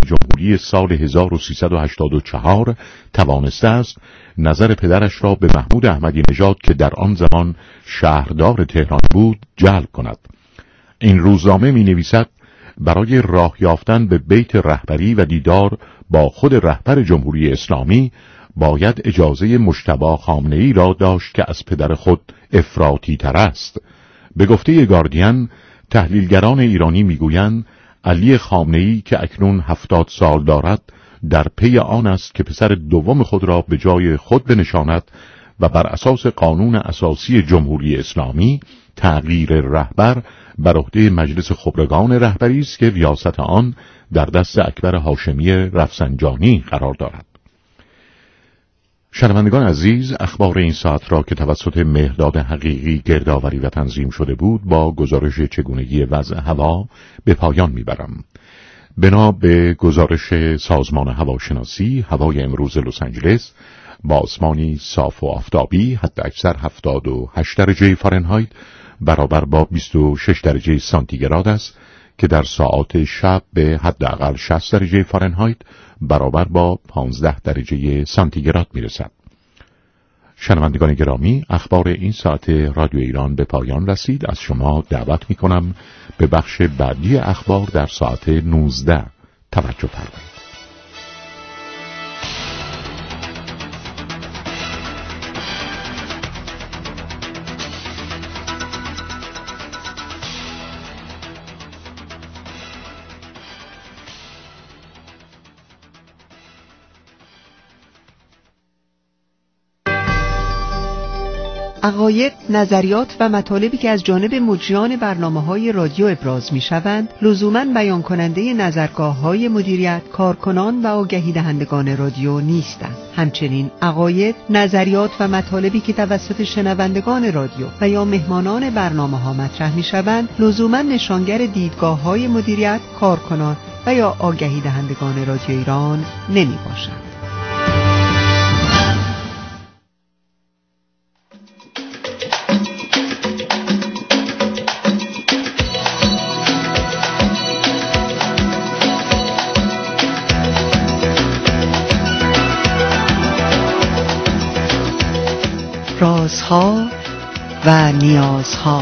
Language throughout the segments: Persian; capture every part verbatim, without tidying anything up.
جمهوری سال هزار و سیصد و هشتاد و چهار توانسته است نظر پدرش را به محمود احمدی نژاد که در آن زمان شهردار تهران بود جلب کند. این روزنامه می نویسد برای راه یافتن به بیت رهبری و دیدار با خود رهبر جمهوری اسلامی باید اجازه مجتبی خامنه‌ای را داشت که از پدر خود افراطی تر است. به گفته گاردین، تحلیلگران ایرانی میگویند علی خامنه‌ای که اکنون هفتاد سال دارد در پی آن است که پسر دوم خود را به جای خود بنشاند و بر اساس قانون اساسی جمهوری اسلامی تغییر رهبر بر عهده مجلس خبرگان رهبری است که ریاست آن در دست اکبر هاشمی رفسنجانی قرار دارد. شنوندگان عزیز، اخبار این ساعت را که توسط مهرداد حقیقی گردآوری و تنظیم شده بود با گزارش چگونگی وضع هوا به پایان میبرم. بنا به گزارش سازمان هواشناسی، هوای امروز لس آنجلس با آسمانی صاف و آفتابی حد اکثر هفتاد و هشت درجه فارنهایت برابر با بیست و شش درجه سانتیگراد است که در ساعات شب به حداقل شصت درجه فارنهایت برابر با پانزده درجه سانتیگراد میرسد. شنوندگان گرامی، اخبار این ساعت رادیو ایران به پایان رسید. از شما دعوت میکنم به بخش بعدی اخبار در ساعت نوزده توجه فرمایید. عقاید، نظریات و مطالبی که از جانب مجریان برنامه‌های رادیو ابراز می‌شوند، لزوماً بیان کننده نظرگاه‌های مدیریت، کارکنان و آگهی دهندگان رادیو نیستند. همچنین عقاید، نظریات و مطالبی که توسط شنوندگان رادیو و یا مهمانان برنامه‌ها مطرح می‌شوند، لزوماً نشانگر دیدگاه‌های مدیریت، کارکنان و یا آگهی دهندگان رادیو ایران نمی‌باشند. رازها و نیازها.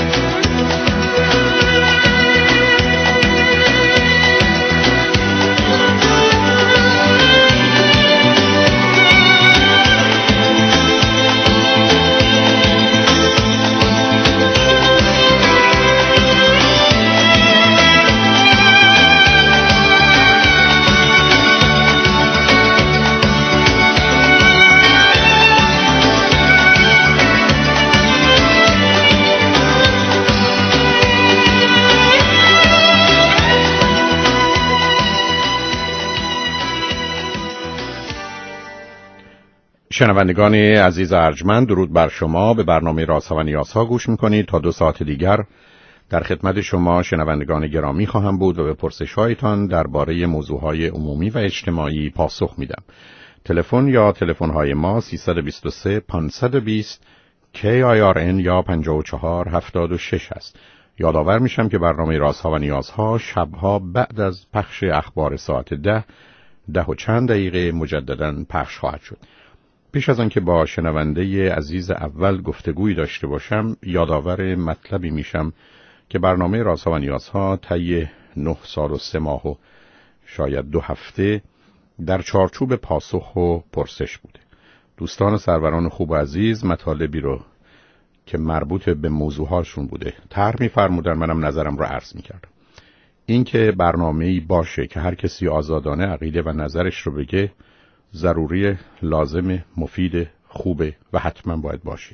شنوندگان عزیز ارجمند، درود بر شما. به برنامه رازها و نیازها گوش میکنید. تا دو ساعت دیگر در خدمت شما شنوندگان گرامی خواهم بود و به پرسش‌هایتان درباره موضوعهای عمومی و اجتماعی پاسخ میدم. تلفن یا تلفن‌های ما سیصد و بیست و سه پانصد و بیست کی آی آر ان یا پنجاه و چهار هفتاد و شش است. یادآور میشم که برنامه رازها و نیازها شبها بعد از پخش اخبار ساعت ده ده و چند دقیقه مجدداً پخش خواهد شد. پیش از آن که با شنونده عزیز اول گفتگویی داشته باشم، یادآور مطلبی میشم که برنامه رازها و نیازها طی نه سال و سه ماه و شاید دو هفته در چارچوب پاسخ و پرسش بوده. دوستان و سروران خوب و عزیز مطالبی رو که مربوط به موضوعهاشون بوده طرح می‌فرمودن، منم نظرم رو عرض می‌کردم. این که برنامه‌ای باشه که هر کسی آزادانه عقیده و نظرش رو بگه ضروری، لازم، مفید، خوبه و حتما باید باشه.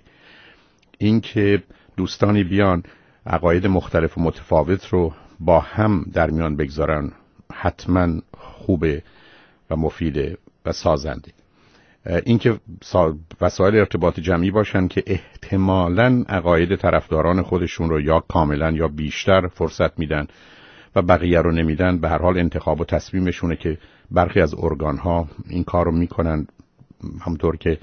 این که دوستانی بیان عقاید مختلف و متفاوت رو با هم در میان بگذارن حتما خوبه و مفیده و سازنده. این که وسایل ارتباط جمعی باشن که احتمالاً عقاید طرفداران خودشون رو یا کاملا یا بیشتر فرصت میدن و بقیه رو نمیدن، به هر حال انتخاب و تصمیمشونه که برخی از ارگان ها این کار رو میکنن، همونطور که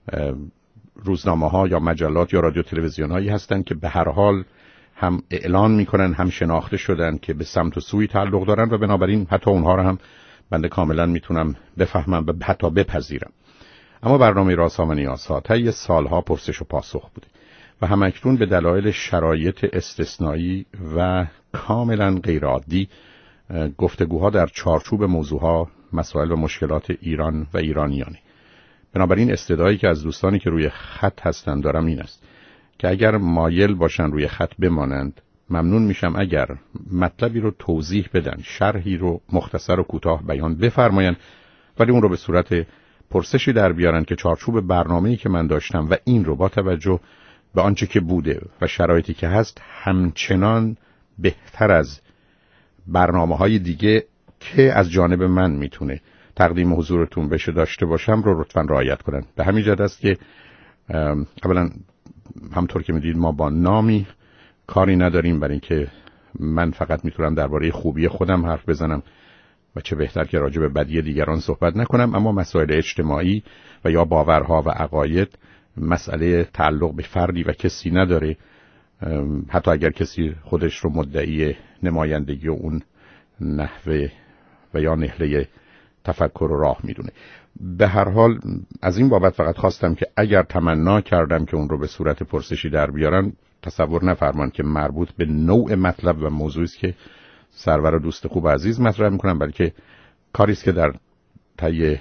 روزنامه ها یا مجلات یا رادیو تلویزیون هایی هستن که به هر حال هم اعلان میکنن هم شناخته شدن که به سمت و سوی تعلق دارن و بنابراین حتی اونها رو هم بنده کاملا میتونم بفهمم و حتی بپذیرم. اما برنامه رازها و نیازها طی سالها پرسش و پاسخ بوده و همکنون به دلایل شرایط استثنایی و کاملا غیرعادی گفتگوها در چارچوب موضوعها، مسائل و مشکلات ایران و ایرانیانی. بنابراین استدعایی که از دوستانی که روی خط هستند دارم این است که اگر مایل باشن روی خط بمانند، ممنون میشم اگر مطلبی رو توضیح بدن، شرحی رو مختصر و کوتاه بیان بفرمایند، ولی اون رو به صورت پرسشی در بیارن که چارچوب برنامه‌ای که من داشتم و این رو با توجه به آنچه که بوده و شرایطی که هست همچنان بهتر از برنامه‌های دیگه که از جانب من میتونه تقدیم حضورتون بشه داشته باشم رو لطفاً رعایت کنن. به همین جهت است که اولا همطور که میدید ما با نامی کاری نداریم، برای اینکه من فقط میتونم درباره خوبی خودم حرف بزنم و چه بهتر که راجع به بدی دیگران صحبت نکنم. اما مسائل اجتماعی و یا باورها و عقاید مسئله تعلق به فردی و کسی نداره، حتی اگر کسی خودش رو مدعی نمایندگی و اون نحوه و یا نحله تفکر و راه میدونه. به هر حال از این بابت فقط خواستم که اگر تمنا کردم که اون رو به صورت پرسشی در بیارن، تصور نفرمان که مربوط به نوع مطلب و موضوعی است که سرور و دوست خوب عزیز مطرح میکنم، بلکه کاری است که در طی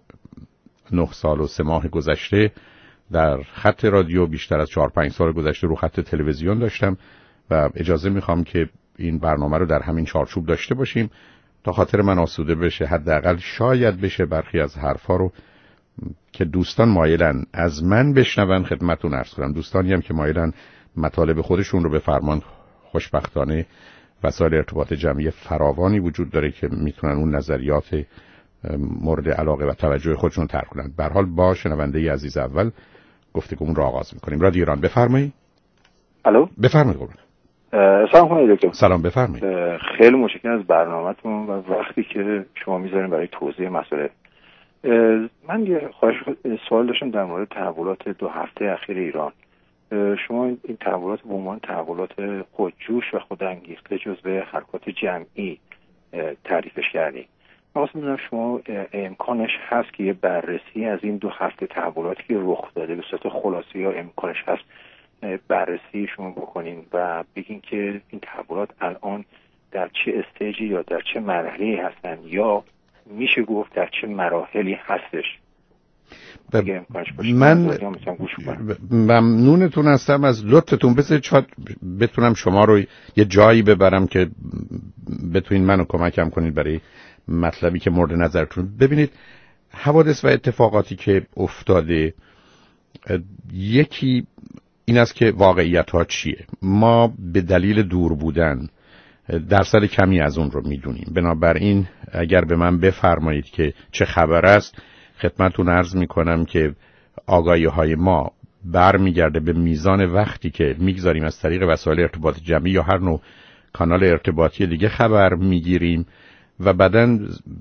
نه سال و سه ماه گذشته در خط رادیو بیشتر از چهار پنج سال گذشته رو خط تلویزیون داشتم و اجازه میخوام که این برنامه رو در همین چارچوب داشته باشیم تا خاطر من آسوده بشه، حداقل شاید بشه برخی از حرفا رو که دوستان مایلن از من بشنون خدمتتون عرض کنم. دوستانی هم که مایلن مطالب خودشون رو بفرمان، خوشبختانه وسایل ارتباط جمعی فراوانی وجود داره که میتونن اون نظریات مورد علاقه و توجه خودشون طرح کنن. به هر حال با شنونده عزیز اول گفتگومون رو آغاز میکنیم. رادیو ایران، بفرمایید. الو، بفرمایید. قربان. سلام علیکم دکتر. سلام، بفرمایید. خیلی متشکرم از برنامه‌تون و وقتی که شما میذارین برای توضیح مسئله. من یه خواهش سوال داشتم در مورد تحولات دو هفته اخیر ایران. شما این تحولات به عنوان تحولات خودجوش و خودانگیخته جزو حرکات جمعی تعریفش کردید. من واسه می‌دونم شما امکانش هست که یه بررسی از این دو هفته تحولاتی که رخ داده به صورت خلاصه یا امکانش هست بررسی شما بکنین و بگین که این تحولات الان در چه استیجی یا در چه مرحله‌ای هستن یا میشه گفت در چه مراحلی هستش. من ممنونتون هستم از لطفتون. بذارید شاید بتونم شما رو یه جایی ببرم که بتونین منو کمکم کنید برای مطلبی که مورد نظرتون. ببینید، حوادث و اتفاقاتی که افتاده، یکی این است که واقعیت ها چیه. ما به دلیل دور بودن درصد کمی از اون رو میدونیم. بنابراین اگر به من بفرمایید که چه خبر است، خدمتتون عرض میکنم که آگاهی های ما برمیگرده به میزان وقتی که میگذاریم از طریق وسایل ارتباط جمعی یا هر نوع کانال ارتباطی دیگه خبر میگیریم و بعداً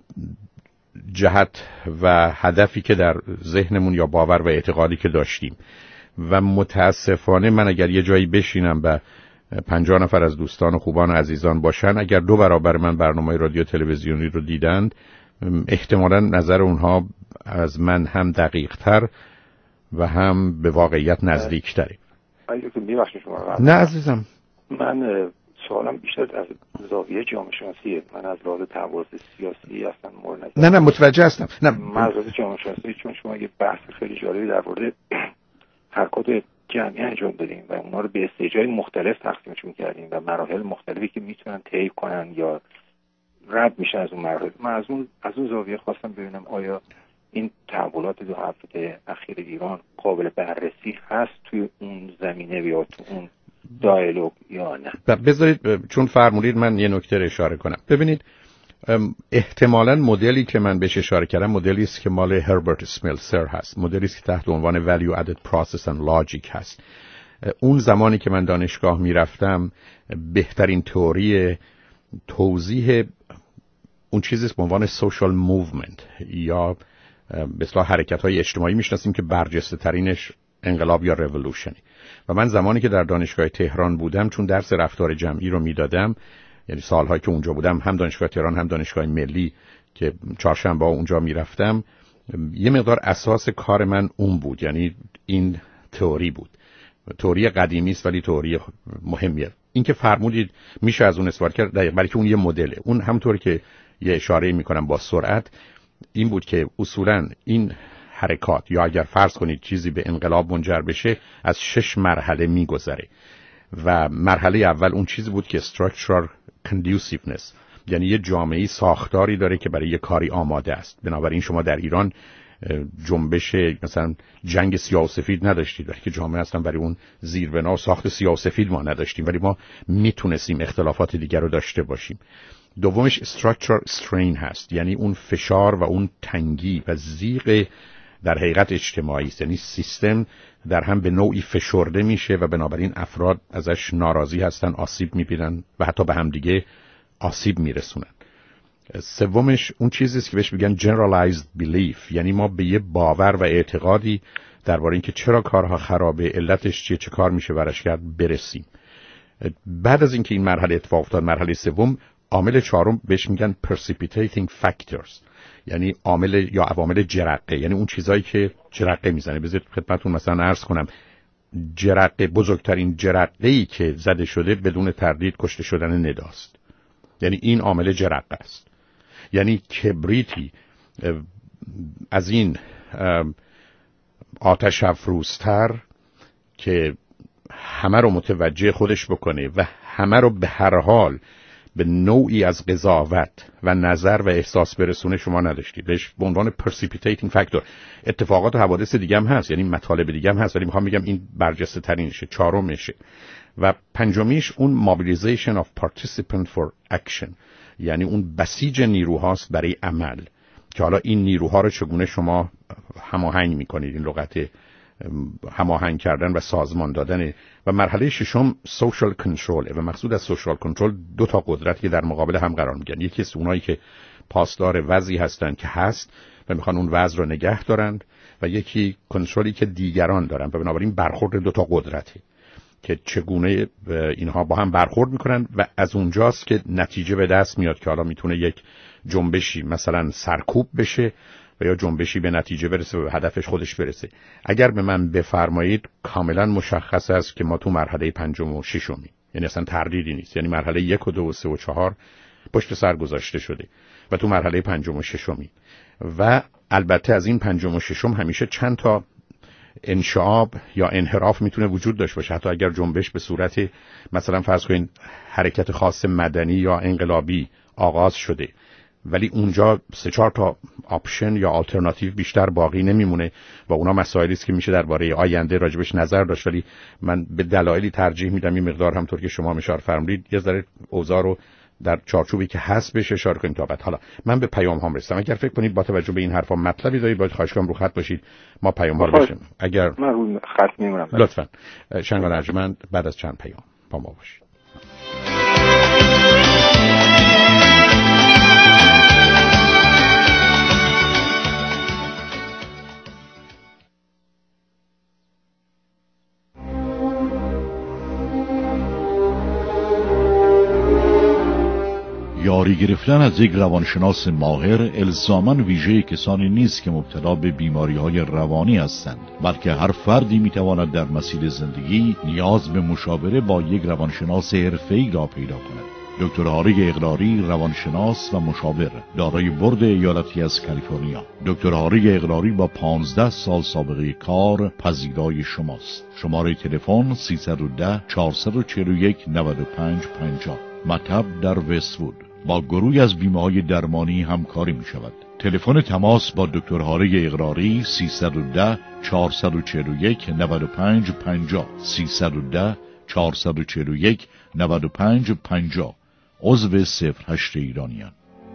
جهت و هدفی که در ذهنمون یا باور و اعتقادی که داشتیم. و متاسفانه من اگر یه جایی بشینم و پنجاه نفر از دوستان و خوبان و عزیزان باشن، اگر دو برابر من برنامه رادیو تلویزیونی رو دیدند، احتمالاً نظر اونها از من هم دقیق تر و هم به واقعیت نزدیک تره. نه عزیزم، من سوالم بیشتر از زاویه جامعه شناسیه. من از لحاظ تحولات سیاسی اصلا مورد نظر. نه نه متوجه هستم. نه من از لحاظ جامعه شناسی، چون شما یه بحث خیلی جالبی در مورد حرکات جمعی انجام دادیم و اونا رو به استیج‌های مختلف تقسیمشون کردیم و مراحل مختلفی که میتونن طی کنن یا رد میشن از اون مراحل. من از اون از اون زاویه خواستم ببینم آیا این تحولات دو هفته اخیر ایران قابل بررسی هست توی اون زمینه یا تو اون دایالوگ یا نه. بذارید چون فرمودید من یه نکته رو اشاره کنم. ببینید، احتمالاً مدلی که من بهش اشاره کردم مدلی است که مال هربرت اسمیلسر هست، مدلی است که تحت عنوان Value Added Process and Logic هست. اون زمانی که من دانشگاه میرفتم بهترین تئوری توضیح اون چیزی است به عنوان social movement یا به اصطلاح حرکت‌های اجتماعی میشناسیم که برجسته ترینش انقلاب یا رولوشنی. و من زمانی که در دانشگاه تهران بودم، چون درس رفتار جمعی رو میدادم، یعنی سال‌هایی که اونجا بودم، هم دانشگاه تهران هم دانشگاه ملی که چهارشنبه اونجا میرفتم، یه مقدار اساس کار من اون بود، یعنی این تئوری بود. تئوری قدیمی است ولی تئوری مهمیه. این که فرمودید میشه از اون استفاده کرد، دقیقاً برای که اون یه مدله. اون همونطور که یه اشاره میکنم با سرعت، این بود که اصولاً این حرکات، یا اگر فرض کنید چیزی به انقلاب منجر بشه، از شش مرحله میگذره و مرحله اول اون چیزی بود که structural conduciveness، یعنی یه جامعه ساختاری داره که برای یه کاری آماده است. بنابراین شما در ایران جنبش مثلا جنگ سیاه و سفید نداشتید، ولی که جامعه اصلا برای اون زیربنا و ساخت سیاه و سفید ما نداشتیم، ولی ما میتونستیم اختلافات دیگر رو داشته باشیم. دومش structural strain هست، یعنی اون فشار و اون تنگی و ضیق در حقیقت اجتماعی است، یعنی سیستم در هم به نوعی فشرده میشه و بنابراین افراد ازش ناراضی هستن، آسیب میبینن و حتی به هم دیگه آسیب میرسونن. سومش اون چیزیست که بهش میگن generalized belief، یعنی ما به یه باور و اعتقادی درباره اینکه چرا کارها خرابه، علتش چیه، چه کار میشه برش کرد برسیم. بعد از اینکه این مرحله اتفاق افتاد، مرحله سوم، عامل چهارم بهش میگن precipitating factors، یعنی عامل یا عوامل جرقه، یعنی اون چیزایی که جرقه میزنه. بذارید خدمتتون مثلا عرض کنم، جرقه، بزرگترین جرقه‌ای که زده شده بدون تردید کشته شدن نداست، یعنی این عامل جرقه است. یعنی کبریتی از این آتش افروزتر که همه رو متوجه خودش بکنه و همه رو به هر حال به نوعی از قضاوت و نظر و احساس برسونه شما نداشتید. بهش به عنوان precipitating factor. اتفاقات و حوادث دیگه هم هست، یعنی مطالب دیگه هم هست، ولی میخوام بگم این برجسته ترینشه، چهارمیشه. و پنجمیش اون mobilization of participant for action، یعنی اون بسیج نیروهاست برای عمل، که حالا این نیروها رو چگونه شما هماهنگ میکنید، این لغت هماهنگ کردن و سازمان دادن. و مرحله ششم social control و مقصود از social control دو تا قدرت که در مقابل هم قرار میگیرن. یکی از اونایی که پاسدار وضعی هستن که هست و میخوان اون وضع رو نگه دارن، و یکی کنترلی که دیگران دارن و بنابراین برخورد دو تا قدرته که چگونه اینها با هم برخورد میکنن و از اونجاست که نتیجه به دست میاد که حالا میتونه یک جنبشی مثلا سرکوب بشه و یا جنبشی به نتیجه برسه و به هدفش خودش برسه. اگر به من بفرمایید کاملا مشخص است که ما تو مرحله پنجم و ششمی، یعنی اصلا تردیدی نیست، یعنی مرحله یک و دو و سه و چهار پشت سر گذاشته شده و تو مرحله پنجم و ششمی. و البته از این پنجم و ششم همیشه چند تا انشعاب یا انحراف میتونه وجود داشته باشه، حتی اگر جنبش به صورت مثلا فرض کنید حرکت خاص مدنی یا انقلابی آغاز شده، ولی اونجا سه چهار تا آپشن یا آلترناتیو بیشتر باقی نمیمونه و اونا مسائلی است که میشه درباره آینده راجبش نظر داشت، ولی من به دلایلی ترجیح میدم این مقدار همونطور که شما اشاره فرمودید یه ذره اوضاع رو در چارچوبی که هست بهش اشاره کنیم تا بعد. حالا من به پیام هام رسیدم. اگر فکر کنید با توجه به این حرفا مطلبی دارید باید خواهش کنم رو خط باشید، ما پیام ها رو بشیم. اگر من رو خط میمونم لطفاً. شنگان ارجمند بعد از چند پیام با ما باشید. یاری گرفتن از یک روانشناس ماهر الزاماً ویژه کسانی نیست که مبتلا به بیماری‌های روانی هستند، بلکه هر فردی می‌تواند در مسیر زندگی نیاز به مشاوره با یک روانشناس حرفه‌ای را پیدا کند. دکتر هاری اقراری، روانشناس و مشاور، دارای بورد ایالتی از کالیفرنیا. دکتر هاری اقراری با پانزده سال سابقه کار پذیرای شماست. شماره تلفن سیصد و ده چهارصد و چهل و یک نود و پنج پنجاه. مطب در وست‌وود. با گروهی از بیمه‌های درمانی همکاری می شود. تلفن تماس با دکتر هاری اقراری سیصد و ده چهارصد و چهل و یک نود و پنج پنجاه سیصد و ده چهارصد و چهل و یک نود و پنج پنجاه. عضو صفر هشت ایرانیان.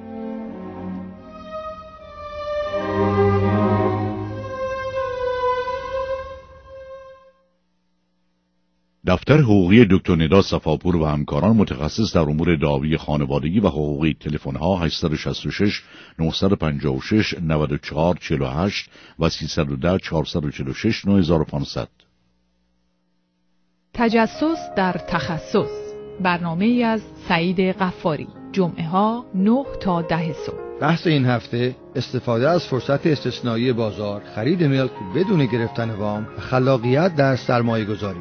دفتر حقوقی دکتر ندا صفاپور و همکاران متخصص در امور دعاوی خانوادگی و حقوقی. تلفن ها هشت شش شش نه پنج شش نه چهار چهار هشت و سیصد و ده چهارصد و چهل و شش نه پانصد. تجسس در تخصص، برنامه از سعید غفاری. جمعه ها نه تا ده صبح. بحث این هفته استفاده از فرصت استثنایی بازار، خرید ملک بدون گرفتن وام و خلاقیت در سرمایه گذاری.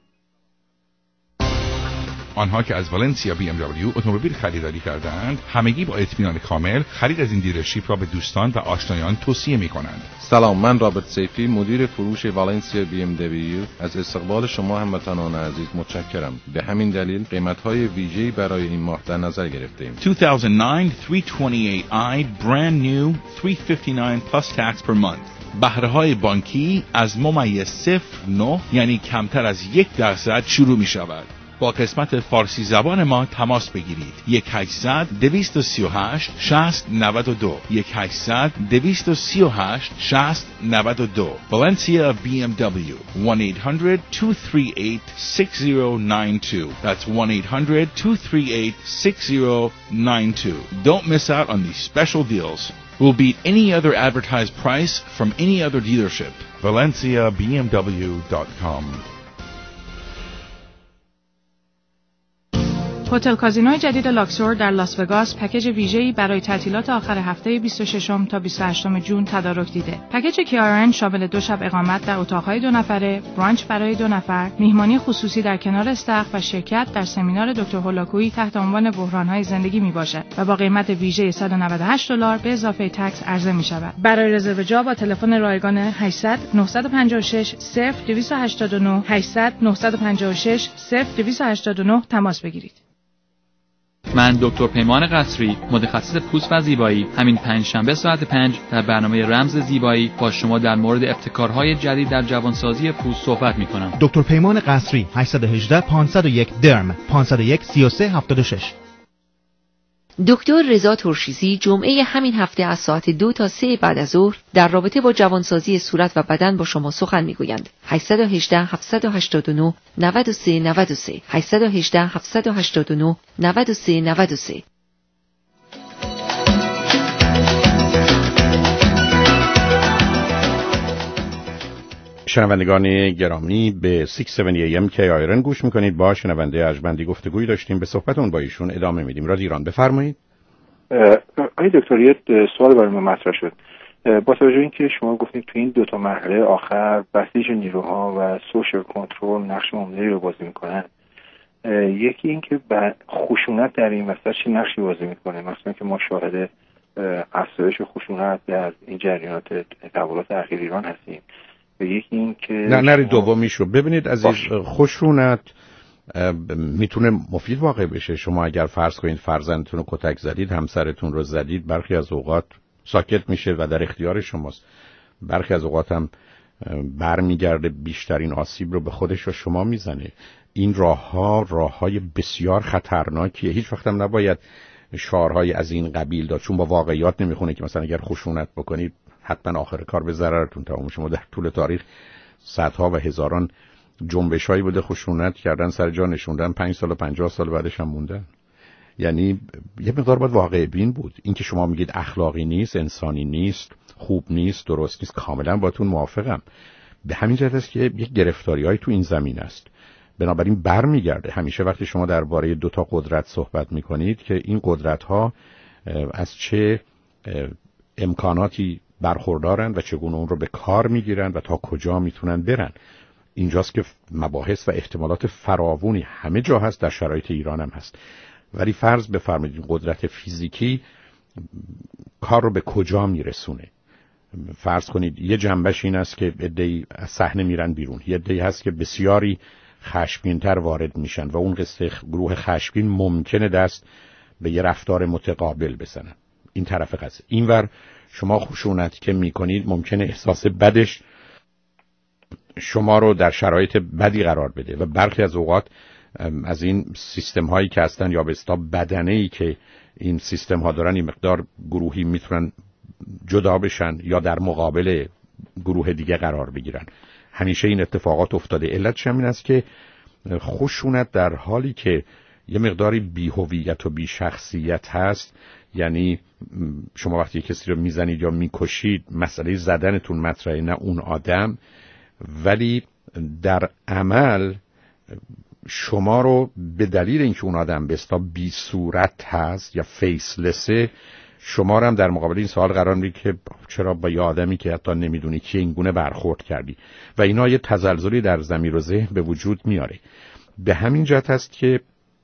آنها که از والنسیا بی ام دبلیو اتومبیل خریداری کردند همگی با اطمینان کامل خرید از این دیلرشیپ را به دوستان و آشنایان توصیه می کنند. سلام، من رابرت سیفی، مدیر فروش والنسیا بی ام دبلیو از استقبال شما هموطنان عزیز متشکرم. به همین دلیل قیمت‌های ویژه‌ای برای این ماه در نظر گرفته‌ایم. two thousand nine three twenty-eight i brand new three fifty-nine plus tax per month. بهره‌های بانکی از ممیز صفر نه یعنی کمتر از یک درصد شروع می شود. با قسمت فارسی زبان ما تماس بگیرید. یک هشتصد دویست و سی و هشت شصت نود و دو یک هشتصد دویست و سی و هشت شصت نود و دو Valencia بی ام دبلیو one eight hundred two three eight six zero nine two. That's one eight hundred two three eight six zero nine two. Don't miss out on these special deals. We'll beat any other advertised price from any other dealership. Valencia B M W dot com. هتل کازینوی جدید لاکسور در لاس وگاس پکیج ویژه‌ای برای تعطیلات آخر هفته بیست و ششم تا بیست و هشتم ژوئن تدارک دیده. پکیج کیارن شامل دو شب اقامت در اتاق‌های دو نفره، برانچ برای دو نفر، میهمانی خصوصی در کنار استخر و شرکت در سمینار دکتر هولاکویی تحت عنوان بحران‌های زندگی میباشد و با قیمت ویژه صد و نود و هشت دلار به اضافه تکس عرضه می‌شود. برای رزرو جا با تلفن رایگان هشتصد نه پنج شش صفر دو هشت نه هشتصد نه پنج شش صفر دو هشت نه تماس بگیرید. من دکتر پیمان قصری، متخصص پوست و زیبایی، همین پنجشنبه ساعت پنج در برنامه رمز زیبایی با شما در مورد ابتکارهای جدید در جوانسازی پوست صحبت می‌کنم. دکتر پیمان قصری، هشت یک هشت پنج صفر یک درم پنج صفر یک سه سه هفت شش. دکتر رضا ترشیزی جمعه همین هفته از ساعت دو تا سه بعد از ظهر در رابطه با جوانسازی صورت و بدن با شما سخن میگویند. هشت یک هشت هفت هشت نه نه سه نه سه هشت یک هشت هفت هشت نه نه سه نه سه. شنوندگان گرامی، به ششصد و هفتاد ای ام کی آیرن گوش میکنید. با شنونده ارجمندی گفتگویی داشتیم، به صحبتون با ایشون ادامه میدیم. رادیو ایران، بفرمایید. آقای دکتر، یه سوال برای من مطرح شد. با توجه اینکه شما گفتید تو این دو تا مرحله آخر بسیج نیروها و سوشال کنترل نقش مهمی رو بازی میکنن، یکی اینکه خشونت در این وسط چه نقشی بازی میکنه؟ مثلا که ما شاهد افزایش خشونت در این جریانات تحولات اخیر ایران هستیم. یکی این که نه نری دومیش رو ببینید عزیز. خشونت میتونه مفید واقع بشه. شما اگر فرض کنید فرزندتون رو کتک زدید، همسرتون رو زدید، برخی از اوقات ساکت میشه و در اختیار شماست. برخی از اوقات هم برمیگرده بیشترین آسیب رو به خودش و شما میزنه. این راهها راههای بسیار خطرناکیه. هیچ وقت هم نباید شعارهای از این قبیل داد، چون با واقعیات نمیخونه که مثلا اگر خشونت بکنید حتما آخر کار به ضررتون تموم شه. ما در طول تاریخ صدها و هزاران جنبشایی بوده خشونت کردن، سر جا نشوندن، پنج سال و پنجاه سال بعدش هم موندن. یعنی یه مقدار باید واقع بین بود. این که شما میگید اخلاقی نیست، انسانی نیست، خوب نیست، درست نیست، کاملا باتون موافقم. به همین جهت است که یک گرفتاری‌های تو این زمین است. بنابراین برمیگرده همیشه وقتی شما درباره دو تا قدرت صحبت میکنید که این قدرت‌ها از چه امکاناتی برخوردارن و چگونه اون رو به کار میگیرن و تا کجا میتونن برن. اینجاست که مباحث و احتمالات فراوانی همه جا هست، در شرایط ایران هم هست. ولی فرض بفرمایید قدرت فیزیکی کار رو به کجا میرسونه؟ فرض کنید یه جنبش این است که عده‌ای از صحنه میرن بیرون، یه عده‌ای هست که بسیاری خشمگین‌تر وارد میشن و اون قصه گروه خشمگین ممکنه دست به یه رفتار متقابل بزنن. این طرف قضیه. اینور شما خشونت که میکنید ممکنه احساس بدش شما رو در شرایط بدی قرار بده و برخی از اوقات از این سیستم هایی که هستن یا به اصطلاح بدنه ای که این سیستم ها دارن، این مقدار گروهی میتونن جدا بشن یا در مقابل گروه دیگه قرار بگیرن. همیشه این اتفاقات افتاده. علتش همین است که خشونت در حالی که یه مقداری بی‌هویت و بی‌شخصیت هست، یعنی شما وقتی کسی رو میزنید یا میکشید مسئله زدنتون مطرحه، نه اون آدم، ولی در عمل شما رو به دلیل اینکه اون آدم به اصطلاح بی صورت هست یا فیسلسه، شما رو هم در مقابل این سوال قرار میدید که چرا با یه آدمی که حتی نمیدونی که این گونه برخورد کردی، و اینا یه تزلزلی در ضمیر و ذهن به وجود میاره. به همین جهت هست که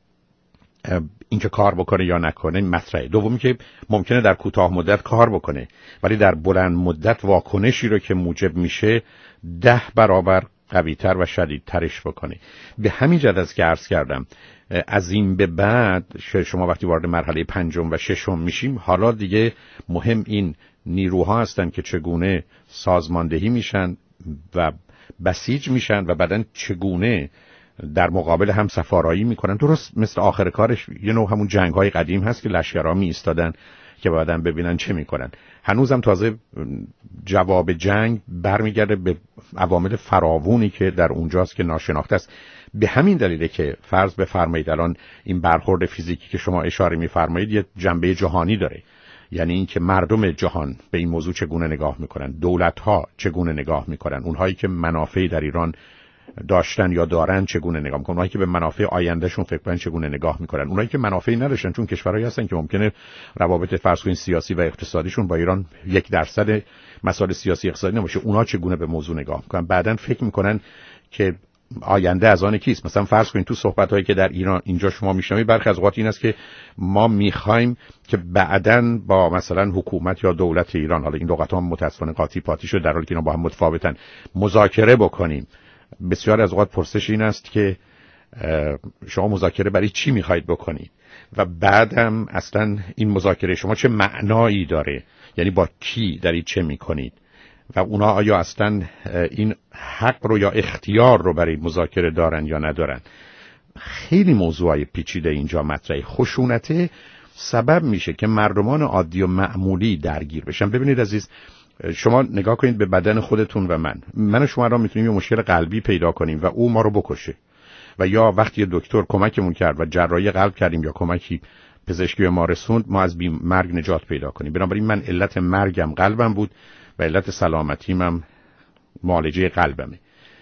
اینکه کار بکنه یا نکنه مطرحه. دومی که ممکنه در کوتاه مدت کار بکنه ولی در بلند مدت واکنشی رو که موجب میشه ده برابر قوی‌تر و شدیدترش بکنه. به همین جهت است که عرض کردم از این به بعد شما وقتی وارد مرحله پنجم و ششم میشیم، حالا دیگه مهم این نیروها هستن که چگونه سازماندهی میشن و بسیج میشن و بعدن چگونه در مقابل هم سفارایی میکنن. درست مثل آخر کارش یه نوع همون جنگ های قدیم هست که لشکرها می ایستادن که بعدن ببینن چه میکنن. هنوزم تازه جواب جنگ برمیگرده به عوامل فراوانی که در اونجاست که ناشناخته است. به همین دلیله که فرض بفرمایید الان این برخورد فیزیکی که شما اشاره میفرمایید یه جنبه جهانی داره، یعنی اینکه مردم جهان به این موضوع چگونه نگاه میکنن، دولت‌ها چگونه نگاه میکنن، اونهایی که منافعی در ایران داشتن یا دارن چگونه نگاه میکنن، اونایی که به منافع آیندهشون فکر کنن چگونه نگاه میکنن، اونایی که منافعی نداشتن چون کشورهایی هستن که ممکنه روابط فرض کنید سیاسی و اقتصادیشون با ایران یک درصد مسائل سیاسی اقتصادی نباشه، اونا چگونه به موضوع نگاه میکنن. بعدن فکر میکنن که آینده از آن کیست. مثلا فرض کنید تو صحبت‌هایی که در ایران اینجا شما میشنوید برخی از اوقات این است که ما میخوایم که بعداً با مثلا حکومت یا دولت ایران، حالا این لغت‌ها متأسفانه قاطی پاتی شده در حالی که اینا با هم متفاوتن، مذاکره بکنیم. بسیار از اوقات پرسش این است که شما مذاکره برای چی میخواید بکنید و بعدم اصلا این مذاکره شما چه معنایی داره، یعنی با کی دارید چه میکنید و اونا آیا اصلا این حق رو یا اختیار رو برای مذاکره دارن یا ندارن. خیلی موضوعای پیچیده اینجا مطرحه. خشونت سبب میشه که مردمان عادی و معمولی درگیر بشن. ببینید عزیز، شما نگاه کنید به بدن خودتون و من من و شما را میتونیم یه مشکل قلبی پیدا کنیم و او ما رو بکشه، و یا وقتی دکتر کمکمون کرد و جراحی قلب کردیم یا کمکی پزشکی به ما رسوند ما از بیم مرگ نجات پیدا کنیم. بنابراین من علت مرگم قلبم بود و علت سلامتیم هم معالجه قلبمه،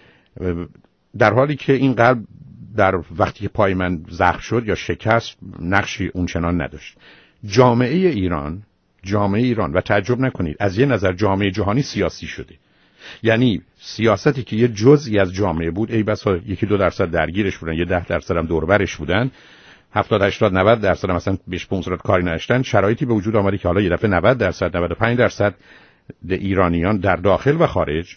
در حالی که این قلب در وقتی که پای من زخم شد یا شکست نقشی اونچنان نداشت. جامعه ایران جامعه ایران و تعجب نکنید از یه نظر جامعه جهانی سیاسی شده. یعنی سیاستی که یه جزئی از جامعه بود، ای بسا یکی دو درصد درگیرش بودن، یه ده درصد هم دور برش بودن، هفتاد هشتاد نود درصد هم مثلا بیست پانزده کاری نداشتن، شرایطی به وجود آمده که حالا یه دفعه نود درصد نود و پنج درصد ایرانیان در داخل و خارج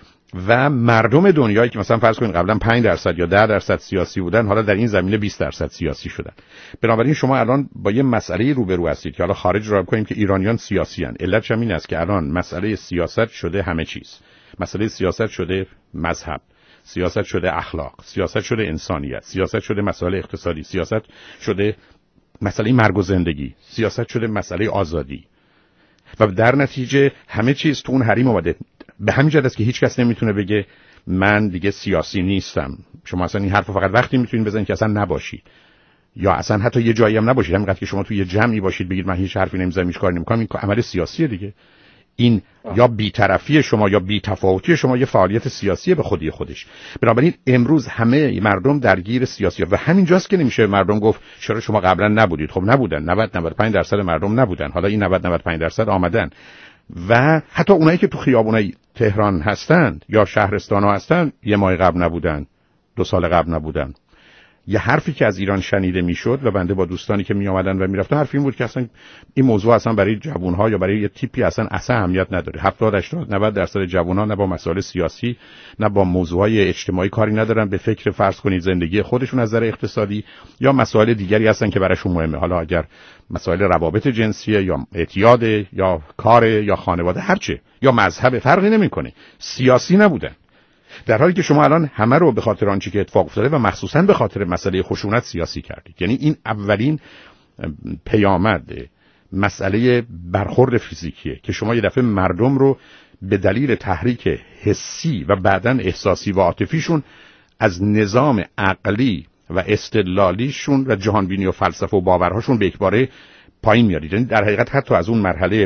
و مردم دنیایی که مثلا فرض کنید قبلا پنج درصد یا ده درصد سیاسی بودن حالا در این زمینه بیست درصد سیاسی شدن. بنابراین شما الان با یه مسئله روبرو هستید که حالا خارج رو بکنیم که ایرانیان سیاسی ان. علتش هم این است که الان مسئله سیاست شده همه چیز. مسئله سیاست شده مذهب، سیاست شده اخلاق، سیاست شده انسانیت، سیاست شده مسائل اقتصادی، سیاست شده مسئله مرگ و زندگی، سیاست شده مسئله آزادی، و در نتیجه همه چیز تو اون حریم اومده. به همین جهت است که هیچ کس نمیتونه بگه من دیگه سیاسی نیستم. شما اصلا این حرفو فقط وقتی میتونید بزنید که اصلا نباشید، یا اصلا حتی یه جایی هم نباشید. همینقدر که شما تو یه جمعی باشید بگید من هیچ حرفی نمیزنم، هیچ کاری نمیکنم، این عمل سیاسیه دیگه. این یا بی‌طرفی شما یا بی‌تفاوتی شما یه فعالیت سیاسیه به خودی خودش. بنابراین امروز همه مردم درگیر سیاسی و همین جاست که نمیشه مردم گفت چرا شما قبلا نبودید. خب نبودن، نود نود و پنج درصد مردم نبودن، حالا این نود نود و پنج درصد آمدن. و حتی اونایی که تو خیابونای تهران هستن یا شهرستان‌ها هستن یه ماه قبل نبودن، دو سال قبل نبودن. یه حرفی که از ایران شنیده میشد و بنده با دوستانی که می آمدن و میرفتن حرف این بود که اصلا این موضوع اصلا برای جوان‌ها یا برای یه تیپی اصلا اصلا اهمیت نداره. هفتاد هشتاد نود درصد جوان‌ها نه با مسائل سیاسی نه با موضوعات اجتماعی کاری ندارن، به فکر فرض کنید زندگی خودشون از نظر اقتصادی یا مسائل دیگری هستن که براشون مهمه. حالا اگر مسائل روابط جنسیه یا اعتیاد یا کار یا خانواده هرچه یا مذهب فرقی نمیکنه، سیاسی نبودن. در حالی که شما الان همه رو به خاطر آنچه که اتفاق افتاده و مخصوصاً به خاطر مسئله خشونت سیاسی کردید. یعنی این اولین پیامد مسئله برخورد فیزیکیه که شما یه دفعه مردم رو به دلیل تحریک حسی و بعداً احساسی و عاطفیشون از نظام عقلی و استدلالیشون و جهانبینی و فلسفه و باورهاشون به یکباره پایین میارید. یعنی در حقیقت حتی از اون مرحله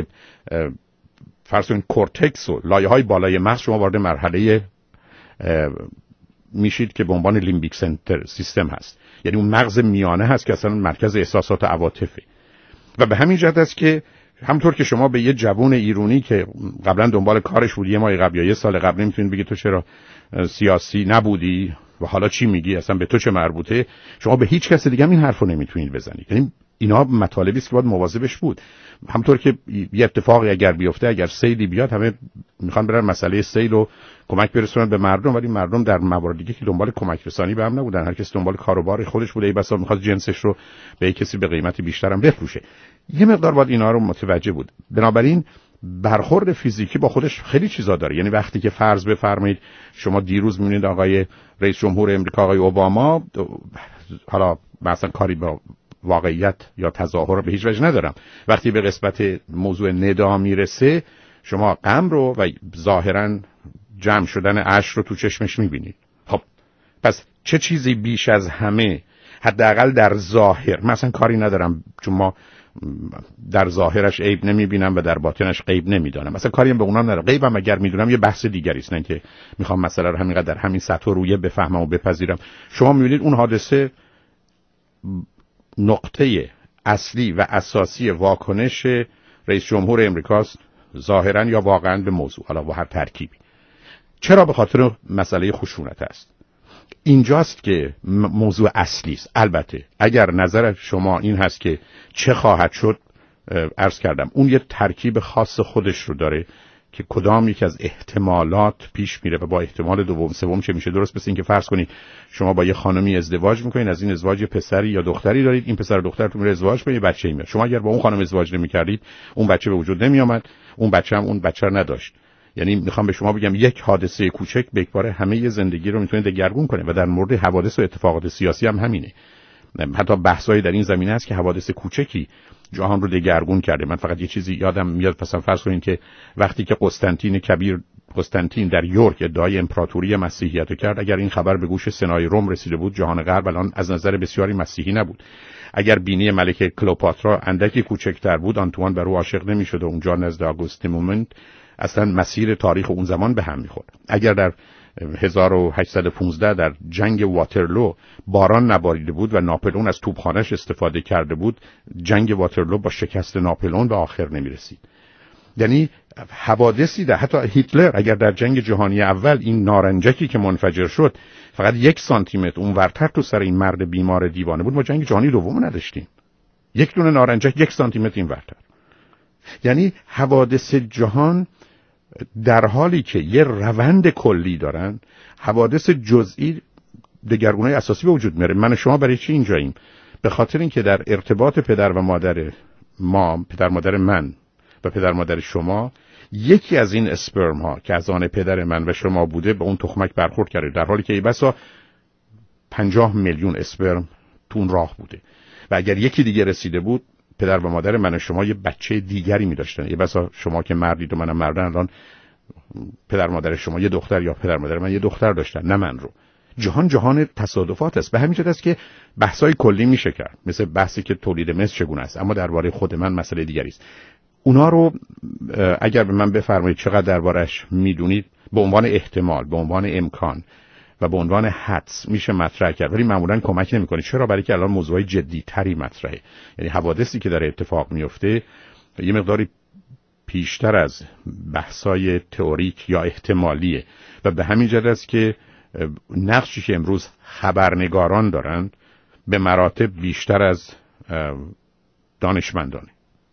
فرض کنید کورتکس و لایه‌های بالای مغز شما وارد مرحله میشید که به عنوان لیمبیک سنتر سیستم هست، یعنی اون مغز میانه هست که اصلا مرکز احساسات و عواطفه. و به همین جهت است که همونطور که شما به یه جوون ایرانی که قبلا دنبال کارش بود یه ماه قبل یا یه سال قبل نمیتونید بگید تو چرا سیاسی نبودی و حالا چی میگی، اصلا به تو چه مربوطه، شما به هیچ کس دیگه این حرفو نمیتونید بزنید. یعنی اینا مطالبی است که باید مواظبش بود. همونطور که یه اتفاقی اگر بیفته، اگر سیلی بیاد، همه میخوان برن مسئله سیل رو کمک برسونن به مردم، ولی مردم در مواردی که دنبال کمک رسانی به هم نبودن، هر کسی دنبال کاروبار خودش بوده، ای بسا میخواد جنسش رو به کسی به قیمت بیشتر هم بفروشه. یه مقدار باید اینا رو متوجه بود. بنابراین برخورد فیزیکی با خودش خیلی چیزا داره. یعنی وقتی که فرض بفرمایید شما دیروز میبینید آقای رئیس جمهور امریکا آقای اوباما، حالا مثلا کاری با واقعیت یا تظاهر به هیچ وجه ندارم، وقتی به قسمت موضوع ندا میرسه شما غم رو و ظاهرا جمع شدن اشک رو تو چشمش میبینید. خب پس چه چیزی بیش از همه، حداقل در ظاهر، مثلا کاری ندارم چون ما در ظاهرش عیب نمیبینم و در باطنش غیب نمیدانم، مثلا کاری هم به اونا ندارم. غیبم اگر میدونم یه بحث دیگری است، نه که میخوام مسئله رو همینقدر در همین سطح و رویه بفهمم و بپذیرم. شما میبینید اون حادثه نقطه اصلی و اساسی واکنش رئیس جمهور امریکاست، ظاهرا یا واقعا به موضوع، حالا با هر ترکیبی. چرا؟ به خاطر مسئله خشونت است. اینجاست که موضوع اصلی است. البته اگر نظر شما این هست که چه خواهد شد، عرض کردم اون یه ترکیب خاص خودش رو داره که کدام یک از احتمالات پیش میره و با احتمال دوم سوم چه میشه. درست مثل این که فرض کنید شما با یه خانمی ازدواج میکنید، از این ازدواج پسری یا دختری دارید، این پسر و دخترتون میره ازدواج کنید، بچه‌ای میاد. شما اگر با اون خانم ازدواج نمیکردید اون بچه به وجود نمیآمد، اون بچه هم اون بچه رو نداشت. یعنی میخوام به شما بگم یک حادثه کوچک به یک باره همه زندگی رو میتونه دگرگون کنه و در مورد حوادث و اتفاقات سیاسی هم همینه. حتی بحثایی در این زمینه هست که حوادث کوچکی جهان رو دگرگون کرده. من فقط یه چیزی یادم میاد، مثلا فرض کنید که وقتی که قسطنطین کبیر قسطنطین در یورک ادعای امپراتوری مسیحیت کرد، اگر این خبر به گوش سنای روم رسیده بود، جهان غرب الان از نظر بسیاری مسیحی نبود. اگر بینی ملکه کلئوپاترا اندکی کوچکتر بود، آنتوان بر او عاشق نمیشد و اونجا نزد آگوست مومنت اصلا مسیر تاریخ اون زمان به هم میخورد. اگر در هزار و هشتصد و پانزده در جنگ واترلو باران نباریده بود و ناپلئون از توپخانه‌اش استفاده کرده بود، جنگ واترلو با شکست ناپلئون به آخر نمیرسید. یعنی حوادثی در حتی هیتلر اگر در جنگ جهانی اول این نارنجکی که منفجر شد فقط یک سانتی متر اون ورتر تو سر این مرد بیمار دیوانه بود، ما جنگ جهانی دوم نداشتیم. یک دونه نارنجک یک سانتی متر این ورتر. یعنی حوادث جهان در حالی که یه روند کلی دارن، حوادث جزئی دگرگونی اساسی به وجود میاره. من و شما برای چی اینجاییم؟ به خاطر اینکه در ارتباط پدر و مادر ما، پدر مادر من و پدر مادر شما، یکی از این اسپرم ها که از آن پدر من و شما بوده به اون تخمک برخورد کرده، در حالی که ای بسا پنجاه میلیون اسپرم تو اون راه بوده و اگر یکی دیگه رسیده بود، پدر و مادر من و شما یه بچه دیگری می داشتن. یه بسا شما که مردید و منم مردن، الان پدر مادر شما یه دختر یا پدر مادر من یه دختر داشتن، نه من رو. جهان جهان تصادفات است. به همین جهت است که بحثای کلی میشه کرد، مثل بحثی که تولید مثل چگونه است، اما درباره خود من مسئله دیگری است. اونا رو اگر به من بفرمایید چقدر دربارش میدونید، به عنوان احتمال، به عنوان امکان و به عنوان حدس میشه مطرح کرد، ولی معمولا کمک نمیکنه. چرا؟ برای که الان موضوعای جدی تری مطرحه. یعنی حوادثی که داره اتفاق میفته یه مقداری پیشتر از بحثای تئوریک یا احتمالیه و به همین جهت است که نقشی که امروز خبرنگاران دارند به مراتب بیشتر از دانشمندانه.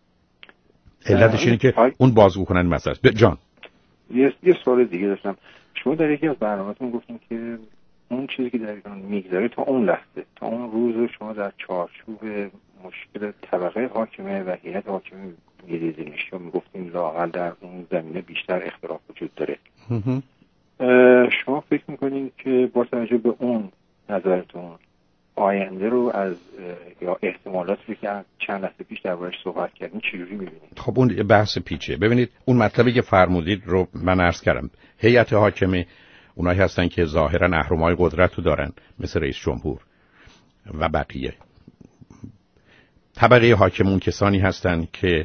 علتش اینه که اون بازگو کنن مسئله است. جان یه یه سوال دیگه داشتم. شما در یکی از برنامه‌تون گفتین که اون چیزی که در ایران میگذره تا اون لحظه، تا اون روز شما در چارچوب مشکل طبقه حاکمه و هیئت حاکمه می‌دیدین یا میگفتین لااقل در اون زمینه بیشتر اختلاف وجود داره. شما فکر میکنین که با توجه به اون نظرتون آینده رو از یا احتمالاتی که چند لحظه پیش دربارش صحبت کردیم چجوری می‌بینید؟ خب اون بحث پیچه. ببینید اون مطلبی که فرمودید رو من عرض کردم. هیئت حاکمه اونایی هستن که ظاهرا اهرم‌های قدرت رو دارن، مثل رئیس جمهور و بقیه. طبقه حاکمون کسانی هستن که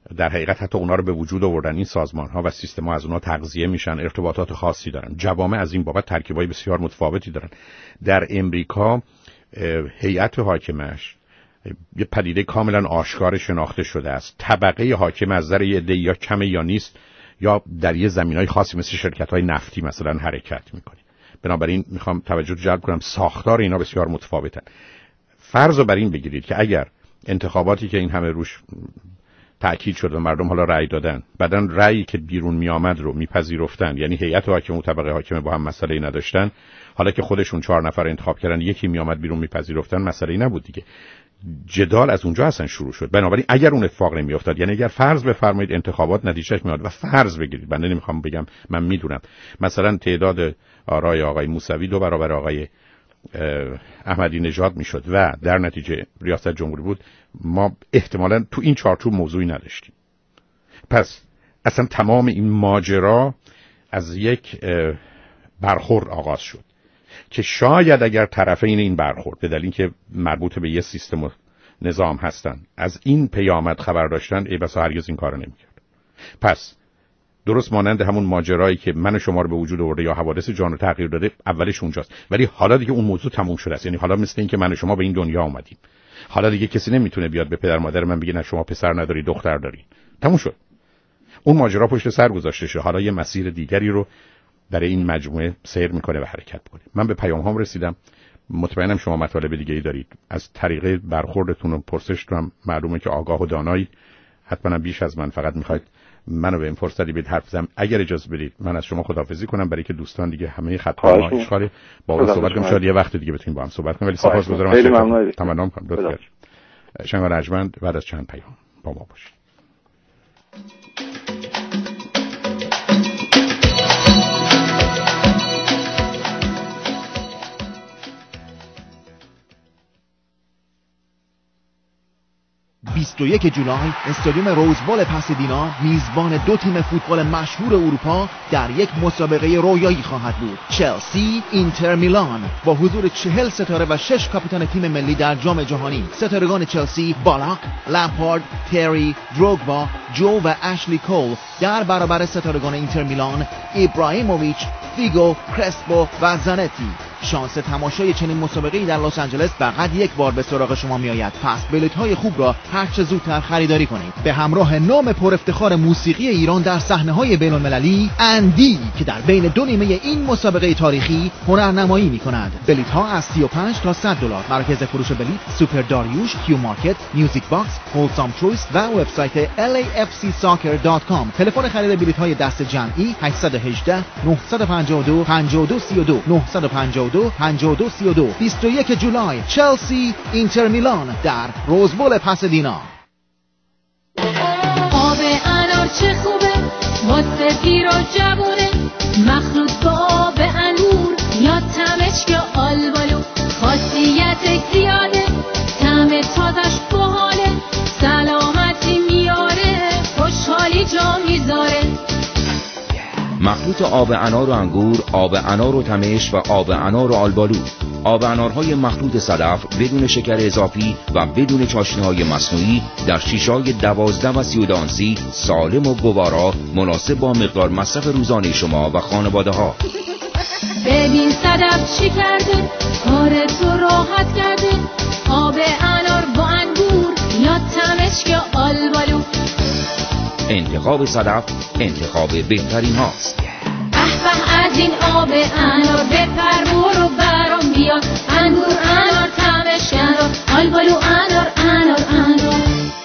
در حقیقت حتی اونا رو به وجود آوردن. این سازمان‌ها و سیستم‌ها از اونا تغذیه میشن، ارتباطات خاصی دارن. جوامع از این بابت ترکیبای بسیار متفاوتی دارن. در امریکا هیئت حاکمش یه پدیده کاملا آشکار شناخته شده است. طبقه حاکم از نظر یه عده یا کم یا نیست، یا در یه زمینهای خاصی مثل شرکت‌های نفتی مثلا حرکت می‌کنه. بنابراین میخوام توجه جلب کنم ساختار اینا بسیار متفاوتن. فرض رو بر این بگیرید که اگر انتخاباتی که این همه روش تأکید شد و مردم حالا رأی دادن، بعدن رأیی که بیرون می آمد رو میپذیرفتن، یعنی هیئت حاکم و طبقه حاکم با هم مسئله‌ای نداشتن، حالا که خودشون چهار نفر انتخاب کردن یکی می آمد بیرون میپذیرفتن، مسئله‌ای نبود دیگه. جدال از اونجا اصلا شروع شد. بنابراین اگر اون اتفاق نمی افتاد، یعنی اگر فرض بفرمایید انتخابات نتیجهش میاد و فرض بگیرید، من نمیخوام بگم من میدونم، مثلا تعداد آرای آقای موسوی دو برابر آقای احمدی نژاد میشد و در نتیجه ریاست جمهوری بود، ما احتمالاً تو این چارچوب موضوعی نداشتیم. پس اصلا تمام این ماجرا از یک برخورد آغاز شد که شاید اگر طرفین این برخورد به دلیل که مربوط به یه سیستم و نظام هستن از این پیامد خبر داشتن، ای بسا هرگز این کارو نمی‌کرد. پس درست مانند همون ماجرایی که من و شما رو به وجود آورده یا حوادث جان رو تغییر داده، اولش اونجاست، ولی حالا دیگه اون موضوع تموم شده است. یعنی حالا مثل این که من و شما به این دنیا اومدیم، حالا دیگه کسی نمیتونه بیاد به پدر مادر من بگه نه شما پسر نداری دختر داری. تموم شد. اون ماجرا پشت سر گذاشته شده. حالا یه مسیر دیگری رو برای این مجموعه سیر میکنه و حرکت میکنه. من به پیام هام رسیدم. مطمئنم شما مطالب دیگه‌ای دارید. از طریق برخوردتون و پرسشتون هم معلومه که آگاه و دانایی، حتما بیش از من. فقط میخواید منو به این فرصتی بدید حرف بزنم. اگر اجازه بدید من از شما خداحافظی کنم، برای که دوستان دیگه همه خط‌ها ما اشغال با اون صحبت کنیم. شاید یه وقت دیگه بتونیم با هم صحبت کنیم، ولی سپاسگزارم. خیلی ممنون. تمام کنم. لطفاً شنگ رجمند بعد از چند پیام با ما باشید. بیست و یک جولای استادیوم روزبال پاسادینا میزبان دو تیم فوتبال مشهور اروپا در یک مسابقه رویایی خواهد بود. چلسی اینتر میلان با حضور چهل ستاره و شش کاپیتان تیم ملی در جام جهانی. ستارگان چلسی بالاک، لمپارد، تری، دروگبا، جو و اشلی کول در برابر ستارگان اینتر میلان ابراهیموویچ، فیگو، کرسپو و زانتی. شانس تماشای چنین مسابقه‌ای در لس آنجلس فقط یک بار به سراغ شما میآید. پس بلیط‌های خوب را هر چه زودتر خریداری کنید. به همراه نام پر افتخار موسیقی ایران در صحنه‌های بین‌المللی، اندی که در بین دو نیمه این مسابقه تاریخی هنرنمایی می‌کند. بلیط‌ها از سی و پنج تا صد دلار. مراکز فروش بلیط سوپر داریوش، کیو مارکت، میوزیک باکس، هولسام چویس و وبسایت ال ای اف سی ساکر دات کام. تلفن خرید بلیط‌های دست جمعی هشت یک هشت نه پنج دو پنج دو سه دو نه پنج دو پنج دو سه دو. بیست و یک جولای چلسی اینتر میلان در روزبال پاسادینا. آب انار چه خوبه واسه پیر و جوونه، مخلوط با آب انور یا تمشک آلبالو، خاصیت زیاده طعم تازش باحاله، سلامتی میاره خوشحالی جا میذاره. مخلوط آب انار و انگور، آب انار و تمش و آب انار و آلبالو. آب انارهای مخلوط صدف بدون شکر اضافی و بدون چاشنی‌های مصنوعی در شیشه‌های دوازده و سی و دو آنسی، سالم و گوارا، مناسب با مقدار مصرف روزانه شما و خانواده ها. ببین صدف چی کرده، کار تو راحت کرده. آب انار با انگور یا تمشک آلبالو. انتخاب صدف انتخاب بهترین هاست. به از این آب انار بپر برو برام بیاد، انگور انار تمشک انار آلبالو انار انار انار.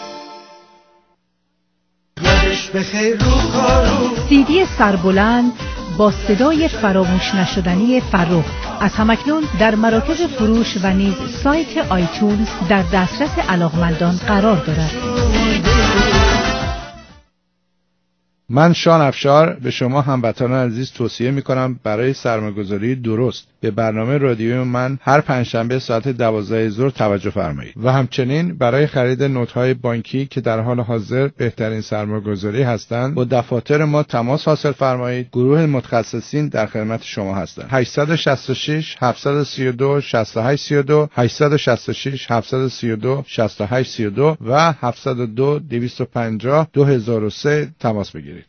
سی دی سربلند با صدای فراموش نشدنی فرخ از همکنون در مراکز فروش و نیز سایت آیتونز در دسترس علاقمندان قرار دارد. من شان افشار به شما هموطنان عزیز توصیه می کنم برای سرمایه‌گذاری درست به برنامه رادیوی من هر پنجشنبه ساعت دوازده ظهر توجه فرمایید. و همچنین برای خرید نوت‌های بانکی که در حال حاضر بهترین سرمایه‌گذاری هستند با دفاتر ما تماس حاصل فرمایید. گروه متخصصین در خدمت شما هستند. هشت شش شش هفت سه دو شش هشت سه دو هشت شش شش هفت سه دو شش هشت سه دو و هفت صفر دو دویست و پنجاه دو هزار و سه تماس بگیرید.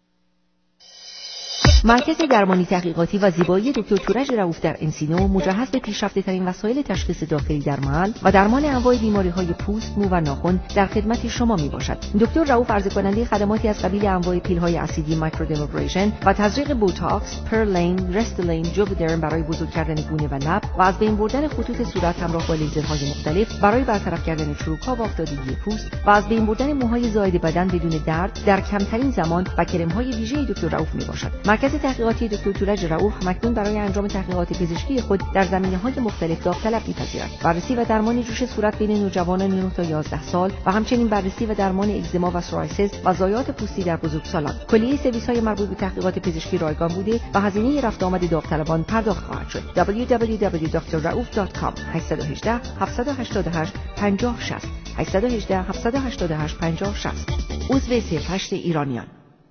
مرکز درمانی تحقیقاتی و زیبایی دکتر تورج رؤوف در انسینو مجهز به پیشرفته‌ترین وسایل تشخیص داخلی در محل و درمان انواع بیماری‌های پوست، مو و ناخن در خدمت شما میباشد. دکتر رؤوف عرضه کننده خدماتی از قبیل انواع پیل‌های اسیدی مایکرودرمابریشن و تزریق بوتاکس، پرلین، رستلین، جوودرم برای بزرگ کردن گونه و لب و از بین بردن خطوط صورت همراه با لیزرهای مختلف برای برطرف کردن چروک‌ها و افتادگی پوست و از بین بردن موهای زائد بدن بدون درد در کمترین زمان و کرم‌های ویژه دکتر رؤوف میباشد. مرکز تحقیقاتی دکتر تورج رؤوف مکنون برای انجام تحقیقات پزشکی خود در زمینه‌های مختلف داوطلب می‌پذیرد. بررسی و درمان جوش صورت بین نوجوانان نه تا یازده سال و همچنین بررسی و درمان اگزما و سورایسیس و ضایعات پوستی در بزرگسالان. کلیه سرویس‌های مربوط به تحقیقات پزشکی رایگان بوده و هزینه رفت آمد داوطلبان پرداخت خواهد شد. دبلیو دبلیو دبلیو دات دکتر رؤوف دات کام هشت یک هشت هفت هشت هشت پنج صفر شش هشت یک هشت هفت هشت هشت پنج صفر شش عضو صفر هشت ایرانیان.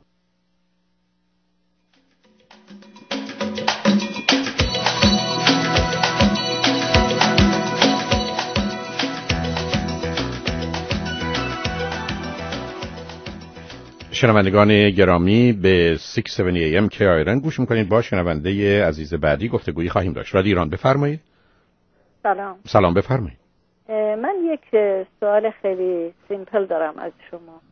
شنوندگان گرامی به شش هفتاد ای ام کی آیرن گوش میکنید. با شنونده عزیز بعدی گفتگویی خواهیم داشت. رادیو ایران بفرمایید. سلام. سلام بفرمایید. من یک سوال خیلی سیمپل دارم از شما.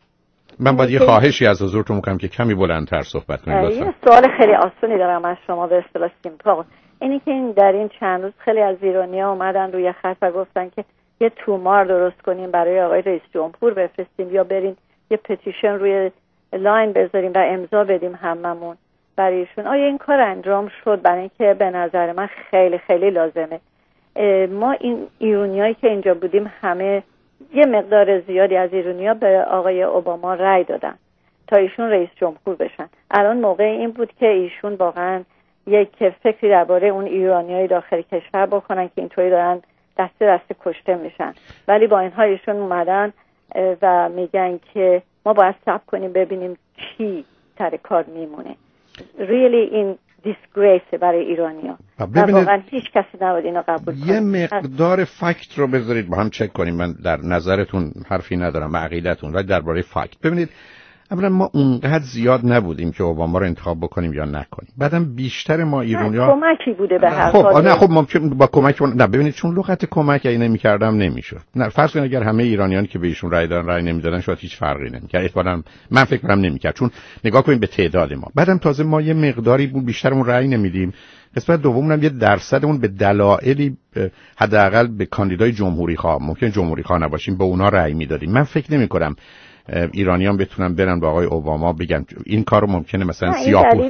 من باید یه خواهشی از حضورتون میکنم که کمی بلندتر صحبت کنید لطفا. یه سوال خیلی آسونی دارم از شما به اصطلاح سیمپل. اینی که این در این چند روز خیلی از ایرانی‌ها اومدن روی خط و گفتن که یه تومار درست کنیم برای آقای رئیس جمهور بفرستیم یا بریم یه پتیشن روی لاین بذاریم و امضا بدیم هممون برای ایشون. آیا این کار انجام شد؟ برای اینکه به نظر من خیلی خیلی لازمه. ما این ایرانیایی که اینجا بودیم همه یه مقدار زیادی از ایرانی‌ها به آقای اوباما رأی دادن تا ایشون رئیس جمهور بشن. الان موقع این بود که ایشون واقعا یک فکری درباره اون ایرانیای داخل کشور بکنن که اینطوری دارن دست دست کشته میشن، ولی با اینها ایشون اومدن و میگن که ما باید صبر کنیم ببینیم کی سر کار میمونه. really این disgrace برای ایرانی‌ها و واقعا هیچ کسی نباید اینو قبول کنه. یه مقدار فکت رو بذارید با هم چک کنیم. من در نظرتون حرفی ندارم، عقیدتون، ولی درباره فکت ببینید. اولا ما اونقدر زیاد نبودیم که اوباما رو انتخاب بکنیم یا نکنیم. بعدم بیشتر ما ایرانی‌ها کمکی بوده به هر حال. خب نه خب ممکن با کمک نه ببینید، چون لغت کمک اگه نمی‌کردم نمیشد. نه فرض کنید اگر همه ایرانیان که به ایشون رأی دادن رأی نمیدادن شاید هیچ فرقی نمی‌کرد. احتمالاً من فکر کنم نمی‌کرد، چون نگاه کنید به تعداد ما. بعدم تازه ما یه مقداری بود بیشترمون رأی نمیدیم. قسمت دومم یه درصدمون به دلایلی حداقل به کاندیدای جمهوری خواه، ممکن جمهوری خواه نباشیم، به اونا رأی میدادیم. من فکر نمی‌کنم ایرانیان بتونن برن با آقای اوباما بگن این کارو ممکنه مثلا سیاه‌پوست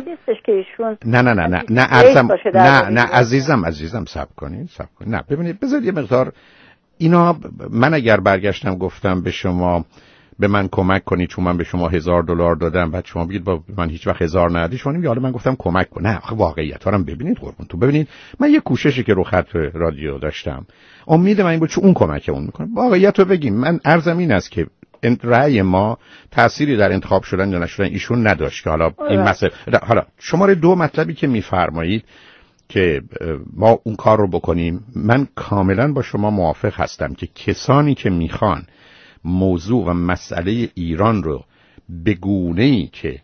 نه نه نه نه نه ارزم نه نه عزیزم عزیزم صبر کنید صبر کنید نه ببینید بذارید یه مقدار اینا. من اگر برگشتم گفتم به شما به من کمک کنید چون من به شما هزار دلار دادم، بعد شما بگید با من هیچ وقت هزار ندادی، شما نمیگید حالا من گفتم کمک کن. نه واقعیت رو ببینید قربون تو ببینید. من یه کوششی که رو خط رادیو داشتم امید من این بود چون اون کمکمون میکنه. واقعیت رو بگیم، من عرضم این است که رأی ما تأثیری در انتخاب شدن یا نشدن ایشون نداشت که حالا این مسئله. حالا شماره دو مطلبی که میفرمایید که ما اون کار رو بکنیم، من کاملا با شما موافق هستم که کسانی که میخوان موضوع و مسئله ایران رو به گونه‌ای که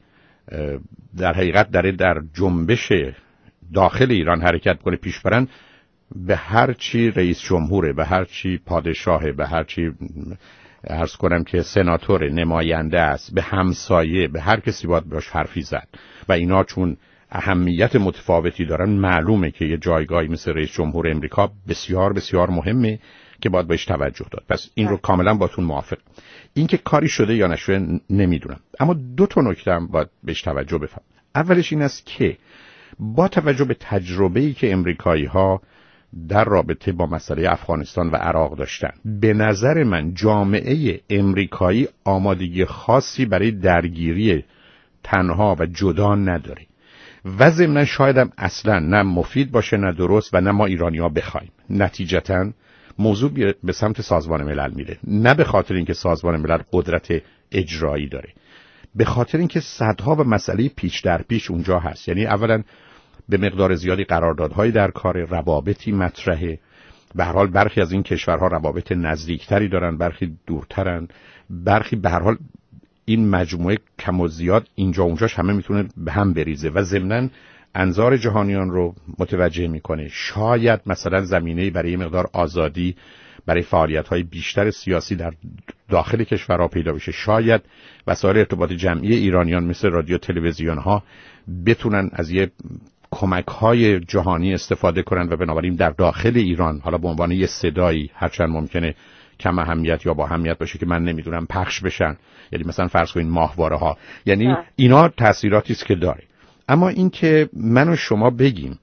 در حقیقت داره در جنبش داخل ایران حرکت کنه پیش برن، به هر چی رئیس جمهوره، به هر چی پادشاهه، به هر چی عرض کنم که سناتور، نماینده است، به همسایه، به هر کسی باید باش حرفی زد و اینا چون اهمیت متفاوتی دارن معلومه که یه جایگاهی مثل رئیس جمهور امریکا بسیار بسیار مهمه که باید بهش توجه داد. پس این رو کاملا باتون موافق. این که کاری شده یا نشده نمیدونم، اما دو تا نکته هم باید بهش توجه بفهم. اولش این است که با توجه به تجربه‌ای که امریکایی‌ها در رابطه با مسئله افغانستان و عراق داشتن، به نظر من جامعه امریکایی آمادگی خاصی برای درگیری تنها و جدا نداره. و ضمن شاید هم اصلا نه مفید باشه نه درست و نه ما ایرانی‌ها بخوایم. نتیجتاً موضوع به سمت سازمان ملل میره، نه به خاطر اینکه سازمان ملل قدرت اجرایی داره، به خاطر اینکه صدها و مسئله پیچ در پیچ اونجا هست. یعنی اولا به مقدار زیادی قراردادهای در کار، روابطی مطرحه. به هر حال برخی از این کشورها روابط نزدیکتری دارن، برخی دورترن، برخی به هر حال این مجموعه کم و زیاد اینجا اونجاش همه میتونه به هم بریزه و ضمناً انظار جهانیان رو متوجه میکنه. شاید مثلا زمینه‌ای برای مقدار آزادی برای فعالیت‌های بیشتر سیاسی در داخل کشورها پیدا بشه. شاید وسایل ارتباط جمعی ایرانیان مثل رادیو تلویزیون‌ها بتونن از یه کمک‌های جهانی استفاده کنن و بنابراین در داخل ایران حالا به عنوان یه صدایی هرچند ممکنه کم اهمیت یا با اهمیت باشه که من نمیدونم پخش بشن. یعنی مثلا فرض کنین ماهواره‌ها، یعنی اینا تأثیراتی است که داره. اما این که من و شما بگیم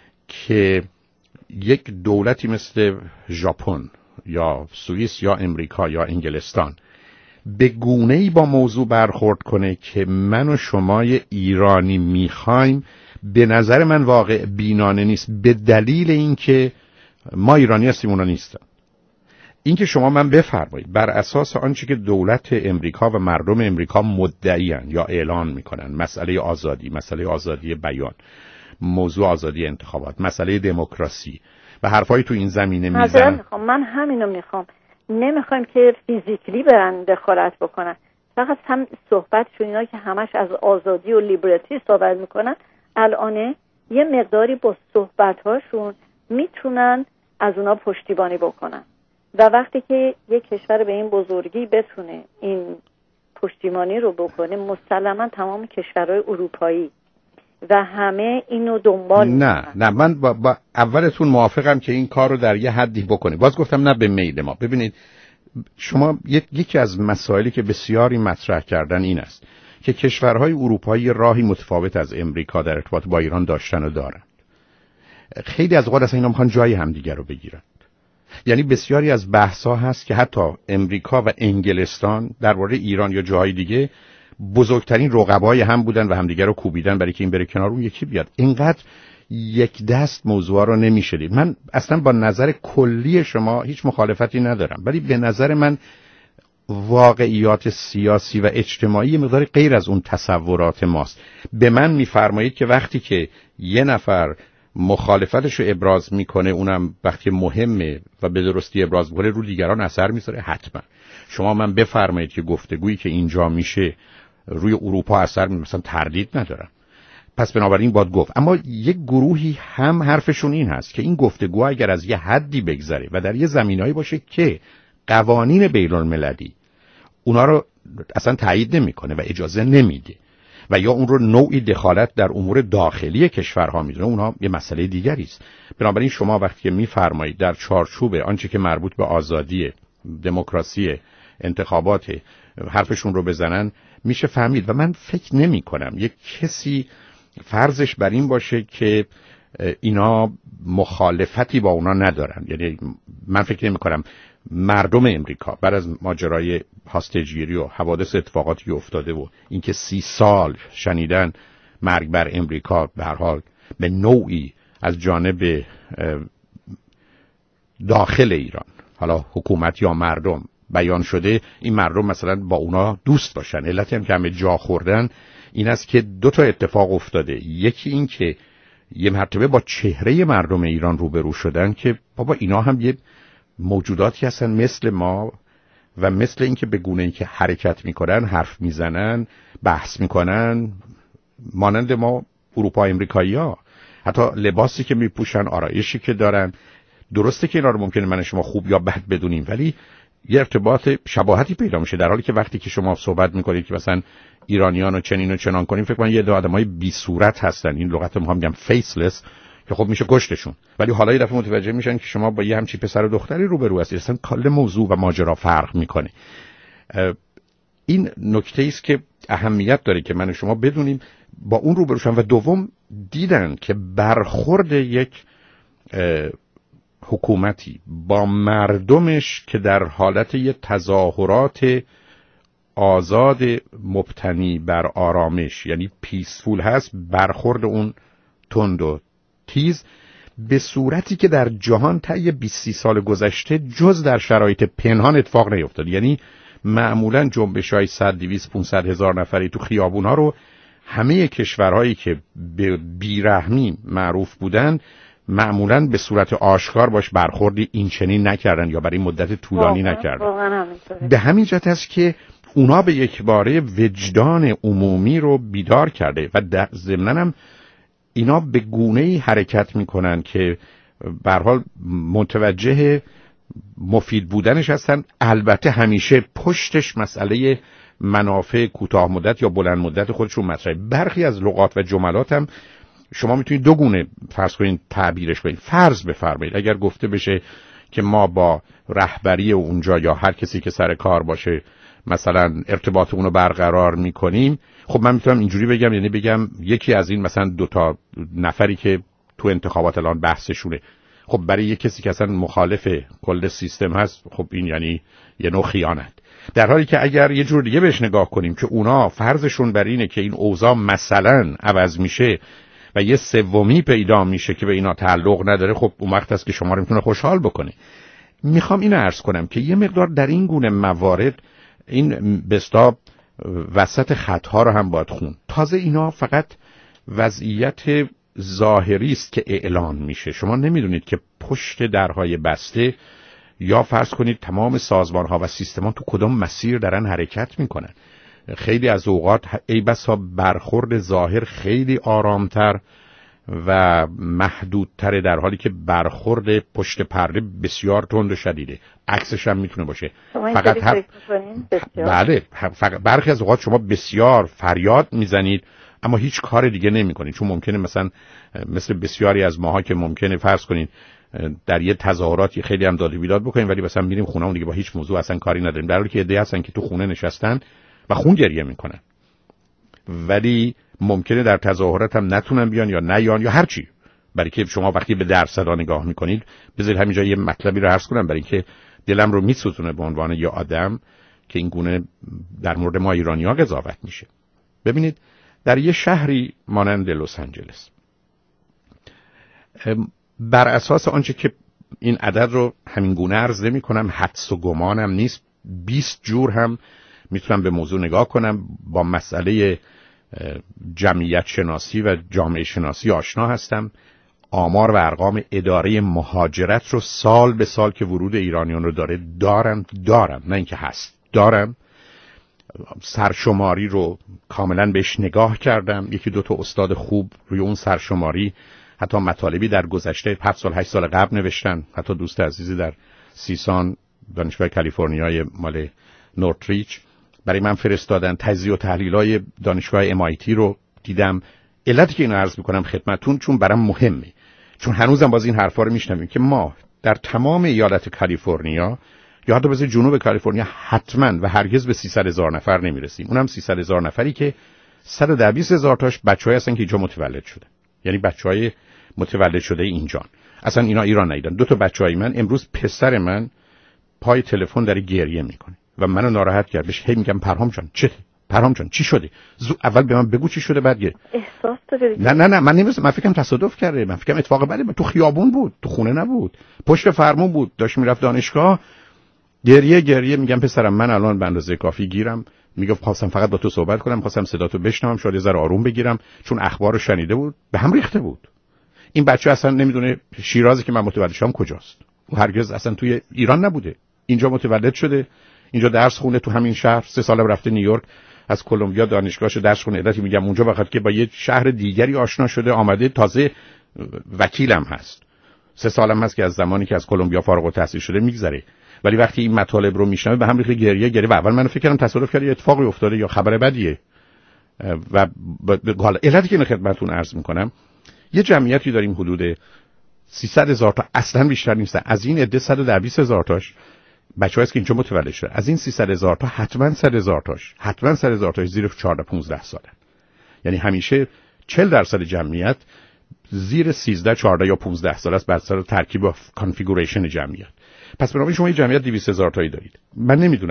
که یک دولتی مثل ژاپن یا سوئیس یا امریکا یا انگلستان به گونه‌ای با موضوع برخورد کنه که من و شما ایرانی میخوایم، به نظر من واقع بینانه نیست، به دلیل اینکه ما ایرانی هستیم اونا نیستن. اینکه شما من بفرمایید بر اساس آنچه که دولت امریکا و مردم امریکا مدعیان یا اعلان میکنن، مسئله آزادی، مسئله آزادی بیان، موضوع آزادی انتخابات، مسئله دموکراسی و حرفایی تو این زمینه میزنن، من همینو میخوام. نمیخوایم که فیزیکلی برن دخالت بکنن، فقط هم صحبتشون اینا که همش از آزادی و لیبرتی صحبت میکنن، الان یه مقداری با صحبت‌هاشون میتونن از اونا پشتیبانی بکنن و وقتی که یک کشور به این بزرگی بتونه این پشتیبانی رو بکنه، مسلما تمام کشورهای اروپایی و همه اینو دنبال نه میکنن. نه من با, با اولتون موافقم که این کار رو در یه حدی بکنه. باز گفتم نه به میل ما. ببینید شما یک، یکی از مسائلی که بسیاری مطرح کردن این است که کشورهای اروپایی راهی متفاوت از امریکا در ارتباط با ایران داشتن و دارن. خیلی از اوقات اصلا اینا میخوان جای همدیگر رو بگیرن. یعنی بسیاری از بحث‌ها هست که حتی امریکا و انگلستان درباره ایران یا جاهای دیگه بزرگترین رقبای هم بودن و همدیگر رو کوبیدن برای که این بره کنار اون یکی بیاد. اینقدر یک دست موضوع رو نمیشه دید. من اصلا با نظر کلی شما هیچ مخالفتی ندارم، ولی به نظر من واقعیات سیاسی و اجتماعی مقدار غیر از اون تصورات ماست. به من میفرمایید که وقتی که یه نفر مخالفتش رو ابراز میکنه، اونم وقتی مهمه و به درستی ابراز میکنه، رو دیگران اثر میذاره. حتما شما من بفرمایید که گفتگویی که اینجا میشه روی اروپا اثر میذاره، مثلا تردید ندارم. پس بنابراین باید گفت. اما یک گروهی هم حرفشون این هست که این گفتگو اگر از یه حدی بگذره و در یه زمینه‌ای باشه که قوانین بین‌المللی اونا رو اصلا تایید نمیکنه و اجازه نمیده و یا اون رو نوعی دخالت در امور داخلی کشورها میدونه، اونها یه مسئله دیگری است. بنابراین شما وقتی که میفرمایید در چارچوب آنچه که مربوط به آزادی، دموکراسی، انتخابات حرفشون رو بزنن میشه فهمید و من فکر نمی کنم یک کسی فرضش بر این باشه که اینا مخالفتی با اونا ندارن. یعنی من فکر نمی کنم مردم امریکا بعد از ماجرای هاستجگیری و حوادث اتفاقاتی افتاده و اینکه سی سال شنیدن مرگ بر امریکا به هر حال به نوعی از جانب داخل ایران، حالا حکومت یا مردم، بیان شده، این مردم مثلا با اونا دوست باشن. علتی هم که همه جا خوردن این است که دو تا اتفاق افتاده. یکی این که یه مرتبه با چهره مردم ایران روبرو شدن که بابا اینا هم یه موجوداتی هستن مثل ما و مثل اینکه به گونه ای که حرکت میکنن، حرف میزنن، بحث میکنن، مانند ما اروپا امریکایی‌ها. حتی لباسی که میپوشن، آرایشی که دارن، درسته که اینا رو ممکنه من شما خوب یا بد بدونیم، ولی یه ارتباط شباهتی پیدا میشه. در حالی که وقتی که شما صحبت میکنید که مثلا ایرانیان رو چنین و چنان کنیم، فکر کنید یه دو آدمای بی صورت هستن، این لغت ما میگم فیسلس، که خب میشه کشتشون. ولی حالا یه دفعه متوجه میشن که شما با یه همچین پسر و دختری روبرو هستید، اصلا کل موضوع و ماجرا فرق میکنه. این نکته است که اهمیت داره که من و شما بدونیم با اون روبرو شدن. و دوم دیدن که برخورد یک حکومتی با مردمش که در حالت یه تظاهرات آزاد مبتنی بر آرامش یعنی پیسفول هست، برخورد اون تند و تیز به صورتی که در جهان طی بیست سال گذشته جز در شرایط پنهان اتفاق نیفتاد. یعنی معمولا جنبش‌های صد دویست پانصد هزار نفری تو خیابون‌ها رو همه کشورهایی که به بیرحمی معروف بودن معمولا به صورت آشکار باش برخوردی این چنین نکردن یا برای مدت طولانی نکردن. به همین جهت است که اونا به یک باره وجدان عمومی رو بیدار کرده و ضمناً هم اینا به گونه‌ای حرکت میکنن که به هر حال متوجه مفید بودنش هستن. البته همیشه پشتش مسئله منافع کوتاه مدت یا بلند مدت خودشون مطرحه. برخی از لغات و جملات هم شما میتونید دو گونه فرض کنید تعبیرش کنید. فرض بفرمایید اگر گفته بشه که ما با رهبری اونجا یا هر کسی که سر کار باشه مثلا ارتباط اونو برقرار میکنیم، خب من میتونم اینجوری بگم، یعنی بگم یکی از این مثلا دو تا نفری که تو انتخابات الان بحثشونه، خب برای یک کسی که اصلا مخالف کل سیستم هست، خب این یعنی یه نوع خیانت. در حالی که اگر یه جور دیگه بهش نگاه کنیم که اونا فرضشون بر اینه که این اوضاع مثلا عوض میشه و یه سومی پیدا میشه که به اینا تعلق نداره، خب اون وقت است که شما رو میتونه خوشحال بکنه. میخوام اینو عرض کنم که یه مقدار در این گونه موارد این بستا وسط خطها رو هم باید خون. تازه اینا فقط وضعیت ظاهری است که اعلان میشه. شما نمیدونید که پشت درهای بسته یا فرض کنید تمام سازمان‌ها و سیستمان تو کدام مسیر دارن حرکت میکنن. خیلی از اوقات ای بسا برخورد ظاهر خیلی آرامتر و محدودتره، در حالی که برخورد پشت پرده بسیار تند و شدیده. عکسش هم میتونه باشه. فقط هم... بله فقط برخی از اوقات شما بسیار فریاد میزنید اما هیچ کار دیگه نمیکنید، چون ممکنه مثلا مثل بسیاری از ماها که ممکنه فرض کنید در یه تظاهراتی خیلی هم داد و بیداد بکنیم ولی مثلا میریم خونه‌مون دیگه با هیچ موضوع اصلا کاری نداریم، در حالی که عده‌ای هستن که تو خونه نشستن و خون گریه میکنن ولی ممکنه در تظاهرات هم نتونن بیان یا نیان یا هر چی. برای که شما وقتی به درصدا نگاه میکنید، بذارید همینجا یه مطلبی رو عرض کنم برای اینکه دلم رو میسوزونه به عنوان یه آدم که این گونه در مورد ما ایرانی‌ها قضاوت میشه. ببینید در یه شهری مانند لس آنجلس، بر اساس آنچه که این عدد رو همین گونه عرض نمی‌کنم، حدس و گمانم نیست، بیست جور هم میتونم به موضوع نگاه کنم، با مسئله جمعیت شناسی و جامعه شناسی آشنا هستم. آمار و ارقام اداره مهاجرت رو سال به سال که ورود ایرانیان رو داره دارم دارم نه اینکه هست دارم. سرشماری رو کاملا بهش نگاه کردم. یکی دو تا استاد خوب روی اون سرشماری حتی مطالبی در گذشته هفت سال هشت سال قبل نوشتن. حتی دوست عزیزی در سیسان دانشگاه کالیفرنیای مال نورتریچ برای من فرستادن. تجزیه و تحلیل‌های دانشگاه ام آی تی رو دیدم. علتی که اینو عرض می‌کنم خدمتتون چون برام مهمه، چون هنوزم باز این حرفا رو میشنویم که ما در تمام ایالت کالیفرنیا یا حتی بذار جنوب کالیفرنیا حتما و هرگز به سیصد هزار نفر نمیرسیم. اونم سیصد هزار نفری که صد و دویست هزار تاش بچه‌ای هستن که اینجا متولد شده، یعنی بچه‌های متولد شده اینجا. اصلا اینا ایران نیدن. دو تا بچه‌ای من امروز پسر من پای تلفن داره گریه میکنه و منو ناراحت کرد. بهش هی میگم پرهام جان چه پرهام جان چی شده؟ زو اول به من بگو چی شده بعد گه. احساس داری؟ نه نه نه من نمی‌دونم، من فکرم تصادف کرده، من فکرم اتفاق بدی، تو خیابون بود، تو خونه نبود، پشت فرمون بود، داشت میرفت دانشگاه. گریه گریه میگم پسرم من الان به اندازه کافی گیرم، میگفت خواستم فقط با تو صحبت کنم، خواستم صداتو بشنوم، شاید یه ذره آروم بگیرم، چون اخبارو شنیده بود به هم ریخته بود. این بچه اصلا نمیدونه شیرازی که من متولد شدم کجاست. و هرگز اصلا توی ایران نبوده، اینجا متولد شده، اینجا درس خونه، تو همین شهر سه سال رفته نیویورک، از کلمبیا دانشگاهش درس خونه. علتی میگم اونجا بخاطر که با یه شهر دیگری آشنا شده آمده، تازه وکیلم هست، سه سالم هست که از زمانی که از کلمبیا فارغ التحصیل شده میگذره. ولی وقتی این مطالب رو میشنوه به هم ریخته گریه گریه و اول منو فکر کردم تصادف کرده، اتفاقی افتاده یا خبر بدیه. و حالا علتی که اینو خدمتتون عرض میکنم، یه جمعیتی داریم حدود سیصد هزار تا، اصلا بیشتر نیستن. از این عده صد و دویست هزار تاش بچه‌هایی است که اینجا متولد شده. از این سیصد هزار تا حتما صد هزار تاش حتما صد هزار تاش زیر چهارده پانزده سالن. یعنی همیشه چهل درصد جمعیت زیر سیزده چهارده یا پانزده سال است بر اساس ترکیب و کانفیگوریشن جمعیت. پس بنابراین شما یه جمعیت دویست هزار تایی دارید. من نمیدونم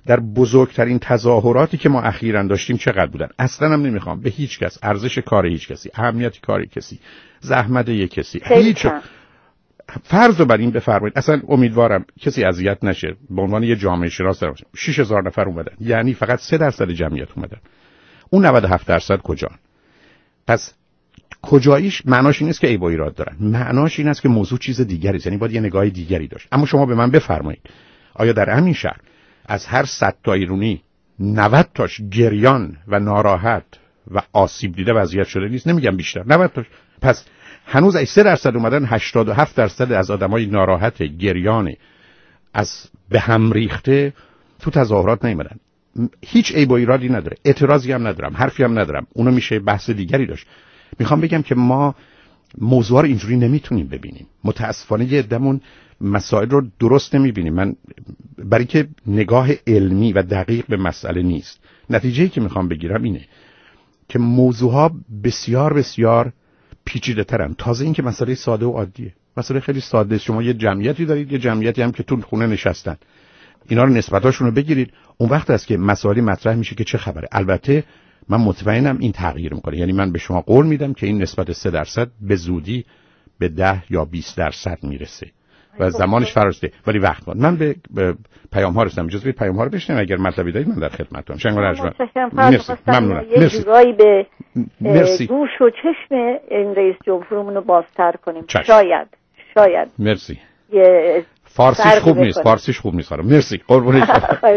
در بزرگترین تظاهراتی که ما اخیراً داشتیم چقدر بودن؟ اصلاً هم نمیخوام به هیچ کس ارزش کار هیچ کسی، اهمیت کار کسی، زحمت یک کسی، هیچ فرض رو بر این بفرمایید. اصلا امیدوارم کسی اذیت نشه. به عنوان یه جامعه شناس دارم شش هزار نفر اومدن، یعنی فقط سه درصد جمعیت اومدن. اون نود و هفت درصد کجا؟ پس کجاییش معناش این نیست که عیب و ایراد دارن، معناش این است که موضوع چیز دیگری است، یعنی باید یه نگاه دیگری داشت. اما شما به من بفرمایید آیا در همین شهر از هر صد تا ایرانی نود تاش گریان و ناراحت و آسیب دیده وضعیت شده نیست؟ نمیگم بیشتر، نود تاش. پس هنوز اگه سه درصد اومدن، هشتاد و هفت درصد از آدمای ناراحت گریان از به هم ریخته تو تظاهرات نیومدن. هیچ عیب و ایرادی نداره، اعتراضی هم ندارم، حرفی هم ندارم، اونو میشه بحث دیگری داشت. میخوام بگم که ما موضوع رو اینجوری نمیتونیم ببینیم. متاسفانه یه عده‌مون مسائل رو درست نمیبینیم. من برای که نگاه علمی و دقیق به مسئله نیست. نتیجه‌ای که میخوام بگیرم اینه که موضوعها بسیار بسیار پیچیده ترن. تازه این که مسئله ساده و عادیه، مسئله خیلی ساده است. شما یه جمعیتی دارید، یه جمعیتی هم که تو خونه نشستن، اینا رو نسبتاشون رو بگیرید، اون وقت است که مسائلی مطرح میشه که چه خبره. البته من مطمئنم این تغییر میکنه، یعنی من به شما قول میدم که این نسبت سه درصد به زودی به ده یا بیست درصد میرسه و زمانش فراسته، ولی وقت می‌خواد. من به, به پیام ها رسیدم، اجازه بدید پیام ها رو بشنویم، اگر مطلبی دارید من در خدمتتونم. شنگ ارجمند، مرسی، ممنونم. یه جورایی به گوش و چشم این رئیس جمهورمون رو بازتر کنیم. چشم. شاید شاید مرسی. یه فارسیش خوب نیست، فارسیش خوب نیست. مرسی، قربونش.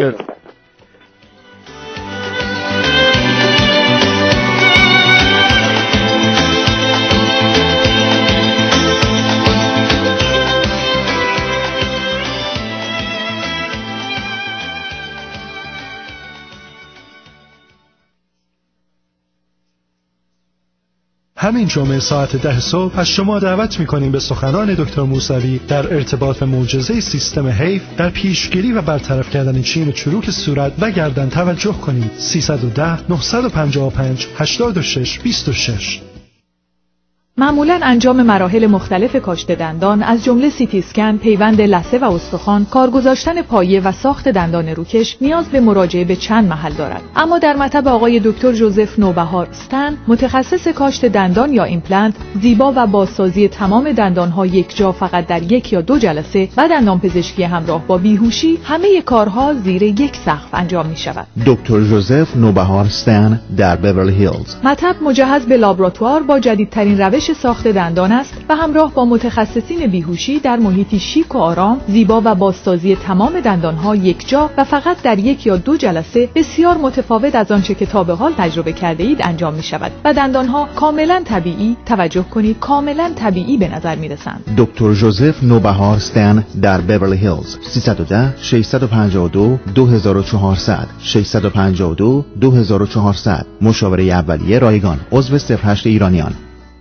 همین جمعه ساعت ده صبح از شما دعوت می‌کنیم به سخنان دکتر موسوی در ارتباط به معجزه سیستم حیف در پیشگیری و برطرف کردن چین چروک صورت و گردن توجه کنید. سیصد و ده نهصد و پنجاه و پنج هشتاد و شش بیست و شش. معمولاً انجام مراحل مختلف کاشت دندان از جمله سی تی اسکن، پیوند لثه و استخوان، کار گذاشتن پایه و ساخت دندان روکش نیاز به مراجعه به چند محل دارد. اما در مطب آقای دکتر ژوزف نوبهار استن، متخصص کاشت دندان یا ایمپلنت، زیبا و بازسازی تمام دندان‌ها یک جا فقط در یک یا دو جلسه و دندانپزشکی همراه با بیهوشی، همه کارها زیر یک سقف انجام می‌شود. دکتر ژوزف نوبهار استن در بیورلی هیلز. مطب مجهز به لابراتوار با جدیدترین روش ساخت دندان است و همراه با متخصصین بیهوشی در محیطی شیک و آرام، زیبا و بازسازی تمام دندانها یک جا و فقط در یک یا دو جلسه بسیار متفاوت از آنچه که تا به حال تجربه کرده اید انجام می شود و دندانها کاملا طبیعی، توجه کنید کاملا طبیعی به نظر می رسند. دکتر ژوزف نوبهار استن در بیورلی هیلز. سیصد و ده ششصد و پنجاه و دو دو هزار و چهارصد ششصد و پنجاه و دو دو هزار و چهارصد. مشاوره اولیه رایگان. عضو صفر هشت ایرانیان.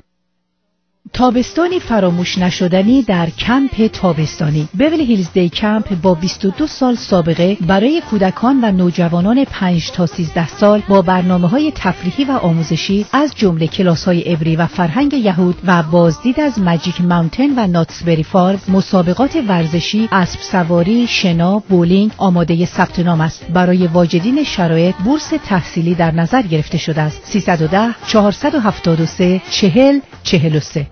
تابستانی فراموش نشدنی در کمپ تابستانی. بیورلی هیلز دی کمپ با بیست و دو سال سابقه برای کودکان و نوجوانان پنج تا سیزده سال با برنامه‌های تفریحی و آموزشی از جمله کلاس‌های عبری و فرهنگ یهود و بازدید از ماجیک ماونتن و ناتسبری فارم، مسابقات ورزشی، اسب سواری، شنا، بولینگ آماده ثبت نام است. برای واجدین شرایط بورس تحصیلی در نظر گرفته شده است. سیصد و ده چهارصد و هفتاد و سه چهل چهل و سه.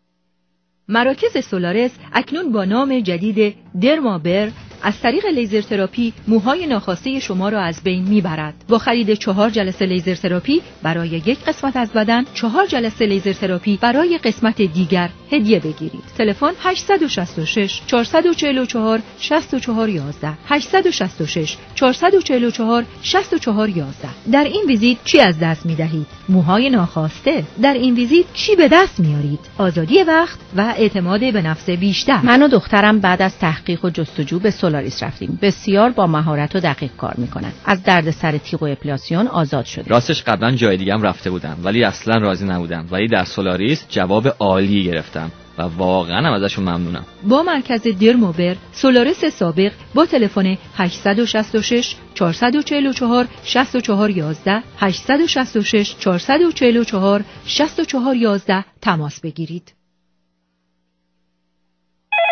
مراکز سولارس اکنون با نام جدید درمابر از طریق لیزر تراپی موهای ناخواسته شما را از بین میبرد. با خرید چهار جلسه لیزر تراپی برای یک قسمت از بدن، چهار جلسه لیزر تراپی برای قسمت دیگر هدیه بگیرید. تلفن هشت شش شش چهار چهار چهار شش چهار یک یک هشت شش شش چهار چهار چهار شش چهار یک یک. در این ویزیت چی از دست میدهید؟ موهای ناخواسته. در این ویزیت چی به دست میارید؟ آزادی وقت و اعتماد به نفس بیشتر. من و دخترم بعد از تحقیق و جستجو به سولاریس رفتیم. بسیار با مهارت و دقیق کار میکنن. از دردسر تیغ و اپلاسیون آزاد شدیم. راستش قبلا جای دیگه هم رفته بودم ولی اصلا راضی نبودم، ولی در سولاریس جواب عالی گرفتم و واقعا هم ازشون ممنونم. با مرکز درموبر سولاریس سابق با تلفن هشت شش شش چهار چهار چهار شش چهار یک یک هشت شش شش چهار چهار چهار شش چهار یک یک تماس بگیرید.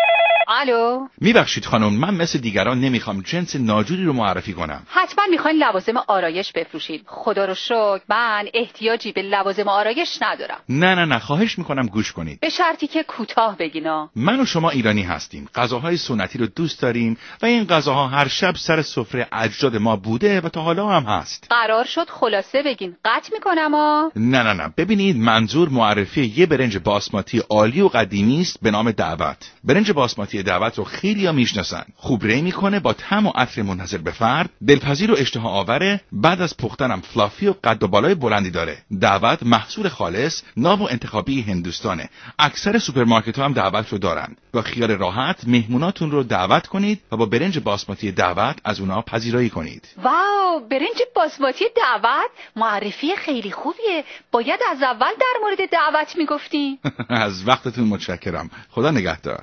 الو. میبخشید خانم، من مثل دیگران نمیخوام جنس ناجوری رو معرفی کنم. حتما میخواین لوازم آرایش بفروشید. خدا رو شکر من احتیاجی به لوازم آرایش ندارم. نه نه نه خواهش میکنم گوش کنید. به شرطی که کوتاه بگینا. من و شما ایرانی هستیم. غذاهای سنتی رو دوست داریم و این غذاها هر شب سر سفره اجداد ما بوده و تا حالا هم هست. قرار شد خلاصه بگین. قطع میکنم ها. نه نه نه ببینید، منظور معرفی یه برنج باسماتی عالی و قدیمی است به نام دعوت. برنج باسماتی دعوت رو خیلی‌ها میشناسن. خوب ری میکنه، با طعم و عطر منحصر به فرد، دلپذیر و اشتها آوره. بعد از پختنم فلافی و قد و بالای بلندی داره. دعوت محصول خالص، ناب و انتخابی هندوستانه. اکثر سوپرمارکت‌ها هم دعوت رو دارن. با خیال راحت مهموناتون رو دعوت کنید و با برنج باسماتی دعوت از اونها پذیرایی کنید. واو، برنج باسماتی دعوت معرفی خیلی خوبیه. باید از اول در مورد دعوت میگفتی. از وقتتون متشکرم. خدا نگهدار.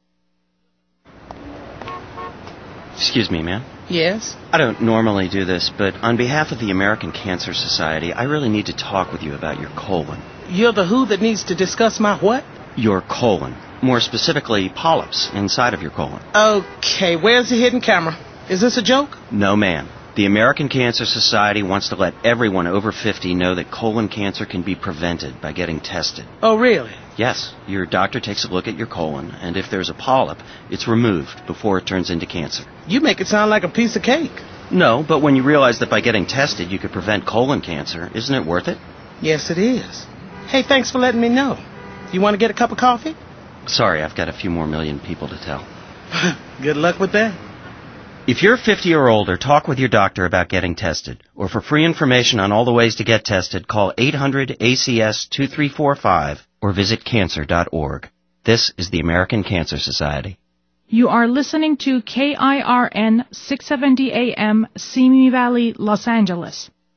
Excuse me, ma'am. Yes? I don't normally do this, but on behalf of the American Cancer Society, I really need to talk with you about your colon. You're the who that needs to discuss my what? Your colon. More specifically, polyps inside of your colon. Okay, where's the hidden camera? Is this a joke? No, ma'am. The American Cancer Society wants to let everyone over fifty know that colon cancer can be prevented by getting tested. Oh, really? Yes. Your doctor takes a look at your colon, and if there's a polyp, it's removed before it turns into cancer. You make it sound like a piece of cake. No, but when you realize that by getting tested you could prevent colon cancer, isn't it worth it? Yes, it is. Hey, thanks for letting me know. You want to get a cup of coffee? Sorry, I've got a few more million people to tell. Good luck with that. If you're fifty or older, talk with your doctor about getting tested. Or for free information on all the ways to get tested, call eight hundred A C S two three four five or visit cancer dot org. This is the American Cancer Society. You are listening to K I R N six seventy A M, Simi Valley, Los Angeles.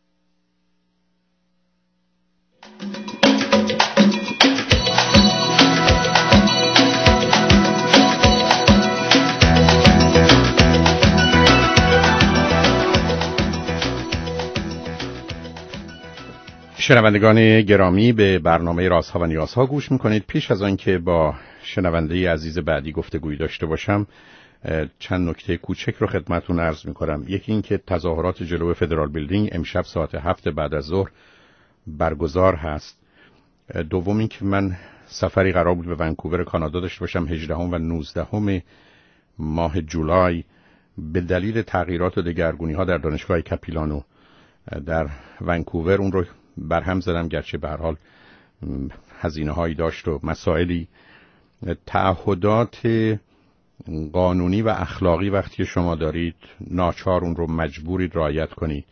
شنوندگان گرامی، به برنامه رازها و نیازها گوش میکنید. پیش از آن که با شنونده عزیز بعدی گفتگویی داشته باشم، چند نکته کوچک رو خدمتتون عرض میکنم. یکی این که تظاهرات جلوی فدرال بیلدینگ امشب ساعت هفت بعد از ظهر برگزار هست. دوم این که من سفری قرار بود به ونکوور کانادا داشته باشم هجدهم و نوزدهم ماه جولای. به دلیل تغییرات و دگرگونی ها در دانشگاه کاپیلانو در ونکوور اون رو برهم زدم، گرچه به هر حال هزینه هایی داشت و مسائلی. تعهدات قانونی و اخلاقی وقتی شما دارید ناچار اون رو مجبورید رعایت کنید.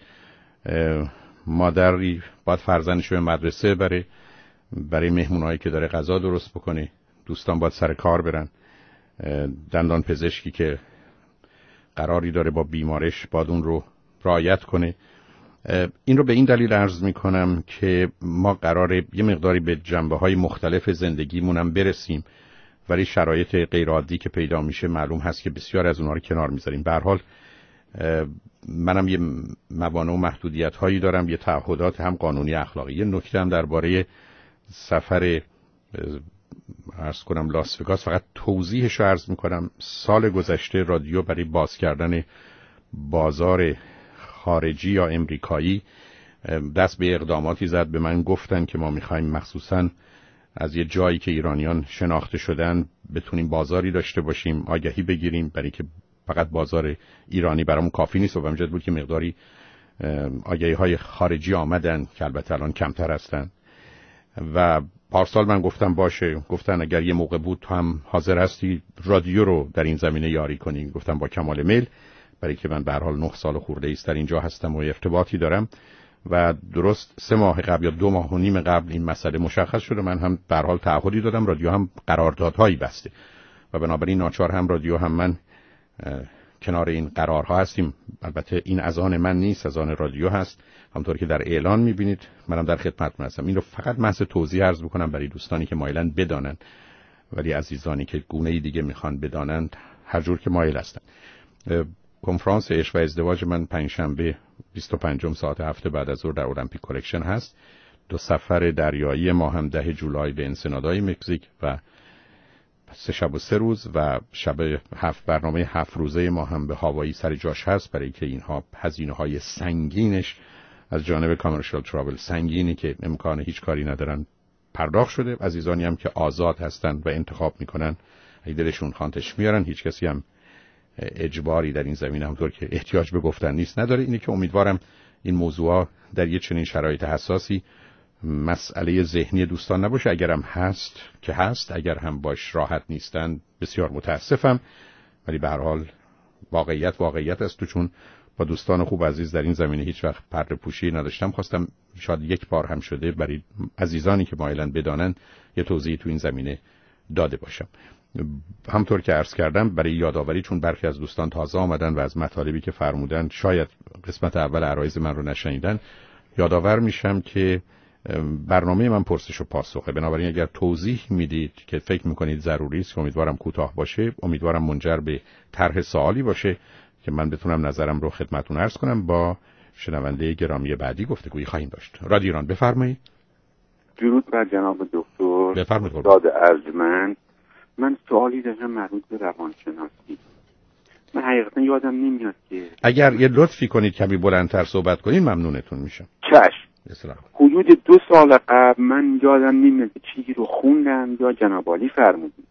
مادری باید فرزندش رو به مدرسه بره، برای مهمونایی که داره غذا درست بکنه، دوستان باید سر کار برن، دندان پزشکی که قراری داره با بیمارش باید اون رو رعایت کنه. این رو به این دلیل عرض می کنم که ما قراره یه مقداری به جنبه‌های مختلف زندگیمونم برسیم، ولی شرایط غیرعادی که پیدا میشه معلوم هست که بسیار از اونها رو کنار میذاریم. به هر حال منم یه موانع و محدودیت هایی دارم، یه تعهدات هم قانونی اخلاقی. یه نکته هم درباره سفر عرض کنم لاس وگاس، فقط توضیحش رو عرض میکنم. سال گذشته رادیو برای باز کردن بازار خارجی یا امریکایی دست به اقداماتی زد. به من گفتن که ما میخوایم مخصوصاً از یه جایی که ایرانیان شناخته شدن بتونیم بازاری داشته باشیم، آگهی بگیریم، برای که فقط بازار ایرانی برامون کافی نیست و بمجد بود که مقداری آگهی های خارجی آمدن که البته الان کمتر هستن. و پارسال من گفتم باشه، گفتن اگر یه موقع بود تو هم حاضر هستی رادیو رو در این زمینه یاری کنی. گفتم با کمال میل، برای که من به هر حال نه سال خورده ایست در اینجا هستم و ارتباطی دارم. و درست سه ماه قبل یا دو ماه و نیم قبل این مسئله مشخص شده. من هم به هر حال تعهدی دادم، رادیو هم قراردادهایی بسته و بنابراین ناچار هم رادیو هم من کنار این قرارها هستیم. البته این از آن من نیست، از آن رادیو هست، همونطور که در اعلان میبینید. منم در خدمتتون هستم. این رو فقط محض توضیح عرض بکنم برای دوستانی که مایلن بدانن، ولی عزیزانی که گونه‌ای دیگه میخوان بدانن هر جور که مایل هستن. کنفرانس عشق و ازدواج من پنجشنبه بیست و پنجم ساعت هفت بعد از ظهر در المپیک کلکشن هست. دو سفر دریایی ما هم ده جولای به انسنادای مکزیک و سه شب و سه روز و شب هفت برنامه هفت روزه ما هم به هوایی سر جاش هست، برای که اینها هزینه های سنگینش از جانب کامرشال ترافل، سنگینی که امکان هیچ کاری ندارن، پرداخت شده. عزیزانی هم که آزاد هستن و انتخاب میکنن اگه دلشون خواندش میارن، هیچ کسی هم اجباری در این زمینه همونطور که احتیاج به گفتن نیست نداره. اینه که امیدوارم این موضوع در یه چنین شرایط حساسی مسئله ذهنی دوستان نباشه. اگرم هست که هست، اگر هم باش راحت نیستن بسیار متاسفم، ولی به هر حال واقعیت واقعیت است. تو چون با دوستان خوب عزیز در این زمینه هیچ وقت پرده پوشی نداشتم، خواستم شاید یک بار هم شده برای عزیزانی که مایلن بدانن یه توضیحی تو این زمینه داده باشم. همطور که عرض کردم برای یادآوری، چون برخی از دوستان تازه آمدن و از مطالبی که فرمودن شاید قسمت اول عرایض من رو نشنیدن، یادآور میشم که برنامه من پرسش و پاسخه. بنابراین اگر توضیح میدید که فکر میکنید ضروری است، که امیدوارم کوتاه باشه، امیدوارم منجر به طرح سوالی باشه که من بتونم نظرم رو خدمتتون عرض کنم. با شنونده گرامی بعدی گفتگویی خواهیم داشت. رادیو ایران، بفرمایید. درود بر جناب دکتر. بفرمایید. استاد ارجمند، من سوالی داشتم مربوط به روانشناسی. من حقیقتا یادم نمیاد که اگر یه لطفی کنید کمی بلندتر صحبت کنید ممنونتون میشم. چشم. حدود دو سال قبل من یادم نمیاد که چیزی رو خوندم یا جناب عالی فرمودید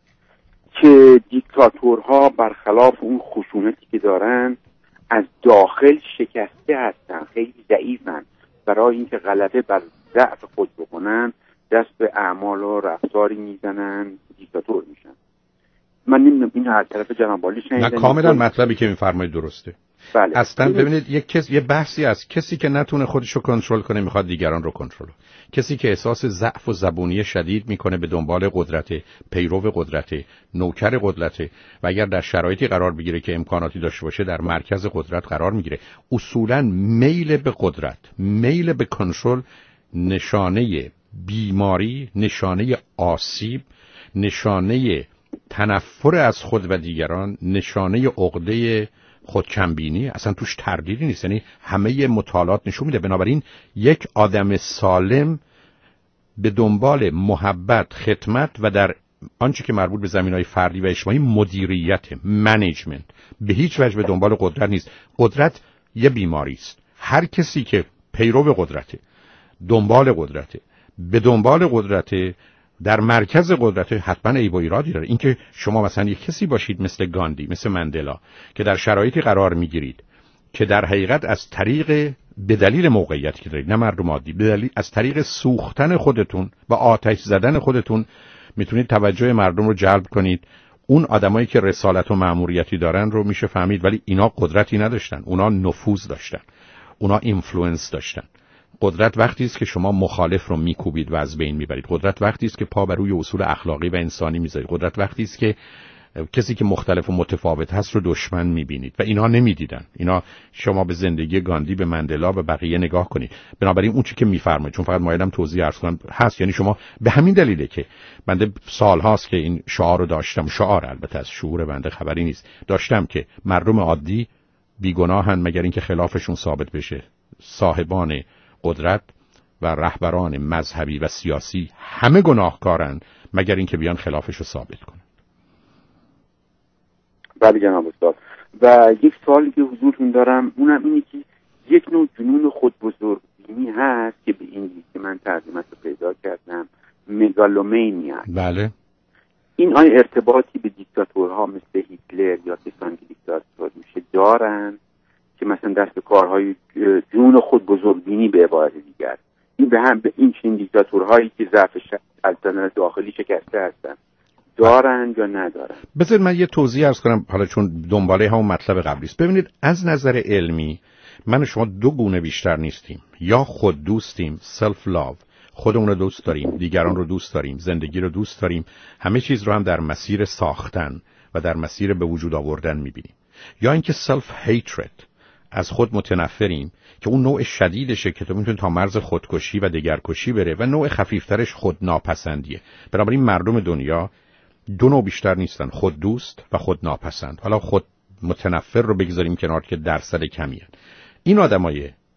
که دیکتاتورها برخلاف اون خشونتی که دارن از داخل شکسته هستن، خیلی ضعیفن. برای اینکه غلبه بر ضعف خود بکنن دست به اعمال و رفتاری میزنن، دیکتاتور میشن. من نمیدونم این هر طرف جناب عالی شنیدن. نه کاملا مطلبی که میفرمایید درسته. بله. اصلا ببینید یک کس یه بحثی از کسی که نتونه خودش رو کنترل کنه میخواد دیگران رو کنترل. کسی که احساس ضعف و زبونی شدید میکنه به دنبال قدرت، پیرو قدرت، نوکر قدرت، و اگر در شرایطی قرار بگیره که امکاناتی داشته باشه در مرکز قدرت قرار میگیره. اصولا میل به قدرت، میل به کنترل نشانه بیماری، نشانه آسیب، نشانه تنفر از خود و دیگران، نشانه عقده خودکمبینی، اصلا توش تردیدی نیست. یعنی همه مطالعات نشون میده. بنابراین یک آدم سالم به دنبال محبت، خدمت و در آنچه که مربوط به زمینهای فردی و اجتماعی مدیریت، منیجمنت، به هیچ وجه به دنبال قدرت نیست. قدرت یه بیماری است. هر کسی که پیرو قدرته، دنبال قدرته، به دنبال قدرته، در مرکز قدرت، حتما عیب و ایرادی داره. اینکه شما مثلا یک کسی باشید مثل گاندی، مثل مندلا، که در شرایطی قرار میگیرید که در حقیقت از طریق، به دلیل موقعیتی که دارید، نه مردم عادی، به دلیل از طریق سوختن خودتون و آتش زدن خودتون میتونید توجه مردم رو جلب کنید. اون آدمایی که رسالت و مأموریتی دارن رو میشه فهمید، ولی اینا قدرتی نداشتن، اونا نفوذ داشتن، اونا اینفلوئنس داشتن. قدرت وقتی است که شما مخالف رو میکوبید و از بین میبرید. قدرت وقتی است که پا بر روی اصول اخلاقی و انسانی میذارید. قدرت وقتی است که کسی که مختلف و متفاوت هست رو دشمن میبینید و اینا نمیدیدن. اینا شما به زندگی گاندی، به مندلا و بقیه نگاه کنید. بنابراین اون چی که میفرمایید، چون فقط مایلم توضیح عرض کنم هست، یعنی شما به همین دلیله که بنده سال هاست که این شعار رو داشتم، شعار البته از شعور بنده خبری نیست، داشتم که مردم عادی بیگناهن مگر اینکه خلافشون ثابت بشه. صاحبان قدرت و رهبران مذهبی و سیاسی همه گناهکارن مگر اینکه بیان خلافش رو ثابت کنن. بله جناب استاد. و یک سوالی که حضورتون دارم اونم اینه که یک نوع جنون خود بزرگبینی هست که به انگلیسی من ترجمه‌اش رو پیدا کردم، مگالومینیا. بله. این آیا ارتباطی به دیکتاتورها مثل هیتلر یا کسانی که دیکتاتور میشه دارن که مثلا دست کارهای جنون خود بزرگبینی به عبارت دیگر، این به هم به این چنین دیکتاتورهایی که ضعف سلطنت داخلی شکسته هستن دارن یا ندارن؟ بذارید من یه توضیح عرض کنم، حالا چون دنباله همون مطلب قبلی است. ببینید از نظر علمی من و شما دو گونه بیشتر نیستیم. یا خود دوستیم، سلف لاو، خودمون رو دوست داریم، دیگران رو دوست داریم، زندگی رو دوست داریم، همه چیز رو هم در مسیر ساختن و در مسیر به وجود آوردن میبینیم. یا اینکه سلف هیترد، از خود متنفریم که اون نوع شدیدشه که تو میتونی تا مرز خودکشی و دگرکشی بره، و نوع خفیفترش خود ناپسندیه. بنابراین مردم دنیا دو نوع بیشتر نیستن، خود دوست و خود ناپسند. حالا خود متنفر رو بگذاریم کنار که درصد کمیه. این آدمای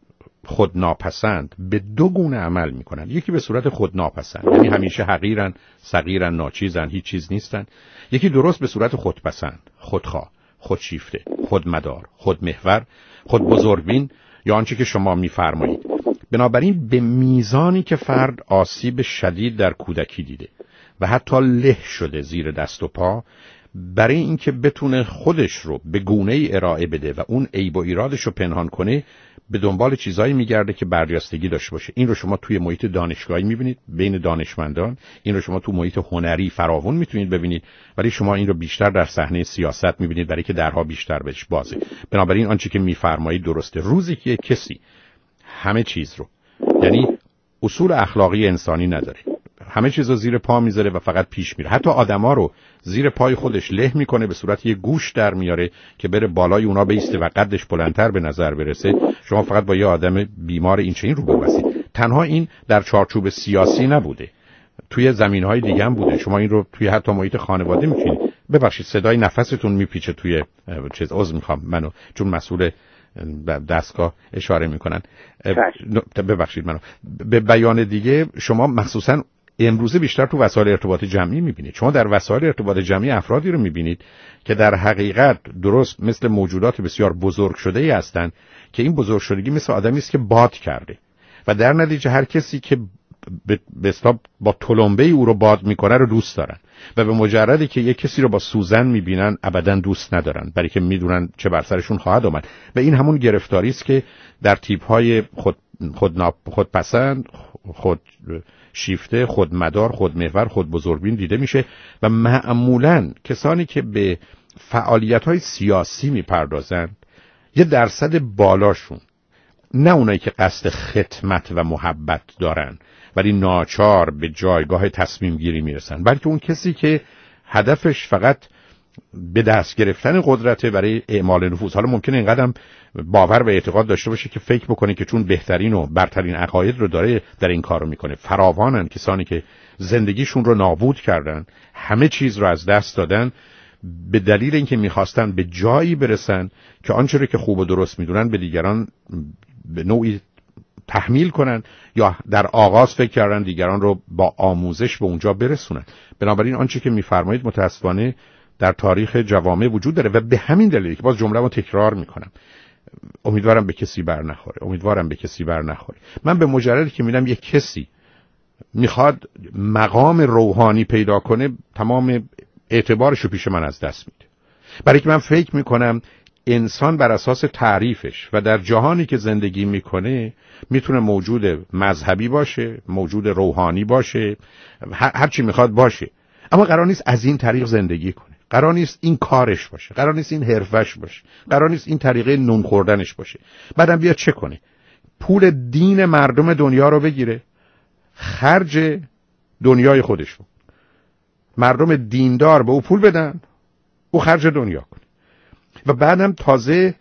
خودناپسند به دو گونه عمل میکنن. یکی به صورت خودناپسند، یعنی همیشه حقیرن، صغیرن، ناچیزن، هیچ چیز نیستن. یکی درست به صورت خودپسند، خودخواه، خودشیفته، خودمدار، خودمحور، خودبزرگبین، یا آنچه که شما میفرمایید. بنابراین به میزانی که فرد آسیب شدید در کودکی دیده و حتی له شده زیر دست و پا، برای اینکه بتونه خودش رو به گونه‌ای ارائه بده و اون عیب و ایرادش رو پنهان کنه، به دنبال چیزایی میگرده که برجستگی داشته باشه. این رو شما توی محیط دانشگاهی میبینید بین دانشمندان، این رو شما تو محیط هنری فراوون میتونید ببینید، ولی شما این رو بیشتر در صحنه سیاست میبینید، برای که درها بیشتر بهش بازه. بنابراین آنچه که میفرمایید درسته. روزی که کسی همه چیز رو، یعنی اصول اخلاقی انسانی نداره، همه چیز رو زیر پا میذاره و فقط پیش میره، حتی آدما رو زیر پای خودش له میکنه، به صورت یه گوش در میاره که بره بالای اونا بیسته و قدش بلندتر به نظر برسه، شما فقط با یه آدم بیمار این چنین رو ببسید. تنها این در چارچوب سیاسی نبوده، توی زمینهای دیگه هم بوده. شما این رو توی حتی محیط خانواده میتونید. ببخشید صدای نفستون میپیچه توی چیز، عذر میخوام منو، چون مسئول دستگاه اشاره میکنن، ببخشید منو. به بیان دیگه، شما مخصوصا امروزه بیشتر تو وسایل ارتباط جمعی میبینید. شما در وسایل ارتباط جمعی افرادی رو میبینید که در حقیقت درست مثل موجودات بسیار بزرگ شده ای هستن که این بزرگ شدگی مثل آدمی است که باد کرده و در نتیجه هر کسی که به اصطلاح با تلمبه او رو باد میکنه رو دوست دارن و به مجردی که یک کسی رو با سوزن میبینن ابدا دوست ندارن، برای که میدونن چه بر سرشون خواهد آمد. و این همون گرفتاری است که در تیپ‌های خود خود خودپسند، خود شیفته، خودمدار، خودمحور، خودبزرگبین دیده میشه و معمولاً کسانی که به فعالیت‌های سیاسی میپردازن یه درصد بالاشون، نه اونایی که قصد خدمت و محبت دارن ولی ناچار به جایگاه تصمیم گیری میرسن، بلکه اون کسی که هدفش فقط به دست گرفتن قدرته برای اعمال نفوذ. حالا ممکنه اینقدر باور و اعتقاد داشته باشه که فکر بکنه که چون بهترین و برترین عقاید رو داره در این کارو میکنه. فراوانن کسانی که زندگیشون رو نابود کردن، همه چیز رو از دست دادن به دلیل اینکه میخواستن به جایی برسن که آنچه رو که خوب و درست میدونن به دیگران به نوعی تحمیل کنن، یا در آغاز فکر کردن دیگران رو با آموزش به اونجا برسونن. بنابراین آنچه که میفرمایید متاسفانه در تاریخ جوامع وجود داره و به همین دلیل که باز جمله رو تکرار میکنم، امیدوارم به کسی بر نخوره، امیدوارم به کسی بر نخوره. من به مجردی که میبینم یک کسی میخواد مقام روحانی پیدا کنه، تمام اعتبارش رو پیش من از دست میده، برای که من فکر میکنم انسان بر اساس تعریفش و در جهانی که زندگی میکنه میتونه موجود مذهبی باشه، موجود روحانی باشه، هر چی میخواد باشه، اما قرار نیست از این طریق زندگی کنه، قرار نیست این کارش باشه، قرار نیست این حرفش باشه، قرار نیست این طریقه نون خوردنش باشه. بعدم بیا چه کنه؟ پول دین مردم دنیا رو بگیره خرج دنیای خودشون، مردم دیندار به او پول بدن، او خرج دنیا کنه و بعدم تازه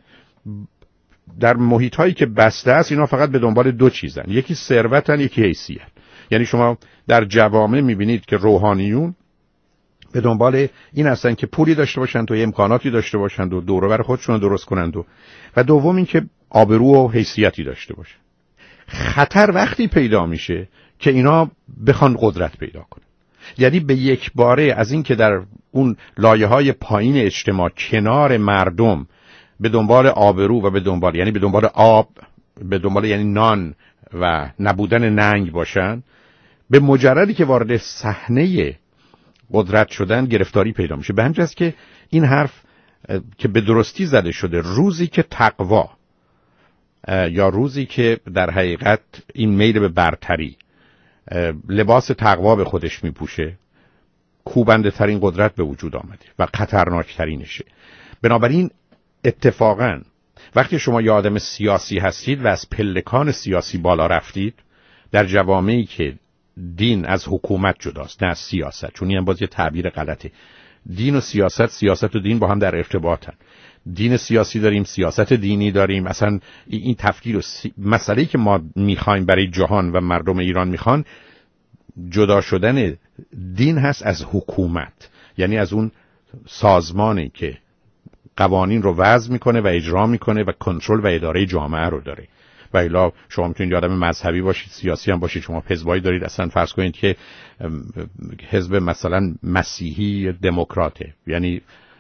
در محیطایی که بسته است اینا فقط به دنبال دو چیزن، یکی ثروتن، یکی حیثیت. یعنی شما در جوامع میبینید که روحانیون به دنبال این هستن که پولی داشته باشند و امکاناتی داشته باشند و دور و بر خودشون درست کنند و و دوم این که آبرو و حیثیتی داشته باشند. خطر وقتی پیدا میشه که اینا بخوان قدرت پیدا کنن، یعنی به یک باره از این که در اون لایه‌های پایین اجتماع کنار مردم به دنبال آبرو و به دنبال یعنی به دنبال آب، به دنبال یعنی نان و نبودن ننگ باشن، به مجردی که وارد صحنه قدرت شدن گرفتاری پیدا میشه. به همین جاست که این حرف که به درستی زده شده، روزی که تقوا یا روزی که در حقیقت این میل به برتری لباس تقوا به خودش میپوشه، کوبنده ترین قدرت به وجود آمده و خطرناک ترینشه. بنابراین اتفاقاً وقتی شما یه آدم سیاسی هستید و از پلکان سیاسی بالا رفتید، در جوامعی که دین از حکومت جداست، نه از سیاست، چون این باز یه تعبیر غلطه. دین و سیاست، سیاست و دین با هم در ارتباطن. دین سیاسی داریم، سیاست دینی داریم. اصلا این تفکیر و سی... مسئله‌ای که ما میخوایم برای جهان و مردم ایران میخوان جدا شدن دین هست از حکومت، یعنی از اون سازمانی که قوانین رو وضع میکنه و اجرا میکنه و کنترل و اداره جامعه رو داره. و الا شما میتونید آدم مذهبی باشید، سیاسی هم باشید، شما حزبایی دارید. اصلا فرض کنید که حزب مثلا مسیحی دموکراته، یعنی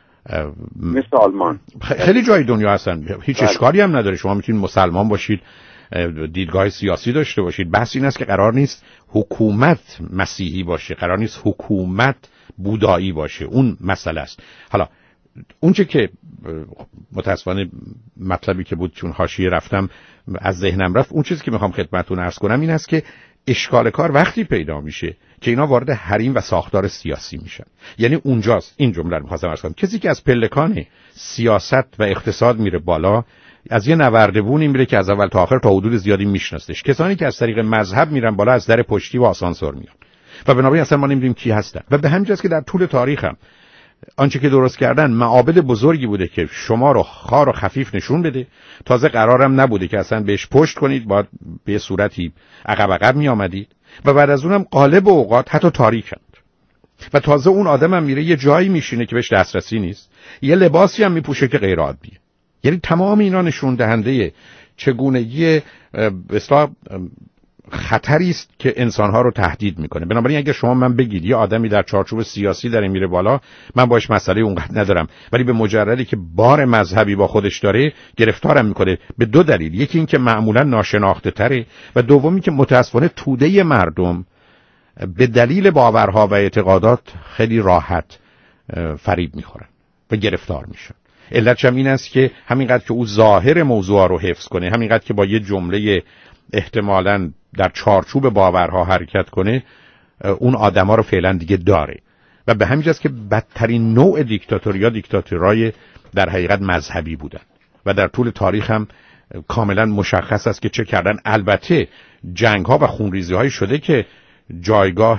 مثل آلمان خیلی جای دنیا هستن، هیچ اشکالی هم نداره. شما میتونید مسلمان باشید، دیدگاه سیاسی داشته باشید. بحث این است که قرار نیست حکومت مسیحی باشه، قرار نیست حکومت بودایی باشه. اون مسئله است. حالا اون چه که متاسفانه مطلبی که بود چون حاشیه رفتم از ذهنم رفت، اون چیزی که میخوام خدمتتون عرض کنم این است که اشکال کار وقتی پیدا میشه که اینا وارد حریم و ساختار سیاسی میشن. یعنی اونجاست این جمله رو می‌خواستم عرض کنم، کسی که از پلکان سیاست و اقتصاد میره بالا از یه نوردبونی میره که از اول تا آخر تا حدود زیادی میشناسش. کسانی که از طریق مذهب میرن بالا از در پشتی و آسانسور میان و بنابراین اصلا ما نمیدونیم کی هستن. و به همین جاست که در طول تاریخ هم آنچه که درست کردن معابد بزرگی بوده که شما رو خار و خفیف نشون بده. تازه قرارم نبوده که اصلا بهش پشت کنید، باید به صورتی عقب عقب می آمدید و بعد از اونم غالب اوقات حتی تاریکند و تازه اون آدم هم میره یه جایی میشینه که بهش دسترسی نیست، یه لباسی هم میپوشه که غیر عادیه. یعنی تمام اینا نشون دهنده چگونگی اصلاح خطری است که انسانها رو تهدید میکنه. بنابراین اگه شما من بگید یه آدمی در چارچوب سیاسی داره میره بالا، من باش مسئله اونقدر ندارم، ولی به مجردی که بار مذهبی با خودش داره گرفتارم میکنه به دو دلیل. یکی این که معمولا ناشناخته تره و دومی که متاسفانه توده مردم به دلیل باورها و اعتقادات خیلی راحت فریب میخورن و گرفتار میشن. علتش هم این است که همینقدر که او ظاهر موضوع رو حفظ کنه، همینقدر که با یه جمله احتمالاً در چارچوب باورها حرکت کنه، اون آدما رو فعلا دیگه داره. و به همین جاست که بدترین نوع دیکتاتوریا دیکتاتورای در حقیقت مذهبی بودن و در طول تاریخ هم کاملا مشخص است که چه کردن. البته جنگ ها و خونریزی های شده که جایگاه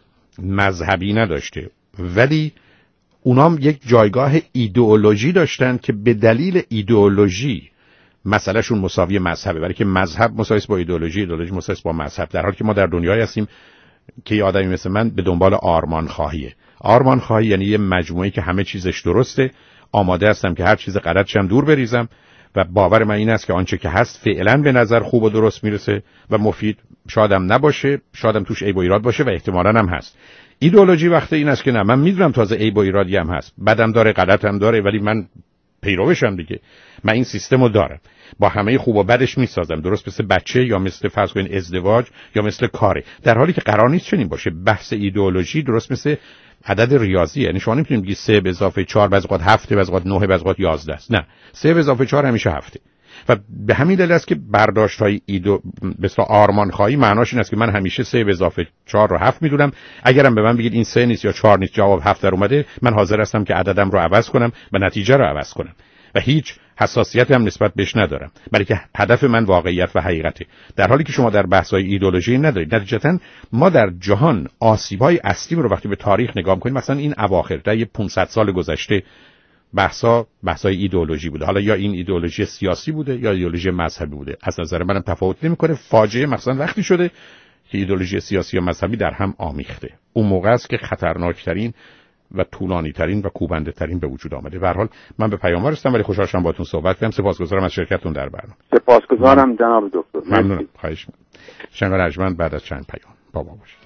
مذهبی نداشته، ولی اونام یک جایگاه ایدئولوژی داشتن که به دلیل ایدئولوژی مسئله شون مساوی مذهبه، برای که مذهب مساوی با ایدئولوژی، ایدئولوژی مساوی با مذهب. در حالی که ما در دنیایی هستیم که یه آدمی مثل من به دنبال آرمان خواهیه. آرمان خواهی یعنی یه مجموعه‌ای که همه چیزش درسته، آماده هستم که هر چیز غلطش هم دور بریزم و باور من این است که آنچه که هست فعلا به نظر خوب و درست میرسه و مفید، شادم نباشه، شادم توش عیب و ایراد باشه و احتمالاً هم هست. ایدئولوژی وقتی این است که نه، من میدونم تازه عیب و ایرادی هم هست، بدم داره، غلطم داره، ولی من پیروشم دیگه، من این سیستمو دارم، با همه خوب و بدش میسازم، درست مثل بچه یا مثل فرض کنین ازدواج یا مثل کاره. در حالی که قرار نیست چنین باشه. بحث ایدئولوژی درست مثل عدد ریاضی، یعنی شما نمیتونید بگید سه به اضافه چهار بعضی وقت هفت، بعضی وقت نه، بعضی وقت یازده است. نه، سه به اضافه چهار همیشه هفت. و به همین دلیل است که برداشت‌های ایدو مثلا آرمان خواهی معناش این است که من همیشه سه به اضافه چهار رو هفت میدونم. اگرم به من بگید این سه نیست یا چهار نیست، جواب هفت در اومده، من حاضر هستم که عددم رو عوض کنم و نتیجه رو عوض کنم و هیچ حساسیتی هم نسبت بهش ندارم، بلکه هدف من واقعیت و حقیقته. در حالی که شما در بحث‌های ایدئولوژی ندارید. نتیجتاً ما در جهان آسیب‌های اصلی رو وقتی به تاریخ نگاه می‌کنیم، مثلا این اواخر در یه پانصد سال گذشته بحثا بحث‌های ایدئولوژی بوده. حالا یا این ایدئولوژی سیاسی بوده یا ایدئولوژی مذهبی بوده، از نظر منم تفاوت نمی‌کنه. فاجعه مثلا وقتی شده که ایدئولوژی سیاسی و مذهبی در هم آمیخته. اون موقع است که خطرناکترین و طولانی ترین و کوبنده ترین به وجود آمده. به هر حال من به پیام‌آور هستم ولی خوشحال شدم باهاتون صحبت کردم. سپاسگزارم از شرکتتون در برنامه. سپاسگزارم جناب دکتر. ممنونم. خواهش می‌کنم. شنوار ارجمند بعد از چند پیام با ما باشید.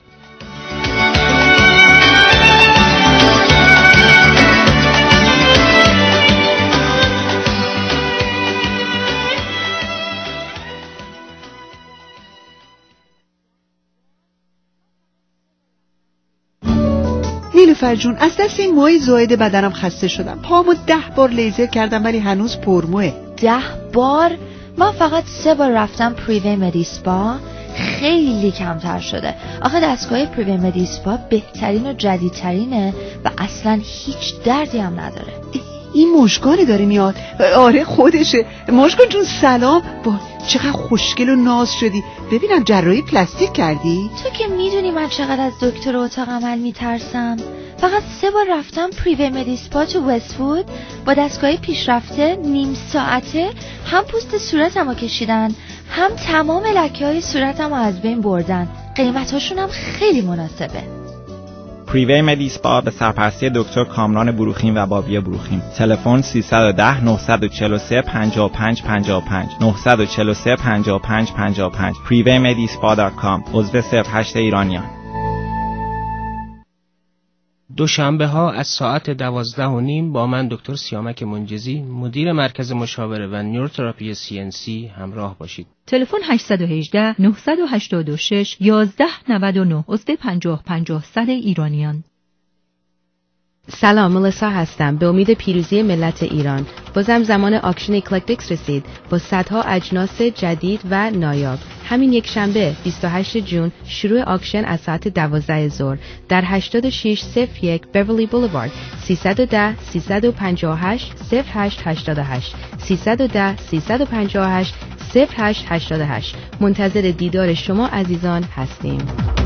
نیلوفر جون، از دست این موهای زائد بدنم خسته شدم. پامو ده بار لیزر کردم ولی هنوز پرموه. ده بار؟ من فقط سه بار رفتم پریوی مدیسپا، خیلی کمتر شده. آخه دستگاه پریوی مدیسپا بهترین و جدیدترینه و اصلا هیچ دردی هم نداره. این مشکانی داره میاد. آره خودشه. مشکان جون سلام. با چقدر خوشگل و ناز شدی. ببینم جراحی پلاستیک کردی؟ تو که میدونی من چقدر از دکتر اتاق عمل میترسم. فقط سه بار رفتم پریوی مدیسپا تو وست‌وود با دستگاه پیشرفته، نیم ساعته هم پوست صورتمو کشیدن هم تمام لکه‌های صورتمو از بین بردن. قیمتاشون هم خیلی مناسبه. پریوی مدیسپا به سرپرستی دکتر کامران بروخیم و بابی بروخیم. تلفن سیصد و ده نهصد و چهل و سه پنجاه و پنج پنجاه و پنج نهصد و چهل و سه پنجاه و پنج پنجاه و پنج پریوی مدیسپا دات کام. عضو صفر هشت ایرانیان. دوشنبه ها از ساعت دوازده و نیم با من دکتر سیامک منجزی مدیر مرکز مشاوره و نیوروتراپی سی ان سی همراه باشید. تلفن هشت یک هشت نه هشت شش یازده نود و نه عضو پنجاه پنجاه صد ایرانیان. سلام، ملسا هستم. به امید پیروزی ملت ایران. بازم زمان آکشن اکلکتیکس رسید با صدها اجناس جدید و نایاب. همین یک شنبه بیست و هشتم جون شروع آکشن از ساعت دوازده ظهر در هشتاد و شش صفر یک بیورلی بولوارد. سیصد و ده سیصد و پنجاه و هشت صفر هشت هشتاد و هشت سیصد و ده سیصد و پنجاه و هشت صفر هشت هشتاد و هشت. منتظر دیدار شما عزیزان هستیم.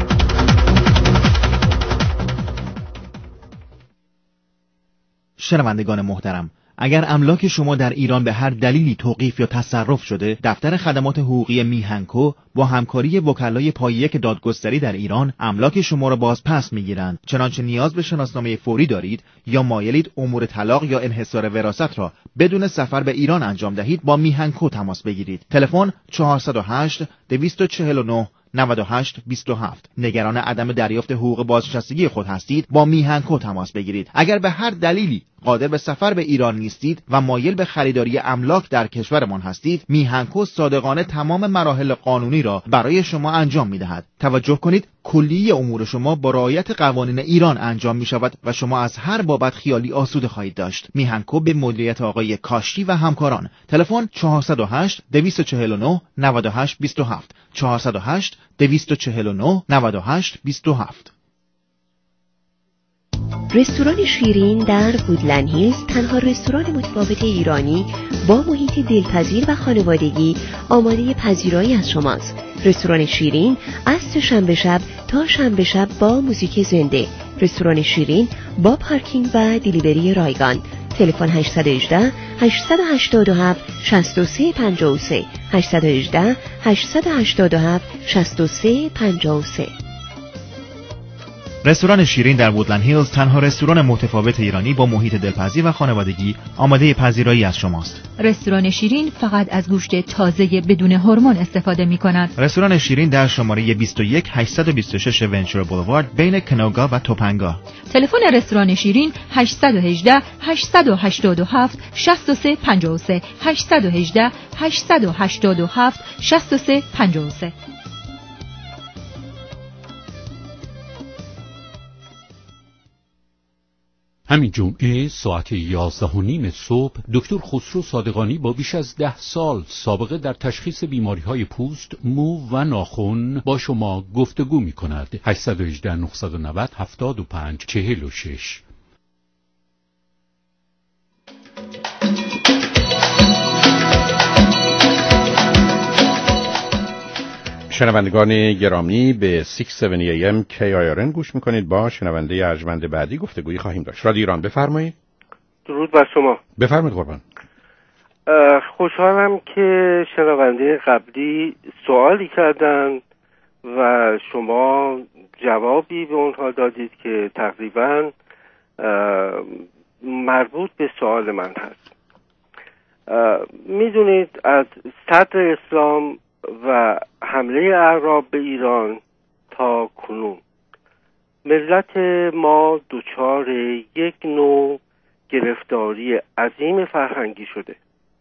شنوندگان محترم، اگر املاک شما در ایران به هر دلیلی توقیف یا تصرف شده، دفتر خدمات حقوقی میهنکو با همکاری وکلای پای یک دادگستری در ایران املاک شما را باز پس میگیرند. چنانچه نیاز به شناسنامه فوری دارید یا مایلید امور طلاق یا انحصار وراثت را بدون سفر به ایران انجام دهید، با میهنکو تماس بگیرید. تلفن چهارصد و هشت دویست و چهل و نه نود و هشت بیست و هفت. نگران عدم دریافت حقوق بازنشستگی خود هستید، با میهنکو تماس بگیرید. اگر به هر دلیلی قادر به سفر به ایران نیستید و مایل به خریداری املاک در کشورمان هستید، میهنکو صادقانه تمام مراحل قانونی را برای شما انجام می‌دهد. توجه کنید، کلیه امور شما با رعایت قوانین ایران انجام می‌شود و شما از هر بابت خیالی آسوده خواهید داشت. میهنکو به مدیریت آقای کاشتی و همکاران. تلفن چهارصد و هشت دویست و چهل و نه نود و هشت بیست و هفت چهارصد و هشت دویست و چهل و نه نود و هشت بیست و هفت. رستوران شیرین در وودلند هیلز تنها رستوران متفاوت ایرانی با محیط دلپذیر و خانوادگی آماده پذیرایی از شماست. رستوران شیرین از سه‌شنبه شب تا شنبه شب با موزیک زنده. رستوران شیرین با پارکینگ و دیلیوری رایگان. تلفن هشت یک هشت هشت هشت هفت شصت و سه پنجاه و سه هشت یک هشت هشت هشت هفت شصت و سه پنجاه و سه. رستوران شیرین در وودلند هیلز تنها رستوران متفاوت ایرانی با محیط دلپذیر و خانوادگی آماده پذیرایی از شماست. رستوران شیرین فقط از گوشت تازه بدون هورمون استفاده می کند. رستوران شیرین در شماره بیست و یک هشتصد و بیست و شش ونچر بولوارد بین کنوگا و توپنگا. تلفن رستوران شیرین هشت یک هشت هشت هشت هفت شصت و سه پنجاه و سه هشت یک هشت هشت هشت هفت شصت و سه پنجاه و سه. همین جمعه ساعت یازده و نیم صبح دکتر خسرو صادقانی با بیش از ده سال سابقه در تشخیص بیماری‌های پوست، مو و ناخن با شما گفتگو می‌کند. هشت یک هشت نه نه صفر هفتاد و پنج چهل و شش. شنوندگان گرامی، به شش هفتاد ای ام کی آی آر ان گوش میکنید. با شنونده ارجمند بعدی گفتگویی خواهیم داشت. رادیو ایران، بفرمایید. درود بر شما. بفرمایید قربان. خوشحالم که شنونده قبلی سوالی کردن و شما جوابی به اونها دادید که تقریبا مربوط به سوال من هست. میدونید از صدر اسلام و حمله اعراب به ایران تا کنون ملت ما دچار یک نوع گرفتاری عظیم فرهنگی شده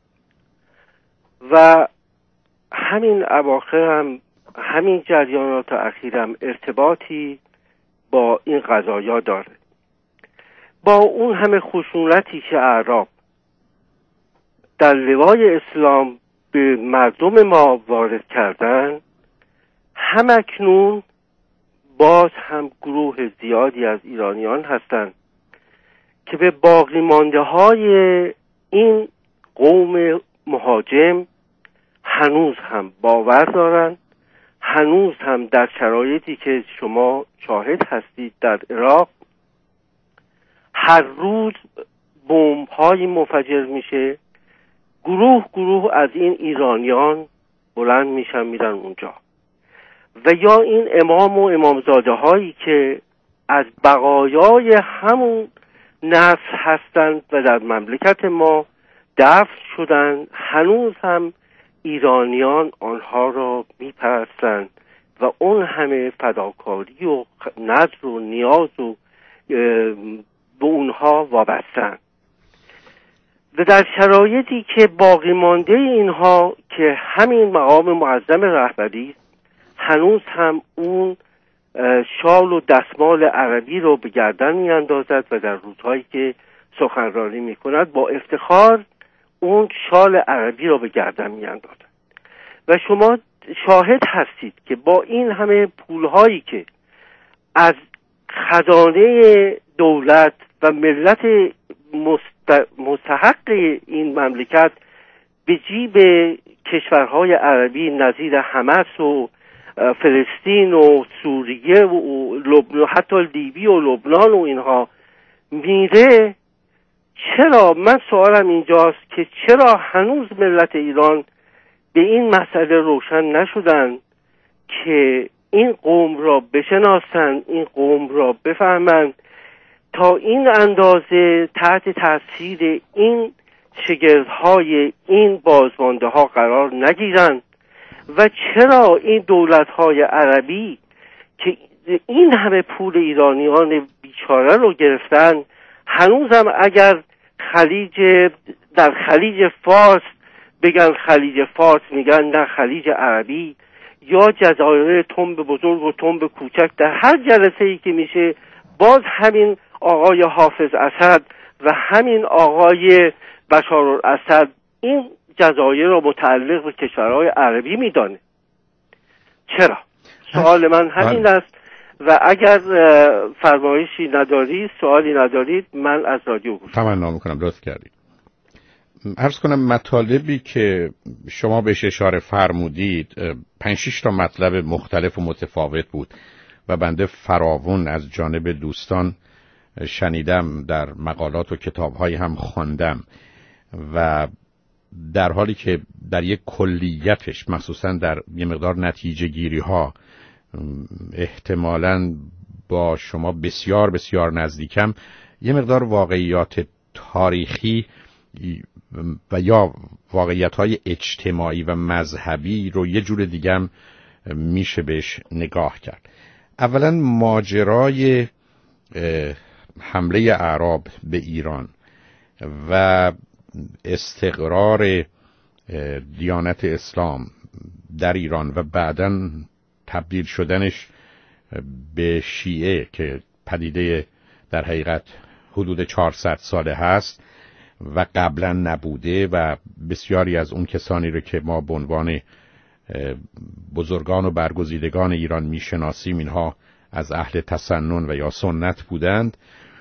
و همین اواخر هم همین جریانات اخیر هم ارتباطی با این قضایا داره. با اون همه خشونتی که اعراب در لوای اسلام به مردم ما وارد کردن، هم اکنون باز هم گروه زیادی از ایرانیان هستند که به باقی مانده های این قوم مهاجم هنوز هم باور دارند، هنوز هم در شرایطی که شما شاهد هستید در عراق هر روز بمب های منفجر میشه، گروه گروه از این ایرانیان بلند میشن میرن اونجا. و یا این امام و امامزاده هایی که از بقایای همون نسل هستند و در مملکت ما دفن شدند. هنوز هم ایرانیان آنها را میپرستند و اون همه فداکاری و نذر و نیاز و به اونها وابستند. و در شرایطی که باقی مانده اینها که همین مقام معظم رهبری هنوز هم اون شال و دستمال عربی رو به گردن می اندازد و در روزهایی که سخنرانی می کند با افتخار اون شال عربی رو به گردن می اندازد. و شما شاهد هستید که با این همه پولهایی که از خزانه دولت و ملت مستحق این مملکت به جیب کشورهای عربی نظیر حماس و فلسطین و سوریه و لبنان، حتی لیبی و لبنان و اینها میره، چرا؟ من سوالم اینجاست که چرا هنوز ملت ایران به این مسئله روشن نشدن که این قوم را بشناسند، این قوم را بفهمند، تا این اندازه تحت تاثیر این شگردهای این بازمانده ها قرار نگیرند. و چرا این دولت های عربی که این همه پول ایرانیان بیچاره رو گرفتن، هنوزم اگر خلیج در خلیج فارس بگن خلیج فارس میگن نه خلیج عربی، یا جزایر تنب بزرگ و تنب کوچک، در هر جلسه ای که میشه باز همین آقای حافظ اسد و همین آقای بشار الاسد این جزایر را متعلق به کشورهای عربی میدانه. چرا؟ سوال من همین است. و اگر فرمایشی ندارید، سوالی ندارید، من از رادیو گوش تمنا میکنم. لطف کردید. عرض کنم مطالبی که شما بهش اشاره فرمودید پنج شش تا مطلب مختلف و متفاوت بود و بنده فراوون از جانب دوستان شنیدم، در مقالات و کتاب‌های هم خواندم و در حالی که در یک کلیتش مخصوصا در یه مقدار نتیجه گیری ها احتمالاً با شما بسیار بسیار نزدیکم، یه مقدار واقعیات تاریخی و یا واقعیت‌های اجتماعی و مذهبی رو یه جور دیگه هم میشه بهش نگاه کرد. اولا ماجرای حمله اعراب به ایران و استقرار دیانت اسلام در ایران و بعداً تبدیل شدنش به شیعه که پدیده در حقیقت حدود چهارصد ساله هست و قبلا نبوده و بسیاری از اون کسانی رو که ما به عنوان بزرگان و برگزیدگان ایران میشناسیم اینها از اهل تسنن و یا سنت بودند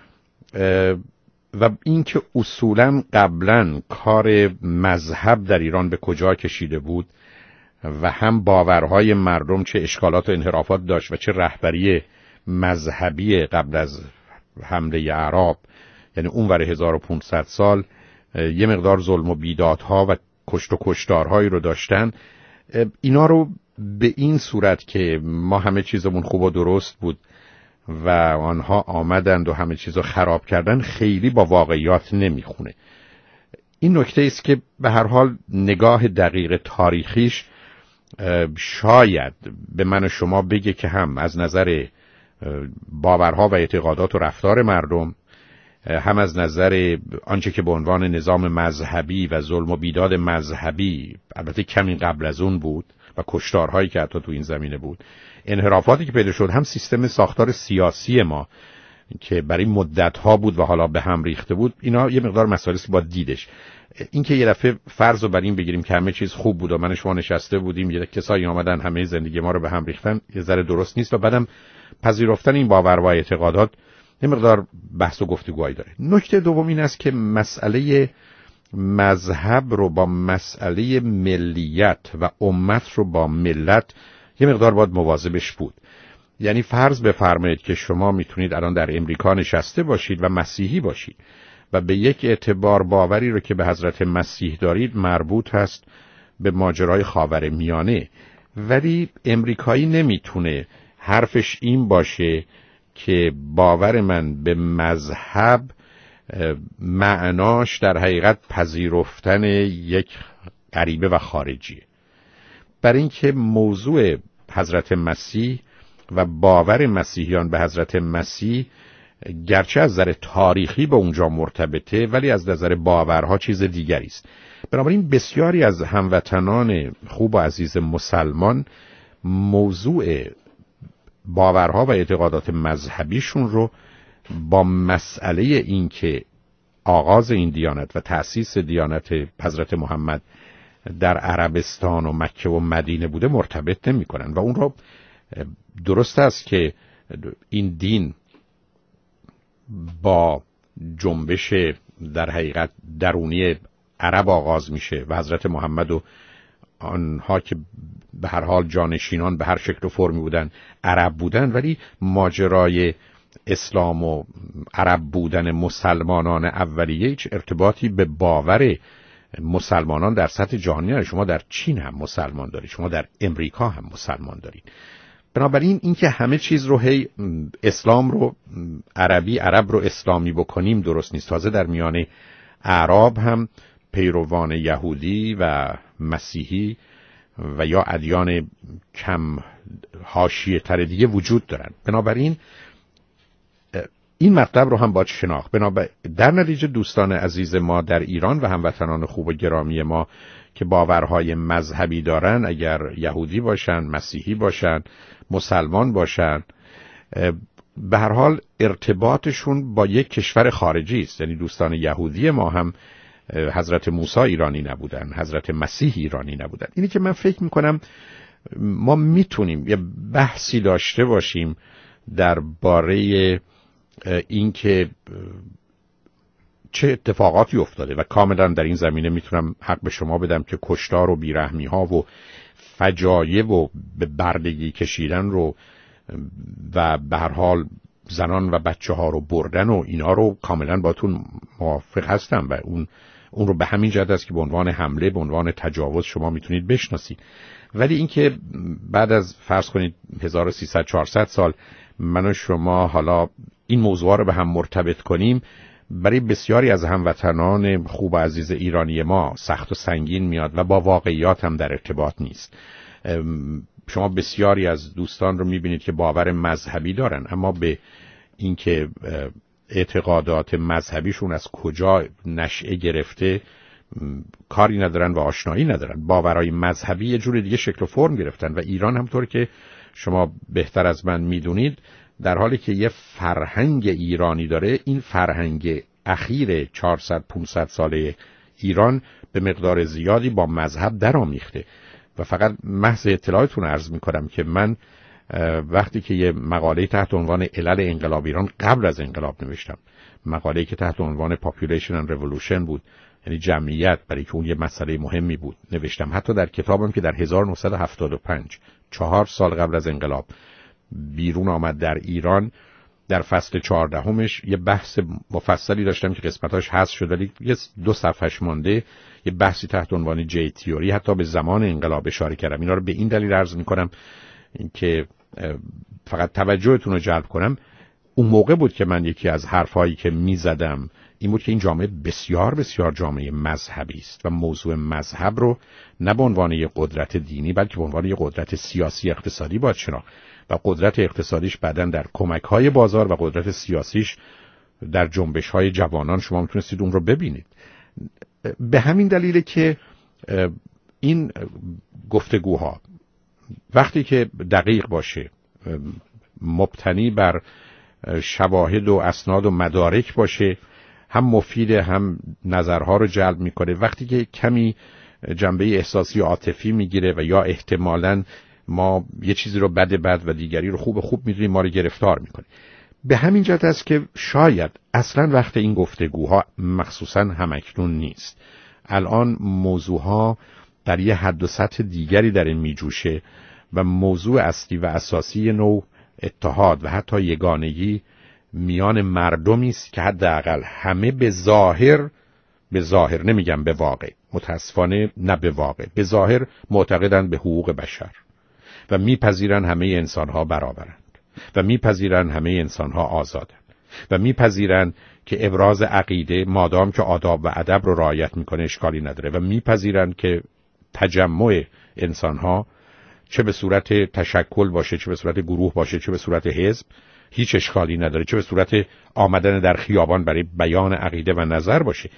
و اینکه اصولا قبلا کار مذهب در ایران به کجا کشیده بود و هم باورهای مردم چه اشکالات و انحرافات داشت و چه رهبری مذهبی قبل از حمله اعراب، یعنی اونور هزار و پانصد سال یه مقدار ظلم و بیدادها و کشت و کشتارهایی رو داشتن. اینا رو به این صورت که ما همه چیزمون خوب و درست بود و آنها آمدند و همه چیز رو خراب کردن خیلی با واقعیات نمیخونه. این نکته است که به هر حال نگاه دقیق تاریخیش شاید به من و شما بگه که هم از نظر باورها و اعتقادات و رفتار مردم، هم از نظر آنچه که به عنوان نظام مذهبی و ظلم و بیداد مذهبی، البته کمی قبل از اون بود و کشتارهایی که حتی تو این زمینه بود، انحرافاتی که پیدا شد، هم سیستم ساختار سیاسی ما که برای مدت‌ها بود و حالا به هم ریخته بود، اینا یه مقدار مسائلی با دیدش. اینکه یه دفعه فرض رو بر این بگیریم که همه چیز خوب بود و من شما نشسته بودیم یه کسایی اومدن همه زندگی ما رو به هم ریختن، یه ذره درست نیست و بعدم پذیرفتن این باور و اعتقادات یه مقدار بحث و گفتگویی داره. نکته دوم این است که مسئله مذهب رو با مسئله ملیت و امت رو با ملت یه مقدار باید مواظبش بود. یعنی فرض بفرمایید که شما میتونید الان در امریکا نشسته باشید و مسیحی باشید و به یک اعتبار باوری رو که به حضرت مسیح دارید مربوط هست به ماجرای خاورمیانه، ولی امریکایی نمیتونه حرفش این باشه که باور من به مذهب معناش در حقیقت پذیرفتن یک غریبه و خارجیه. برای اینکه موضوع حضرت مسیح و باور مسیحیان به حضرت مسیح گرچه از نظر تاریخی به اونجا مرتبطه، ولی از نظر باورها چیز دیگری است. بنابراین بسیاری از هموطنان خوب و عزیز مسلمان موضوع باورها و اعتقادات مذهبیشون رو با مسئله این که آغاز این دیانت و تأسیس دیانت حضرت محمد در عربستان و مکه و مدینه بوده مرتبط نمی کنن و اون رو درست است که این دین با جنبش در حقیقت درونی عرب آغاز میشه و حضرت محمد و آنها که به هر حال جانشینان به هر شکل و فرمی بودن عرب بودن، ولی ماجرای اسلام و عرب بودن مسلمانان اولیه هیچ ارتباطی به باور مسلمانان در سطح جهانی نداره. شما در چین هم مسلمان دارید، شما در امریکا هم مسلمان دارید. بنابراین اینکه همه چیز رو هی اسلام رو عربی، عرب رو اسلامی بکنیم درست نیست. تازه در میان اعراب هم پیروان یهودی و مسیحی و یا ادیان کم حاشیه تر دیگه وجود دارن. بنابراین این مطلب رو هم باید شناخت. بنابراین در نتیجه دوستان عزیز ما در ایران و هموطنان خوب و گرامی ما که باورهای مذهبی دارن، اگر یهودی باشن، مسیحی باشن، مسلمان باشن، به هر حال ارتباطشون با یک کشور خارجی است. یعنی دوستان یهودی ما هم حضرت موسی ایرانی نبودن، حضرت مسیح ایرانی نبودن. اینی که من فکر میکنم ما میتونیم یه بحثی داشته باشیم درباره اینکه چه اتفاقاتی افتاده و کاملا در این زمینه میتونم حق به شما بدم که کشتار و بیرحمی ها و فجایع و به بردگی کشیدن رو و به هر حال زنان و بچه ها رو بردن و اینا رو کاملا باتون موافق هستم و اون اون رو به همین جهت است که به عنوان حمله، به عنوان تجاوز شما میتونید بشناسید. ولی اینکه بعد از فرض کنید هزار و سیصد چهارصد سال من و شما حالا این موضوع رو به هم مرتبط کنیم، برای بسیاری از هموطنان خوب و عزیز ایرانی ما سخت و سنگین میاد و با واقعیات هم در ارتباط نیست. شما بسیاری از دوستان رو میبینید که باور مذهبی دارن، اما به اینکه اعتقادات مذهبیشون از کجا نشأه گرفته کاری ندارن و آشنایی ندارن. باورهای مذهبی یه جور دیگه شکل و فرم گرفتن و ایران همطور که شما بهتر از من میدونید در حالی که یه فرهنگ ایرانی داره، این فرهنگ اخیر چهارصد پانصد ساله ایران به مقدار زیادی با مذهب درآمیخته. و فقط محض اطلاعتون عرض میکنم که من وقتی که یه مقاله تحت عنوان علل انقلاب ایران قبل از انقلاب نوشتم، مقاله‌ای که تحت عنوان Population and Revolution بود، یعنی جمعیت، برای که اون یه مسئله مهمی بود، نوشتم. حتی در کتابم که در هزار و نهصد و هفتاد و پنج، چهار سال قبل از انقلاب بیرون آمد در ایران، در فصل چهاردهمش یه بحث مفصلی داشتم که قسمتاش حذف شد ولی یه دو صفحه‌اش مونده، یه بحثی تحت عنوان جی تیوری حتی به زمان انقلاب اشاره کردم. اینا رو به این دلیل عرض می‌کنم که فقط توجهتون رو جلب کنم. اون موقع بود که من یکی از حرفایی که میزدم این بود که این جامعه بسیار بسیار جامعه مذهبی است و موضوع مذهب رو نه به عنوان یک قدرت دینی بلکه به عنوان یک قدرت سیاسی اقتصادی باید شناخت و قدرت اقتصادیش بعداً در کمک‌های بازار و قدرت سیاسیش در جنبش‌های جوانان شما میتونستید اون رو ببینید. به همین دلیله که این گفتگوها وقتی که دقیق باشه، مبتنی بر شواهد و اسناد و مدارک باشه، هم مفید هم نظرها رو جلب میکنه. وقتی که کمی جنبه احساسی و عاطفی میگیره و یا احتمالاً ما یه چیزی رو بد بد و دیگری رو خوب خوب میدونیم، ما رو گرفتار میکنه. به همین جهت است که شاید اصلا وقت این گفتگوها مخصوصا همکنون نیست. الان موضوعها در یه حد و سطح دیگری در این میجوشه و موضوع اصلی و اساسی نوع اتحاد و حتی یگانگی میان مردمی است که حداقل همه به ظاهر به ظاهر نمیگم به واقع، متاسفانه نه به واقع، به ظاهر معتقدند به حقوق بشر و میپذیرن همه انسانها برابرند و میپذیرن همه انسان‌ها آزادن و میپذیرن که ابراز عقیده مادام که آداب و ادب رو رعایت میکنه اشکالی نداره و میپذیرن که تجمع انسان‌ها چه به صورت تشکل باشه، چه به صورت گروه باشه، چه به صورت حزب، هیچ اشکالی نداره، چه به صورت آمدن در خیابان برای بیان عقیده و نظر باشه.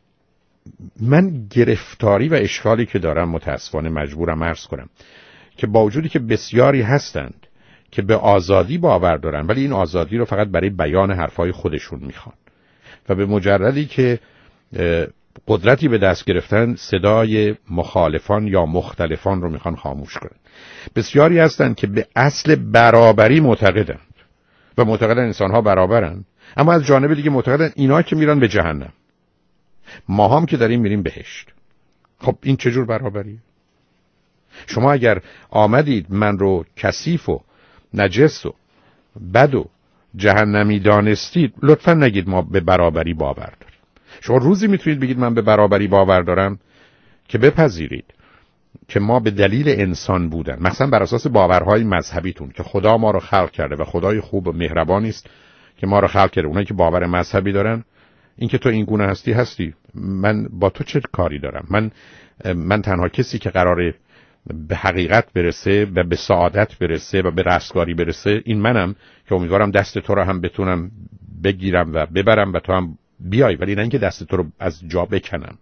من گرفتاری و اشکالی که دارم متاسفانه مجبورم عرض کنم که با وجودی که بسیاری هستند که به آزادی باور دارن ولی این آزادی رو فقط برای بیان حرفای خودشون میخوان و به مجردی که قدرتی به دست گرفتن صدای مخالفان یا مختلفان رو میخوان خاموش کنن. بسیاری هستند که به اصل برابری معتقدند و معتقدن انسان‌ها برابرن، اما از جانب دیگه معتقدن اینا که میرن به جهنم، ما هم که داریم میریم بهشت. خب این چه جور برابریه؟ شما اگر آمدید من رو کثیف و نجس و بد و جهنمی دانستید، لطفاً نگید ما به برابری باور داریم. شما روزی میتونید بگید من به برابری باور دارم که بپذیرید که ما به دلیل انسان بودن، مثلا بر اساس باورهای مذهبیتون که خدا ما رو خلق کرده و خدای خوب و مهربانی است که ما رو خلق کرده، اونایی که باور مذهبی دارن، این که تو این گونه هستی هستی، من با تو چه کاری دارم؟ من من تنها کسی که قراره به حقیقت برسه و به سعادت برسه و به رستگاری برسه این منم که امیدوارم دست تو رو هم بتونم بگیرم و ببرم و تو هم بیای، ولی نه اینکه دست تو رو از جا بکنم.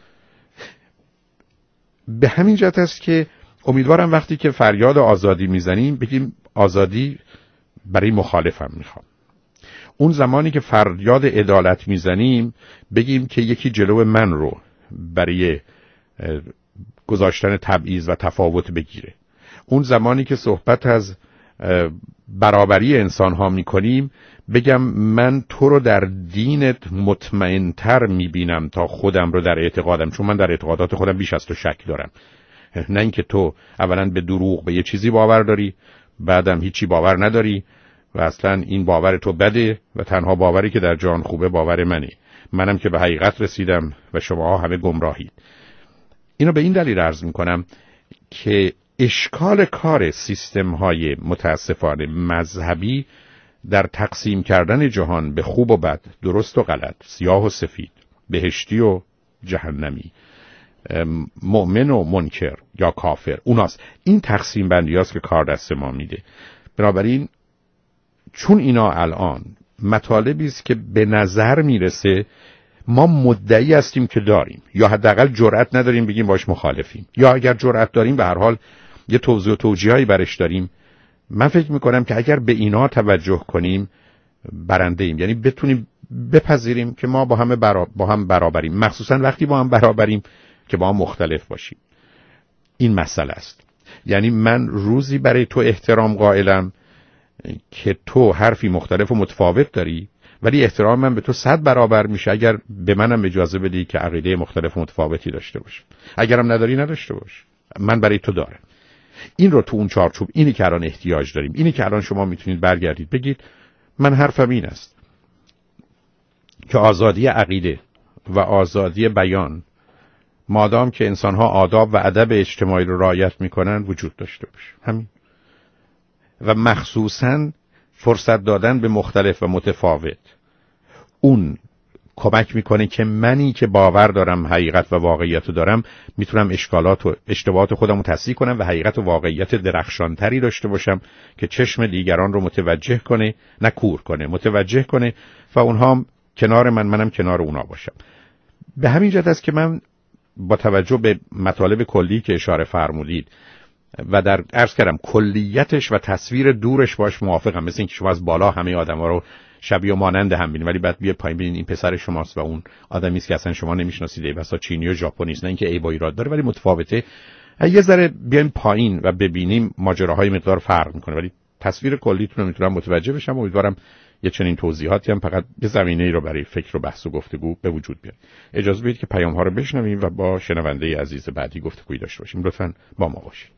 به همین جهت است که امیدوارم وقتی که فریاد آزادی میزنیم بگیم آزادی برای مخالفم میخوام. اون زمانی که فریاد عدالت میزنیم بگیم که یکی جلو من رو برای گذاشتن تبعیض و تفاوت بگیره. اون زمانی که صحبت از برابری انسان ها میکنیم بگم من تو رو در دینت مطمئن‌تر میبینم تا خودم رو در اعتقادم، چون من در اعتقادات خودم بیش از تو شک دارم. نه اینکه تو اولا به دروغ به یه چیزی باور داری بعدم هیچی باور نداری و اصلا این باور تو بده و تنها باوری که در جان خوبه باور منی، منم که به حقیقت رسیدم و شما همه گمراهید. اینو به این دلیل عرض میکنم که اشکال کار سیستم های متاسفانه مذهبی در تقسیم کردن جهان به خوب و بد، درست و غلط، سیاه و سفید، بهشتی و جهنمی، مؤمن و منکر یا کافر، اوناست. این تقسیم بندی هاست که کار دست ما میده. بنابراین چون اینا الان مطالبی است که به نظر میرسه ما مدعی هستیم که داریم یا حداقل جرأت نداریم بگیم باش مخالفیم، یا اگر جرأت داریم به هر حال یه توضیح و توجیهایی برش داریم. من فکر میکنم که اگر به اینا توجه کنیم برنده ایم، یعنی بتونیم بپذیریم که ما با هم برا... با هم برابریم، مخصوصا وقتی با هم برابریم که با هم مختلف باشیم. این مسئله است. یعنی من روزی برای تو احترام قائلم که تو حرفی مختلف و متفاوت داری، ولی احترام من به تو صد برابر میشه اگر به منم اجازه بدی که عقیده مختلف و متفاوتی داشته باشم. اگرم نداری نداشته باش، من برای تو دارم. این رو تو اون چارچوب، اینی که الان احتیاج داریم، اینی که الان شما میتونید برگردید بگید من حرفم این است که آزادی عقیده و آزادی بیان مادام که انسانها آداب و ادب اجتماعی رو رعایت میکنن وجود داشته باشه. همین. و مخصوصاً فرصت دادن به مختلف و متفاوت اون کمک میکنه که منی که باور دارم حقیقت و واقعیت دارم میتونم اشکالات و اشتباهات خودم رو تصحیح کنم و حقیقت و واقعیت درخشانتری داشته باشم که چشم دیگران رو متوجه کنه، نه کور کنه، متوجه کنه و اونها کنار من، منم کنار اونا باشم. به همین جهت است که من با توجه به مطالب کلی که اشاره فرمودید و در عرض کردم کلیتش و تصویر دورش باش موافقم، مثل اینکه شما از بالا همه آدما رو شبیه و مانند هم ببینید ولی بعد بیا پایین ببینید این پسر شماست و اون آدمی است که اصلا شما نمیشناسید، ای بسا چینی و ژاپنی است، نه اینکه ای با ایراد داره ولی متفاوته. یه ذره بیایم پایین و ببینیم ماجراهای مقدار فرق میکنه، ولی تصویر کلیتون رو میتونم متوجه بشم. امیدوارم یه چنین توضیحاتی هم فقط یه زمینه‌ای رو برای فکر و بحث و گفتگو به وجود بیاره. اجازه بدید که پیام‌ها رو بشنویم و با شنونده عزیز بعدی گفتگویی داشته باشیم. لطفاً با ما باشید.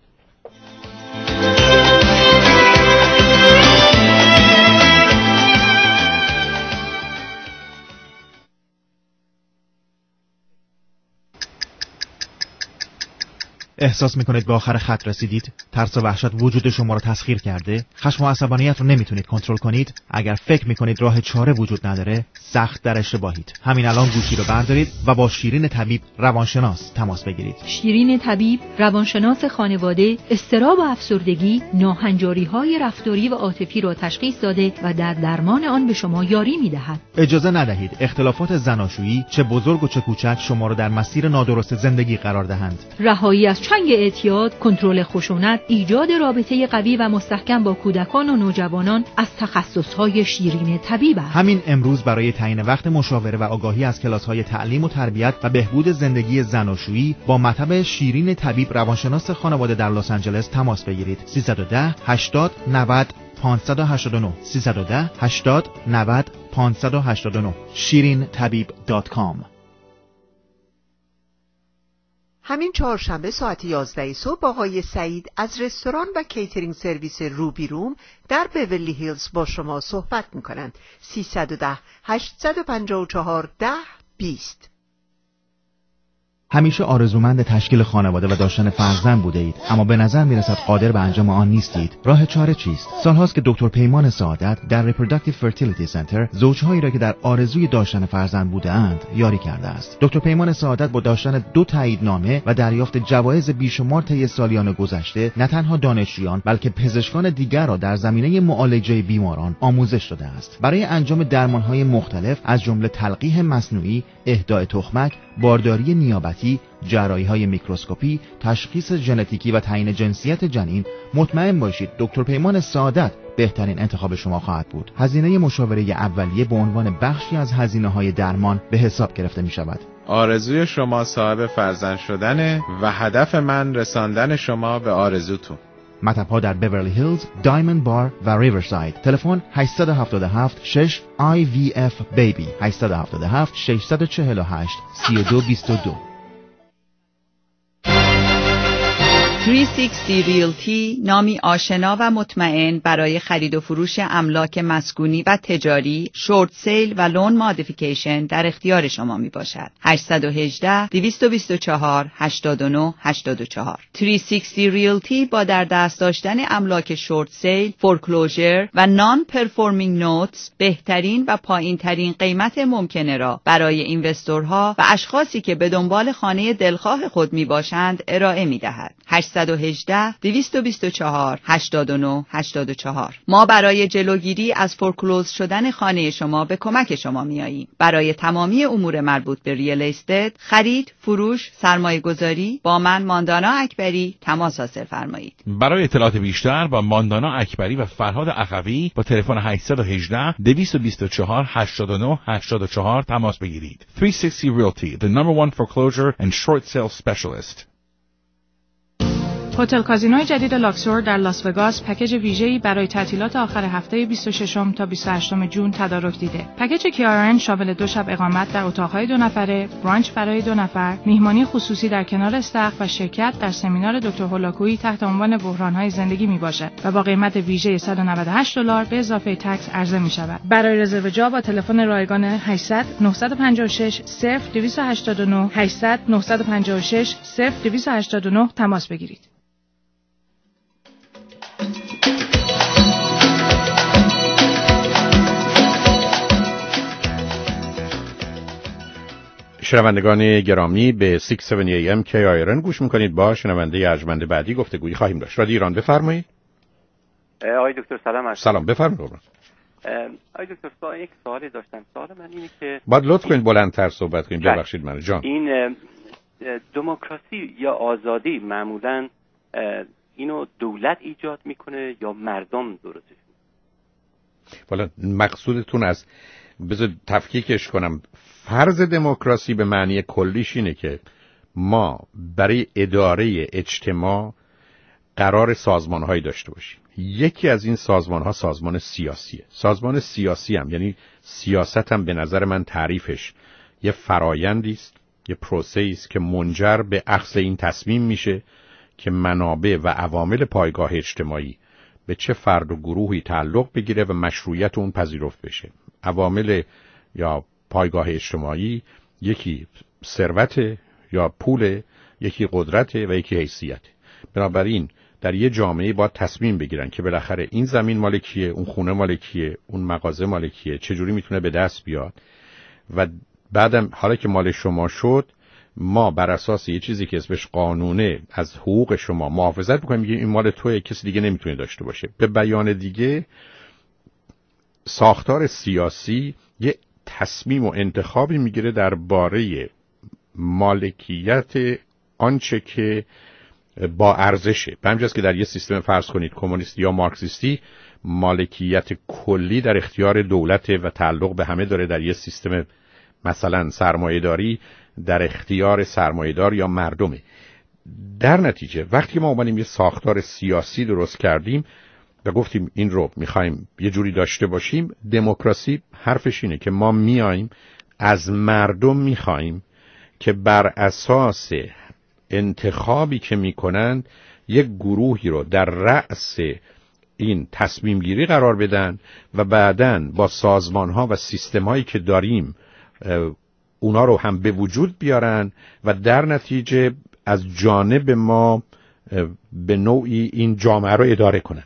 احساس میکنید به آخر خط رسیدید؟ ترس و وحشت وجود شما رو تسخیر کرده؟ خشم و عصبانیت رو نمیتونید کنترل کنید؟ اگر فکر میکنید راه چاره وجود نداره، سخت در اشتباهید. همین الان گوشی رو بردارید و با شیرین طبیب روانشناس تماس بگیرید. شیرین طبیب، روانشناس خانواده، اضطراب و افسردگی، ناهنجاری‌های رفتاری و عاطفی را تشخیص داده و در درمان آن به شما یاری می‌دهد. اجازه ندهید اختلافات زناشویی چه بزرگ و چه کوچک شما را در مسیر نادرست زندگی قرار دهند. رهایی از چنگ اعتیاد، کنترل خشونت، ایجاد رابطه قوی و مستحکم با کودکان و نوجوانان از تخصص‌های شیرین طبیب است. همین امروز برای تعیین وقت مشاوره و آگاهی از کلاس‌های تعلیم و تربیت و بهبود زندگی زناشویی با مطب شیرین طبیب روانشناس خانواده در لس آنجلس تماس بگیرید. سیصد و ده هشتاد نود پانصد و هشتاد و نه سیصد و ده هشتاد نود پانصد و هشتاد و نه شیرین طبیب دات کام. همین چهارشنبه ساعت یازده صبح آقای سعید از رستوران و کیترینگ سرویس روبی روم در بیورلی هیلز با شما صحبت می‌کنند. سیصد و ده هشتصد و پنجاه و چهار ده بیست. همیشه آرزومند تشکیل خانواده و داشتن فرزند بوده اید، اما به نظر میرسد قادر به انجام آن نیستید. راه چاره چیست؟ سالهاست که دکتر پیمان سعادت در Reproductive Fertility Center زوجهایی را که در آرزوی داشتن فرزند بوده اند یاری کرده است. دکتر پیمان سعادت با داشتن دو تاییدنامه و دریافت جوایز بیشمار طی سالیان گذشته نه تنها دانشجویان بلکه پزشکان دیگر را در زمینه معالجه بیماران آموزش داده است. برای انجام درمانهای مختلف از جمله تلقیح مصنوعی، اهدای تخمک، بارداری نیابتی، جراحی‌های میکروسکوپی، تشخیص ژنتیکی و تعیین جنسیت جنین، مطمئن باشید دکتر پیمان سعادت بهترین انتخاب شما خواهد بود. هزینه مشاوره اولیه به عنوان بخشی از هزینه‌های درمان به حساب گرفته می‌شود. آرزوی شما صاحب فرزند شدنه و هدف من رساندن شما به آرزوتون. مطب‌ها در بیورلی هیلز، دایموند بار و ریورساید. تلفن هشت هفت هفت شش آی وی اف بیبی هشت هفت هفت شش چهار هشت سه دو دو دو. سیصد و شصت ریلتی نامی آشنا و مطمئن برای خرید و فروش املاک مسکونی و تجاری، شورت سیل و لون مادیفیکیشن در اختیار شما می باشد. هشت یک هشت، دو دو چهار، هشت نه هشت چهار. سیصد و شصت ریلتی با در دست داشتن املاک شورت سیل، فورکلوزر و نان پرفورمینگ نوتس بهترین و پایین ترین قیمت ممکنه را برای اینوستورها و اشخاصی که به دنبال خانه دلخواه خود می باشند ارائه می دهد. هشت یک هشت، دو دو چهار، هشت نه هشت چهار. ما برای جلوگیری از فورکلوز شدن خانه شما به کمک شما میاییم. برای تمامی امور مربوط به ریل استیت، خرید، فروش، سرمایه گذاری با من ماندانا اکبری تماس حاصل فرمایید. برای اطلاعات بیشتر با ماندانا اکبری و فرهاد اخوی با تلفن هشت یک هشت، دو دو چهار، هشت نه هشت چهار تماس بگیرید. سیصد و شصت Realty, the number one foreclosure and short sale specialist. هتل کازینوی جدید لاکسور در لاس وگاس پکیج ویژه‌ای برای تعطیلات آخر هفته بیست و ششم تا بیست و هشتم جون تدارک دیده. پکیج کیارن شامل دو شب اقامت در اتاق‌های دو نفره، برانچ برای دو نفر، میهمانی خصوصی در کنار استخر و شرکت در سمینار دکتر هولاکویی تحت عنوان بحران‌های زندگی میباشد و با قیمت ویژه صد و نود و هشت دلار به اضافه تکس عرضه می‌شود. برای رزرو جا با تلفن رایگان هشتصد نه پنج شش صفر دو هشت نه هشتصد نه پنج شش صفر دو هشت نه تماس بگیرید. شنوندگان گرامی به شصت و هفت ای ام کی آی آر ان گوش میکنید. با شنونده ارجمند بعدی گفتگویی خواهیم داشت. رادیو ایران بفرمایید. آقای دکتر سلام علیکم. سلام بفرمایید. آقای دکتر سوال یک سوالی داشتم. سوال من اینه که باید لطف کنید بلندتر صحبت کنید. ببخشید من جان. این دموکراسی یا آزادی معمولاً اینو دولت ایجاد میکنه یا مردم درستش؟ والا مقصودتون از بذار تفکیکش کنم. فرض دموکراسی به معنی کلیش اینه که ما برای اداره اجتماع قرار سازمان‌هایی داشته باشیم. یکی از این سازمان‌ها سازمان سیاسیه. سازمان سیاسی هم یعنی سیاست هم به نظر من تعریفش یه فرایندی است، یه پروسه‌ای است که منجر به اخذ این تصمیم میشه که منابع و عوامل پایگاه اجتماعی به چه فرد و گروهی تعلق بگیره و مشروعیت اون پذیرفت بشه. عوامل یا پایگاه اجتماعی یکی ثروت یا پول یکی قدرته و یکی حیثیته. بنابراین در یه جامعه باید تصمیم بگیرن که بالاخره این زمین مال کیه، اون خونه مال کیه، اون مغازه مال کیه، چجوری میتونه به دست بیاد. و بعدم حالا که مال شما شد، ما بر اساس یه چیزی که اسمش قانونه از حقوق شما محافظت می‌کنیم، میگیم این مال توئه، کسی دیگه نمیتونه داشته باشه. به بیان دیگه ساختار سیاسی یه تصمیم و انتخابی میگیره درباره مالکیت آنچه که با ارزشه. به همین جاست که در یه سیستم فرض کنید کمونیستی یا مارکسیستی مالکیت کلی در اختیار دولت و تعلق به همه داره، در یه سیستم مثلا سرمایه‌داری در اختیار سرمایه‌دار یا مردمه. در نتیجه وقتی ما اومدیم یه ساختار سیاسی درست کردیم و گفتیم این رو میخوایم یه جوری داشته باشیم، دموکراسی حرفش اینه که ما میایم از مردم میخوایم که بر اساس انتخابی که میکنن یک گروهی رو در رأس این تصمیم گیری قرار بدن و بعداً با سازمان ها و سیستم هایی که داریم اونا رو هم به وجود بیارن و در نتیجه از جانب ما به نوعی این جامعه رو اداره کنن.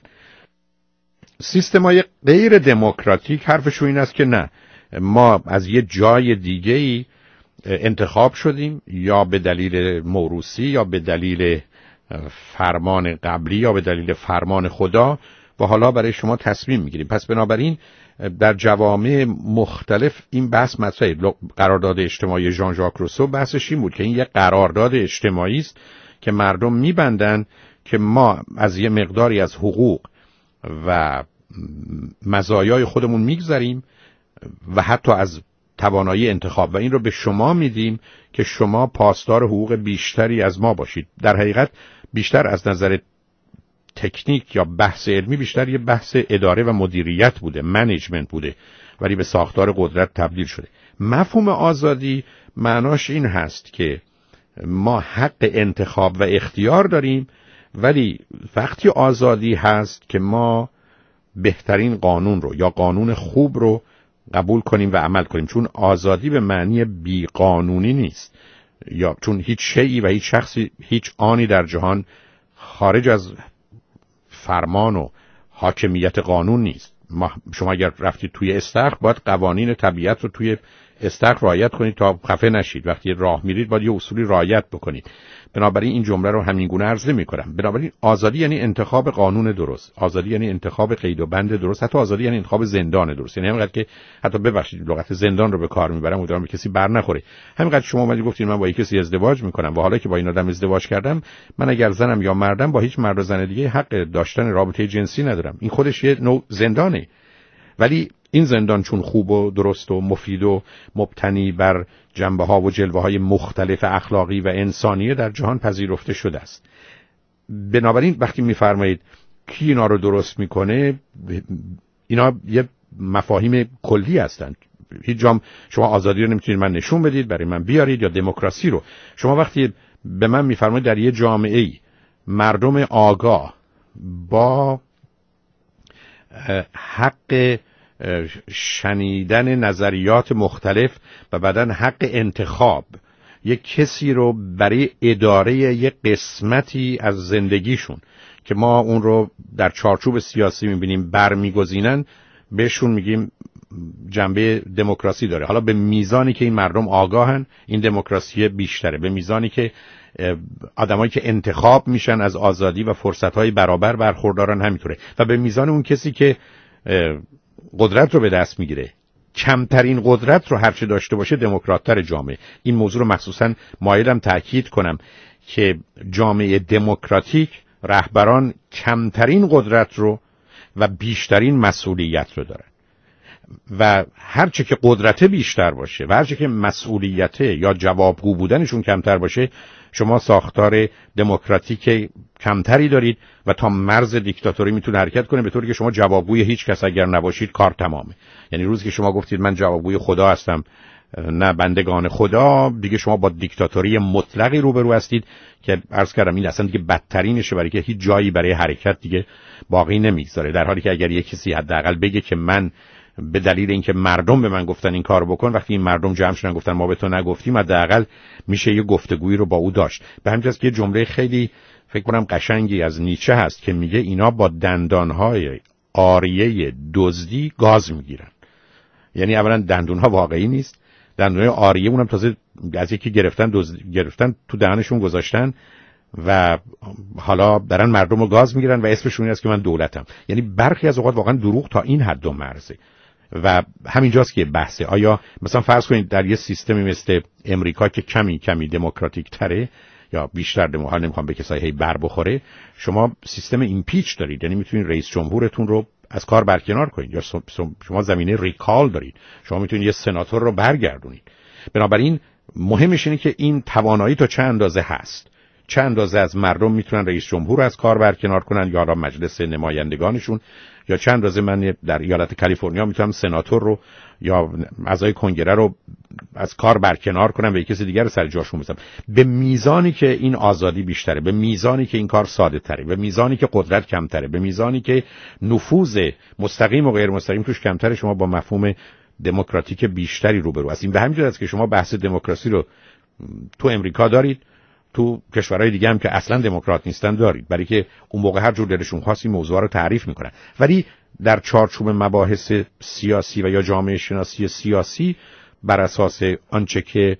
سیستم های غیر دموکراتیک حرفشون این است که نه، ما از یه جای دیگه‌ای انتخاب شدیم، یا به دلیل موروثی یا به دلیل فرمان قبلی یا به دلیل فرمان خدا، و حالا برای شما تصمیم میگیریم. پس بنابراین در جوامع مختلف این بحث مطرحه. قرارداد اجتماعی ژان ژاک روسو بحثش این بود که این یک قرارداد اجتماعی است که مردم میبندن که ما از یه مقداری از حقوق و مزایای خودمون میگذریم و حتی از توانایی انتخاب، و این رو به شما میدیم که شما پاسدار حقوق بیشتری از ما باشید. در حقیقت بیشتر از نظر تکنیک یا بحث علمی بیشتر یه بحث اداره و مدیریت بوده، منیجمنت بوده، ولی به ساختار قدرت تبدیل شده. مفهوم آزادی معناش این هست که ما حق انتخاب و اختیار داریم، ولی وقتی آزادی هست که ما بهترین قانون رو یا قانون خوب رو قبول کنیم و عمل کنیم، چون آزادی به معنی بی قانونی نیست، یا چون هیچ شیئی و هیچ شخصی هیچ آنی در جهان خارج از فرمان و حاکمیت قانون نیست. ما شما اگر رفتید توی استخر باید قوانین طبیعت رو توی استخر رعایت کنید تا خفه نشید. وقتی راه میرید باید یه اصولی رعایت بکنید. بنابراین این جمله رو همین گونه عرض نمی‌کنم. بنابراین آزادی یعنی انتخاب قانون درست، آزادی یعنی انتخاب قید و بند درست، حتی آزادی یعنی انتخاب زندان درست. یعنی همینقدر که حتی ببخشید لغت زندان رو به کار میبرم، امیدوارم به کسی بر نخوره. همینقدر شما اومدید گفتید من با یک کسی ازدواج میکنم و حالا که با این آدم ازدواج کردم، من اگر زنم یا مردم با هیچ مرد و زن دیگه حق داشتن رابطه جنسی ندارم. این خودش یه نوع زندانه. ولی این زندان چون خوب و درست و مفید و مبتنی بر جنبه ها و جلوه های مختلف اخلاقی و انسانی در جهان پذیرفته شده است. بنابراین وقتی میفرمایید کی اینا رو درست میکنه، اینا یه مفاهیم کلی هستند. هیچ جام شما آزادی رو نمیتونید من نشون بدید برای من بیارید، یا دموکراسی رو. شما وقتی به من میفرمایید در یه جامعه ای مردم آگاه با حق شنیدن نظریات مختلف و بعدن حق انتخاب یک کسی رو برای اداره یک قسمتی از زندگیشون که ما اون رو در چارچوب سیاسی میبینیم برمیگزینن، بهشون میگیم جنبه دموکراسی داره. حالا به میزانی که این مردم آگاهن این دموکراسی بیشتره، به میزانی که آدمایی که انتخاب میشن از آزادی و فرصتهای برابر برخوردارن همینطوره، و به میزان اون کسی که قدرت رو به دست میگیره کمترین قدرت رو هرچه داشته باشه دموکرات‌تر جامعه. این موضوع رو مخصوصا مایلم تأکید کنم که جامعه دموکراتیک رهبران کمترین قدرت رو و بیشترین مسئولیت رو دارن، و هرچه که قدرت بیشتر باشه و هرچه که مسئولیت یا جوابگو بودنشون کمتر باشه، شما ساختار دموکراتیک کمتری دارید و تا مرز دیکتاتوری میتونه حرکت کنه، به طوری که شما جوابگوی هیچ کس اگر نباشید کار تمامه. یعنی روزی که شما گفتید من جوابگوی خدا هستم نه بندگان خدا، دیگه شما با دیکتاتوری مطلقی روبرو هستید که عرض کردم این اصلا دیگه بدترینشه، برای که هیچ جایی برای حرکت دیگه باقی نمیگذاره. در حالی که اگر یک کسی حداقل بگه که من به دلیل اینکه مردم به من گفتن این کارو بکن، وقتی این مردم جمع شدن گفتن ما به تو نگفتیم، حداقل میشه یه گفتگویی رو با او داشت. به همین جاست که یه جمله خیلی فکر کنم قشنگی از نیچه هست که میگه اینا با دندانهای آریه دزدی گاز میگیرن. یعنی اولا دندونها واقعی نیست، دندونهای آریه اونم تازه از یکی گرفتن دزد... گرفتن تو دهنشون گذاشتن و حالا دارن مردم رو گاز میگیرن و اسمشون این است که من دولتم. یعنی برخی از اوقات واقعا دروغ تا این حد و مرزه و همینجاست که بحثه. آیا مثلا فرض کنید در یه سیستمی مثل امریکا که کمی کمی دموکراتیک تره یا بیشتر دمو حال نمیخوام به کسایی هی بر بخوره، شما سیستم ایمپیچ دارید، یعنی میتونید رئیس جمهورتون رو از کار برکنار کنید، یا شما زمینه ریکال دارید، شما میتونید یه سناتور رو برگردونید. بنابراین مهمش اینه که این توانایی تا چه اندازه هست، چه اندازه از مردم میتونن رئیس جمهور از کار برکنار کنن یا را مجلس نمایندگانشون، یا چند اندازه من در ایالت کالیفرنیا میتونم سناتور رو یا اعضای کنگره رو از کار برکنار کنم و یک کسی دیگر رو سر جاشون بذارم. به میزانی که این آزادی بیشتره، به میزانی که این کار ساده تره، به میزانی که قدرت کمتره، به میزانی که نفوذ مستقیم و غیر مستقیم توش کمتره، شما با مفهوم دموکراتیک بیشتری روبرو هستید. به همین جهت است که شما بحث دموکراسی رو تو امریکا دارید، تو کشورهای دیگه هم که اصلا دموکرات نیستن دارید، برای که اون موقع هر جور دلشون خواست این موضوع رو تعریف میکنن. ولی در چارچوب مباحث سیاسی و یا جامعه شناسی سیاسی بر اساس آنچه که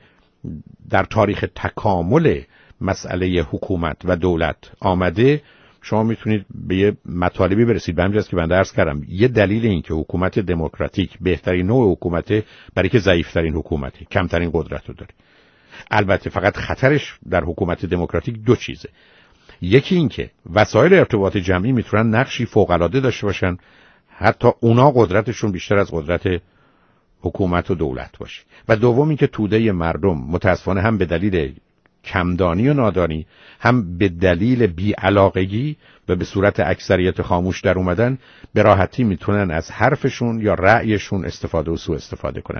در تاریخ تکامل مسئله حکومت و دولت آمده، شما میتونید به یه مطالبی برسید. به همین جاست که من درس کردم یه دلیل این که حکومت دموکراتیک بهترین نوع حکومته برای که ضعیف‌ترین حکومته، کمترین قدرت رو داره. البته فقط خطرش در حکومت دموکراتیک دو چیزه. یکی این که وسایل ارتباط جمعی میتونن نقشی فوق‌العاده داشته باشن، حتی اونا قدرتشون بیشتر از قدرت حکومت و دولت باشه. و دوم این که توده مردم متاسفانه هم به دلیل کمدانی و نادانی، هم به دلیل بی‌علاقگی و به صورت اکثریت خاموش در اومدن، به راحتی میتونن از حرفشون یا رأیشون استفاده و سوء استفاده کنن.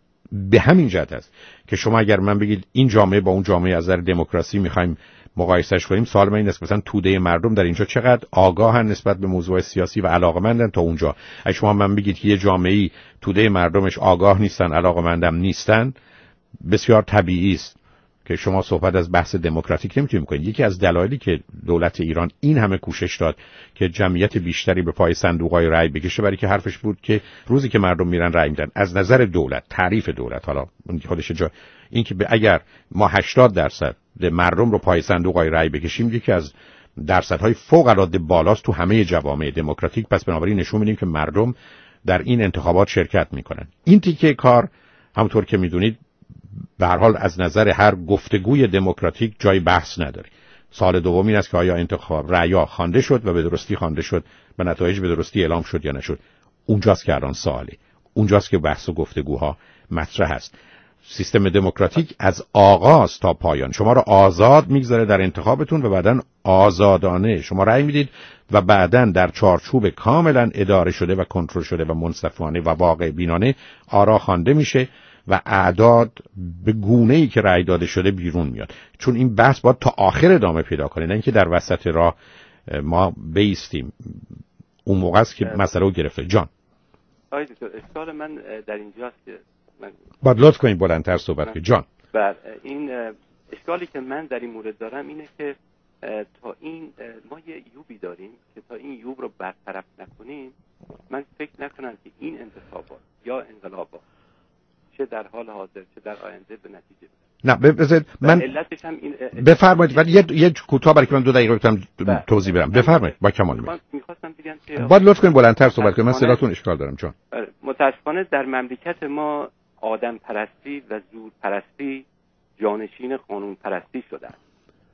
به همین جهت است که شما اگر من بگید این جامعه با اون جامعه از نظر دموکراسی میخوایم مقایسهش کنیم، سوال من این است مثلا توده مردم در اینجا چقدر آگاهن نسبت به موضوع سیاسی و علاقه‌مندن تا اونجا. اگه شما من بگید که یه جامعه‌ای توده مردمش آگاه نیستن، علاقه‌مندم نیستن، بسیار طبیعی است که شما صحبت از بحث دموکراتیک نمیتونید کنید. یکی از دلایلی که دولت ایران این همه کوشش داد که جمعیت بیشتری به پای صندوق‌های رأی بکشه، برای که حرفش بود که روزی که مردم میرن رأی میدن، از نظر دولت، تعریف دولت، حالا خودش جا این که اگر ما هشتاد درصد مردم رو پای صندوق‌های رأی بکشیم، یکی از درصدهای فوق‌العاده بالاست تو همه جوامع دموکراتیک. پس بنابراین نشون میدیم که مردم در این انتخابات شرکت میکنن. این تیکه کار همونطور که میدونید به هر حال از نظر هر گفتگوی دموکراتیک جای بحث نداره. سال دوم این است که آیا انتخاب رأی‌ها خوانده شد و به درستی خوانده شد و نتایج به درستی اعلام شد یا نشد. اونجاست که الان سواله، اونجاست که بحث و گفتگوها مطرح است. سیستم دموکراتیک از آغاز تا پایان شما را آزاد میگذاره در انتخابتون و بعداً آزادانه شما رأی میدید و بعداً در چارچوب کاملا اداره شده و کنترل شده و منصفانه و واقع بینانه آرا خوانده میشه و اعداد به گونه‌ای که رأی داده شده بیرون میاد. چون این بحث باید تا آخر ادامه پیدا کنه، نه اینکه در وسط راه ما بیستیم. اون موقع است که مسئله رو گرفته. جان آقای دکتر، اشکال من در اینجاست که من باید لطف کنید بلندتر صحبت کنید. جان بله، این اشکالی که من در این مورد دارم اینه که تا این ما یه یوبی داریم که تا این یوب رو برطرف نکنیم، من فکر نکنم که این انتخابات یا انقلابات چه در حال حاضر چه در آینده به نتیجه نه بذارید من علتش هم این بفرمایید. ولی یه یه کوتاه برای که من دو دقیقه بتونم توضیح بدم. بفرمایید با کمال میل. می‌خواستم بگم که باید لطف کنید بلندتر صحبت کنید، من صداتون اشکال دارم. چون متاسفانه در مملکت ما آدم پرستی و زور پرستی جانشین قانون پرستی شده است.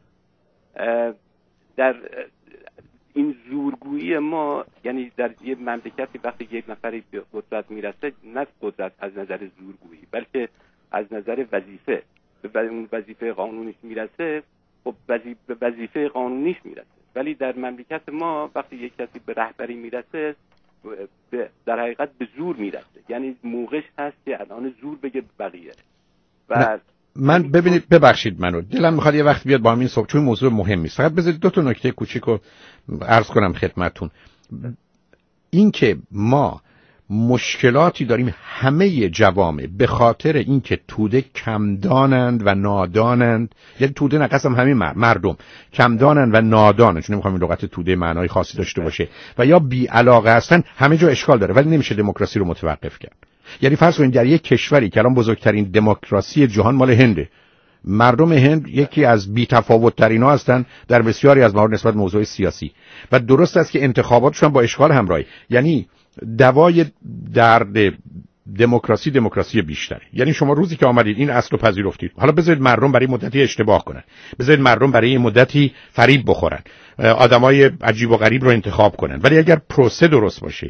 در این زورگویی ما، یعنی در یه مملکتی وقتی یک نفری به قدرت میرسه، نه قدرت از نظر زورگویی بلکه از نظر وظیفه به اون وظیفه قانونیش میرسه، خب به وظیفه قانونیش میرسه. ولی در مملکت ما وقتی یک کسی به رهبری میرسه، در حقیقت به زور میرسه، یعنی موقعش هست که الان زور بگه بقیه. و من ببینید ببخشید منو دلم میخواد یه وقت بیاد با همین صحبت، چون موضوع مهمی است. فقط بذارید دو تا نکته کوچیکو عرض کنم خدمتتون. این که ما مشکلاتی داریم همه جوامع به خاطر اینکه توده کمدانند و نادانند. یعنی توده نه قسم همه مردم کمدانند و نادانند، چون نمیخوام این لغت توده معنای خاصی داشته باشه، و یا بی علاقه هستن. همه جا اشکال داره ولی نمیشه دموکراسی رو متوقف کرد. یعنی فرض کنید در یک کشوری که الان بزرگترین دموکراسی جهان مال هنده، مردم هند یکی از بی‌تفاوت‌ترین‌ها هستند در بسیاری از موارد نسبت موضوع سیاسی، و درست است که انتخاباتشون با اشغال همراهی. یعنی دوای درد دموکراسی دموکراسی بیشتره. یعنی شما روزی که آمدید این اصل رو پذیرفتید، حالا بذارید مردم برای مدتی اشتباه کنن، بذارید مردم برای مدتی فریب بخورن، آدمای عجیب و غریب رو انتخاب کنن، ولی اگر پروسه درست باشه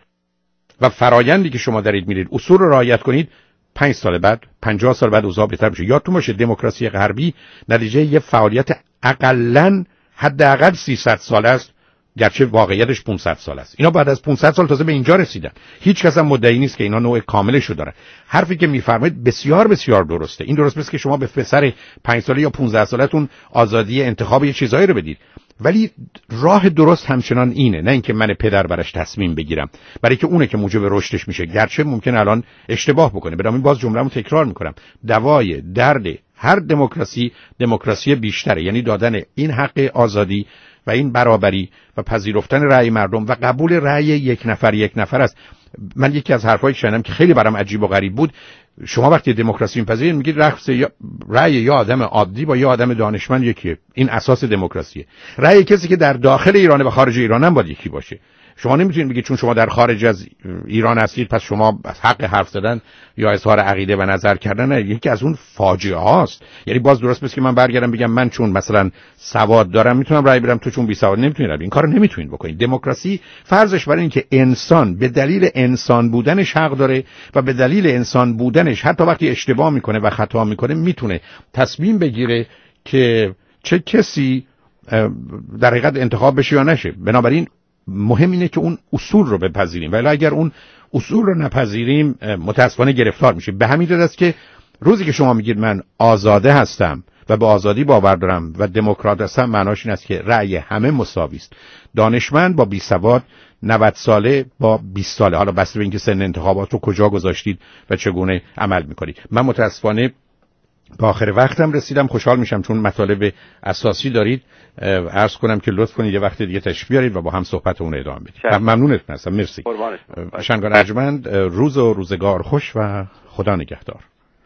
و فرایندی که شما دارید میرید اصول رو رعایت کنید، پنج سال بعد، پنجاه سال بعد اوضاع بهتر میشه. یادتون باشه دموکراسی غربی نتیجه یه فعالیت حداقل حداقل سیصد سال است، گرچه واقعیتش پانصد سال است. اینا بعد از پانصد سال تازه به اینجا رسیدن. هیچ کس هم مدعی نیست که اینا نوع کاملش رو دارن. حرفی که میفرمایید بسیار بسیار درسته. این درست نیست که شما به پسر پنج ساله یا پانزده سالتون آزادی انتخاب یه چیزایی رو بدید، ولی راه درست همچنان اینه، نه اینکه من پدر برش تصمیم بگیرم، برای که اونه که موجب رشدش میشه، گرچه ممکن الان اشتباه بکنه. برام باز جمله‌مو تکرار میکنم، دوای درد هر دموکراسی دموکراسی بیشتره، یعنی دادن این حق آزادی و این برابری و پذیرفتن رأی مردم و قبول رأی یک نفر یک نفر است. من یکی از حرفایی که شنیدم که خیلی برام عجیب و غریب بود، شما وقتی دموکراسی میپذیرید میگید رأی یا آدم عادی با یا آدم دانشمند یکیه. این اساس دموکراسیه. رأی کسی که در داخل ایران و خارج ایران هم باید یکی باشه. شما نمیتونید بگید چون شما در خارج از ایران هستید پس شما حق حرف زدن یا اظهار عقیده و نظر کردن. نه، یکی از اون فاجعه هاست. یعنی باز درست نیست که من برگردم بگم من چون مثلا سواد دارم میتونم رأی بدم، تو چون بی سواد نمیتونید. این کارو نمیتونید بکنید. دموکراسی فرضش بر این که انسان به دلیل انسان بودنش حق داره و به دلیل انسان بودنش حتی وقتی اشتباه میکنه و خطا میکنه میتونه تصمیم بگیره که چه کسی در حقیقت انتخاب بشه یا نشه. بنابراین مهم اینه که اون اصول رو بپذیریم، ولی اگر اون اصول رو نپذیریم متاسفانه گرفتار میشه. به همین جهت است که روزی که شما میگید من آزاده هستم و به آزادی باور دارم و دموکرات هستم، معناش این است که رأی همه مساوی است. دانشمند با بی سواد، نود ساله با بیست ساله، حالا بسته به اینکه سن انتخابات رو کجا گذاشتید و چگونه عمل میکنید. من متاسفانه به آخر وقتم رسیدم. خوشحال میشم چون مطالب اساسی دارید. عرض کنم که لطف کنید یه وقت دیگه تشریف بیارید و با هم صحبت اون ادامه بدید. ممنونتون هستم. مرسی. شنگار ارجمند، روز و روزگار خوش و خدا نگهدار.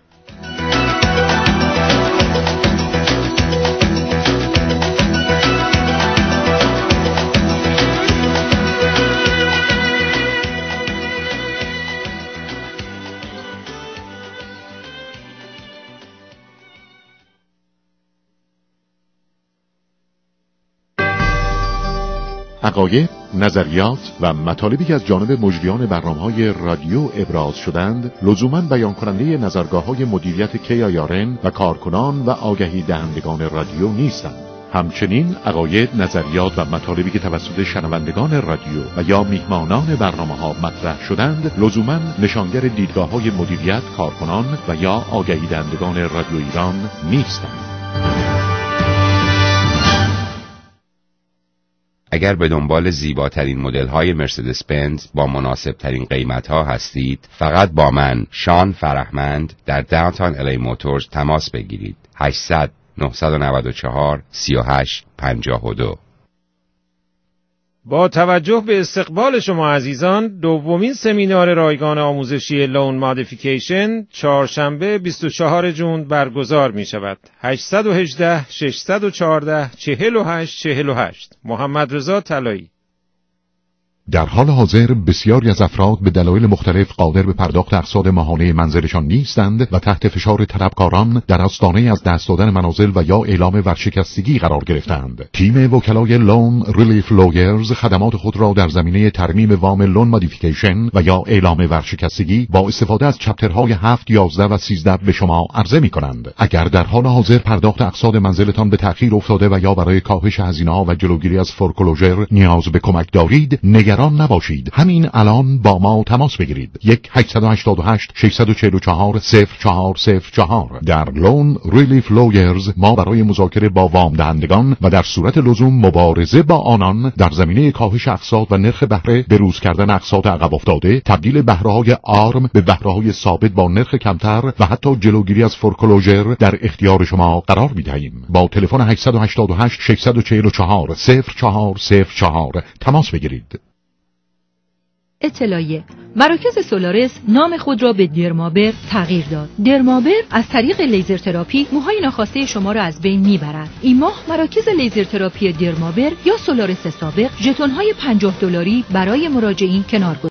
عقاید، نظریات و مطالبی که از جانب مجریان برنامه‌های رادیو ابراز شدند لزوماً بیان کننده نظرگاه‌های مدیریت کی آی آر ان و کارکنان و آگهی دهندگان رادیو نیستند. همچنین عقاید، نظریات و مطالبی که توسط شنوندگان رادیو و یا میهمانان برنامه‌ها مطرح شدند لزوماً نشانگر دیدگاه‌های مدیریت، کارکنان و یا آگهی دهندگان رادیو ایران نیستند. اگر به دنبال زیباترین مدل‌های مرسدس بنز با مناسبترین قیمت‌ها هستید، فقط با من شان فرهمند در داونتاون الی موتورز تماس بگیرید. هشتصد نهصد و نود و چهار سی و هشت پنجاه و دو. با توجه به استقبال شما عزیزان، دومین سمینار رایگان آموزشی لون مادیفیکیشن چهارشنبه بیست و چهارم ژوئن برگزار می شود. هشت یک هشت شش یک چهار چهل و هشت چهل و هشت. محمد رضا طلایی. در حال حاضر بسیاری از افراد به دلایل مختلف قادر به پرداخت اقساط ماهانه منزلشان نیستند و تحت فشار طلبکاران در آستانه از دست دادن منازل و یا اعلام ورشکستگی قرار گرفتند. تیم وکلای لون ریلیف لویرز خدمات خود را در زمینه ترمیم وام لون مادیفیکیشن و یا اعلام ورشکستگی با استفاده از چپترهای هفت، یازده و سیزده به شما عرضه می‌کنند. اگر در حال حاضر پرداخت اقساط منزلتان به تأخیر افتاده و یا برای کاهش هزینه‌ها و جلوگیری از فورکلوژر نیاز به کمک دارید، نگران نگران نباشید. همین الان با ما تماس بگیرید. یک هشت هشت هشت شش چهار چهار صفر چهار صفر چهار. در لون ریلیف لویرز ما برای مذاکره با وام دهندگان و در صورت لزوم مبارزه با آنان در زمینه کاهش اقساط و نرخ بهره، بروز کردن اقساط عقب افتاده، تبدیل بهره‌های آرم به بهره‌های ثابت با نرخ کمتر و حتی جلوگیری از فورکلوزر در اختیار شما قرار می‌دهیم. با تلفن هشت هشت هشت شش چهار چهار صفر چهار صفر چهار تماس بگیرید. اطلاعیه: مراکز سولارس نام خود را به درمابر تغییر داد. درمابر از طریق لیزر تراپی موهای ناخواسته شما را از بین میبرد. این ماه مراکز لیزر تراپی درمابر یا سولارس سابق ژتون‌های پنجاه دلاری برای مراجعین کنار گذاشت.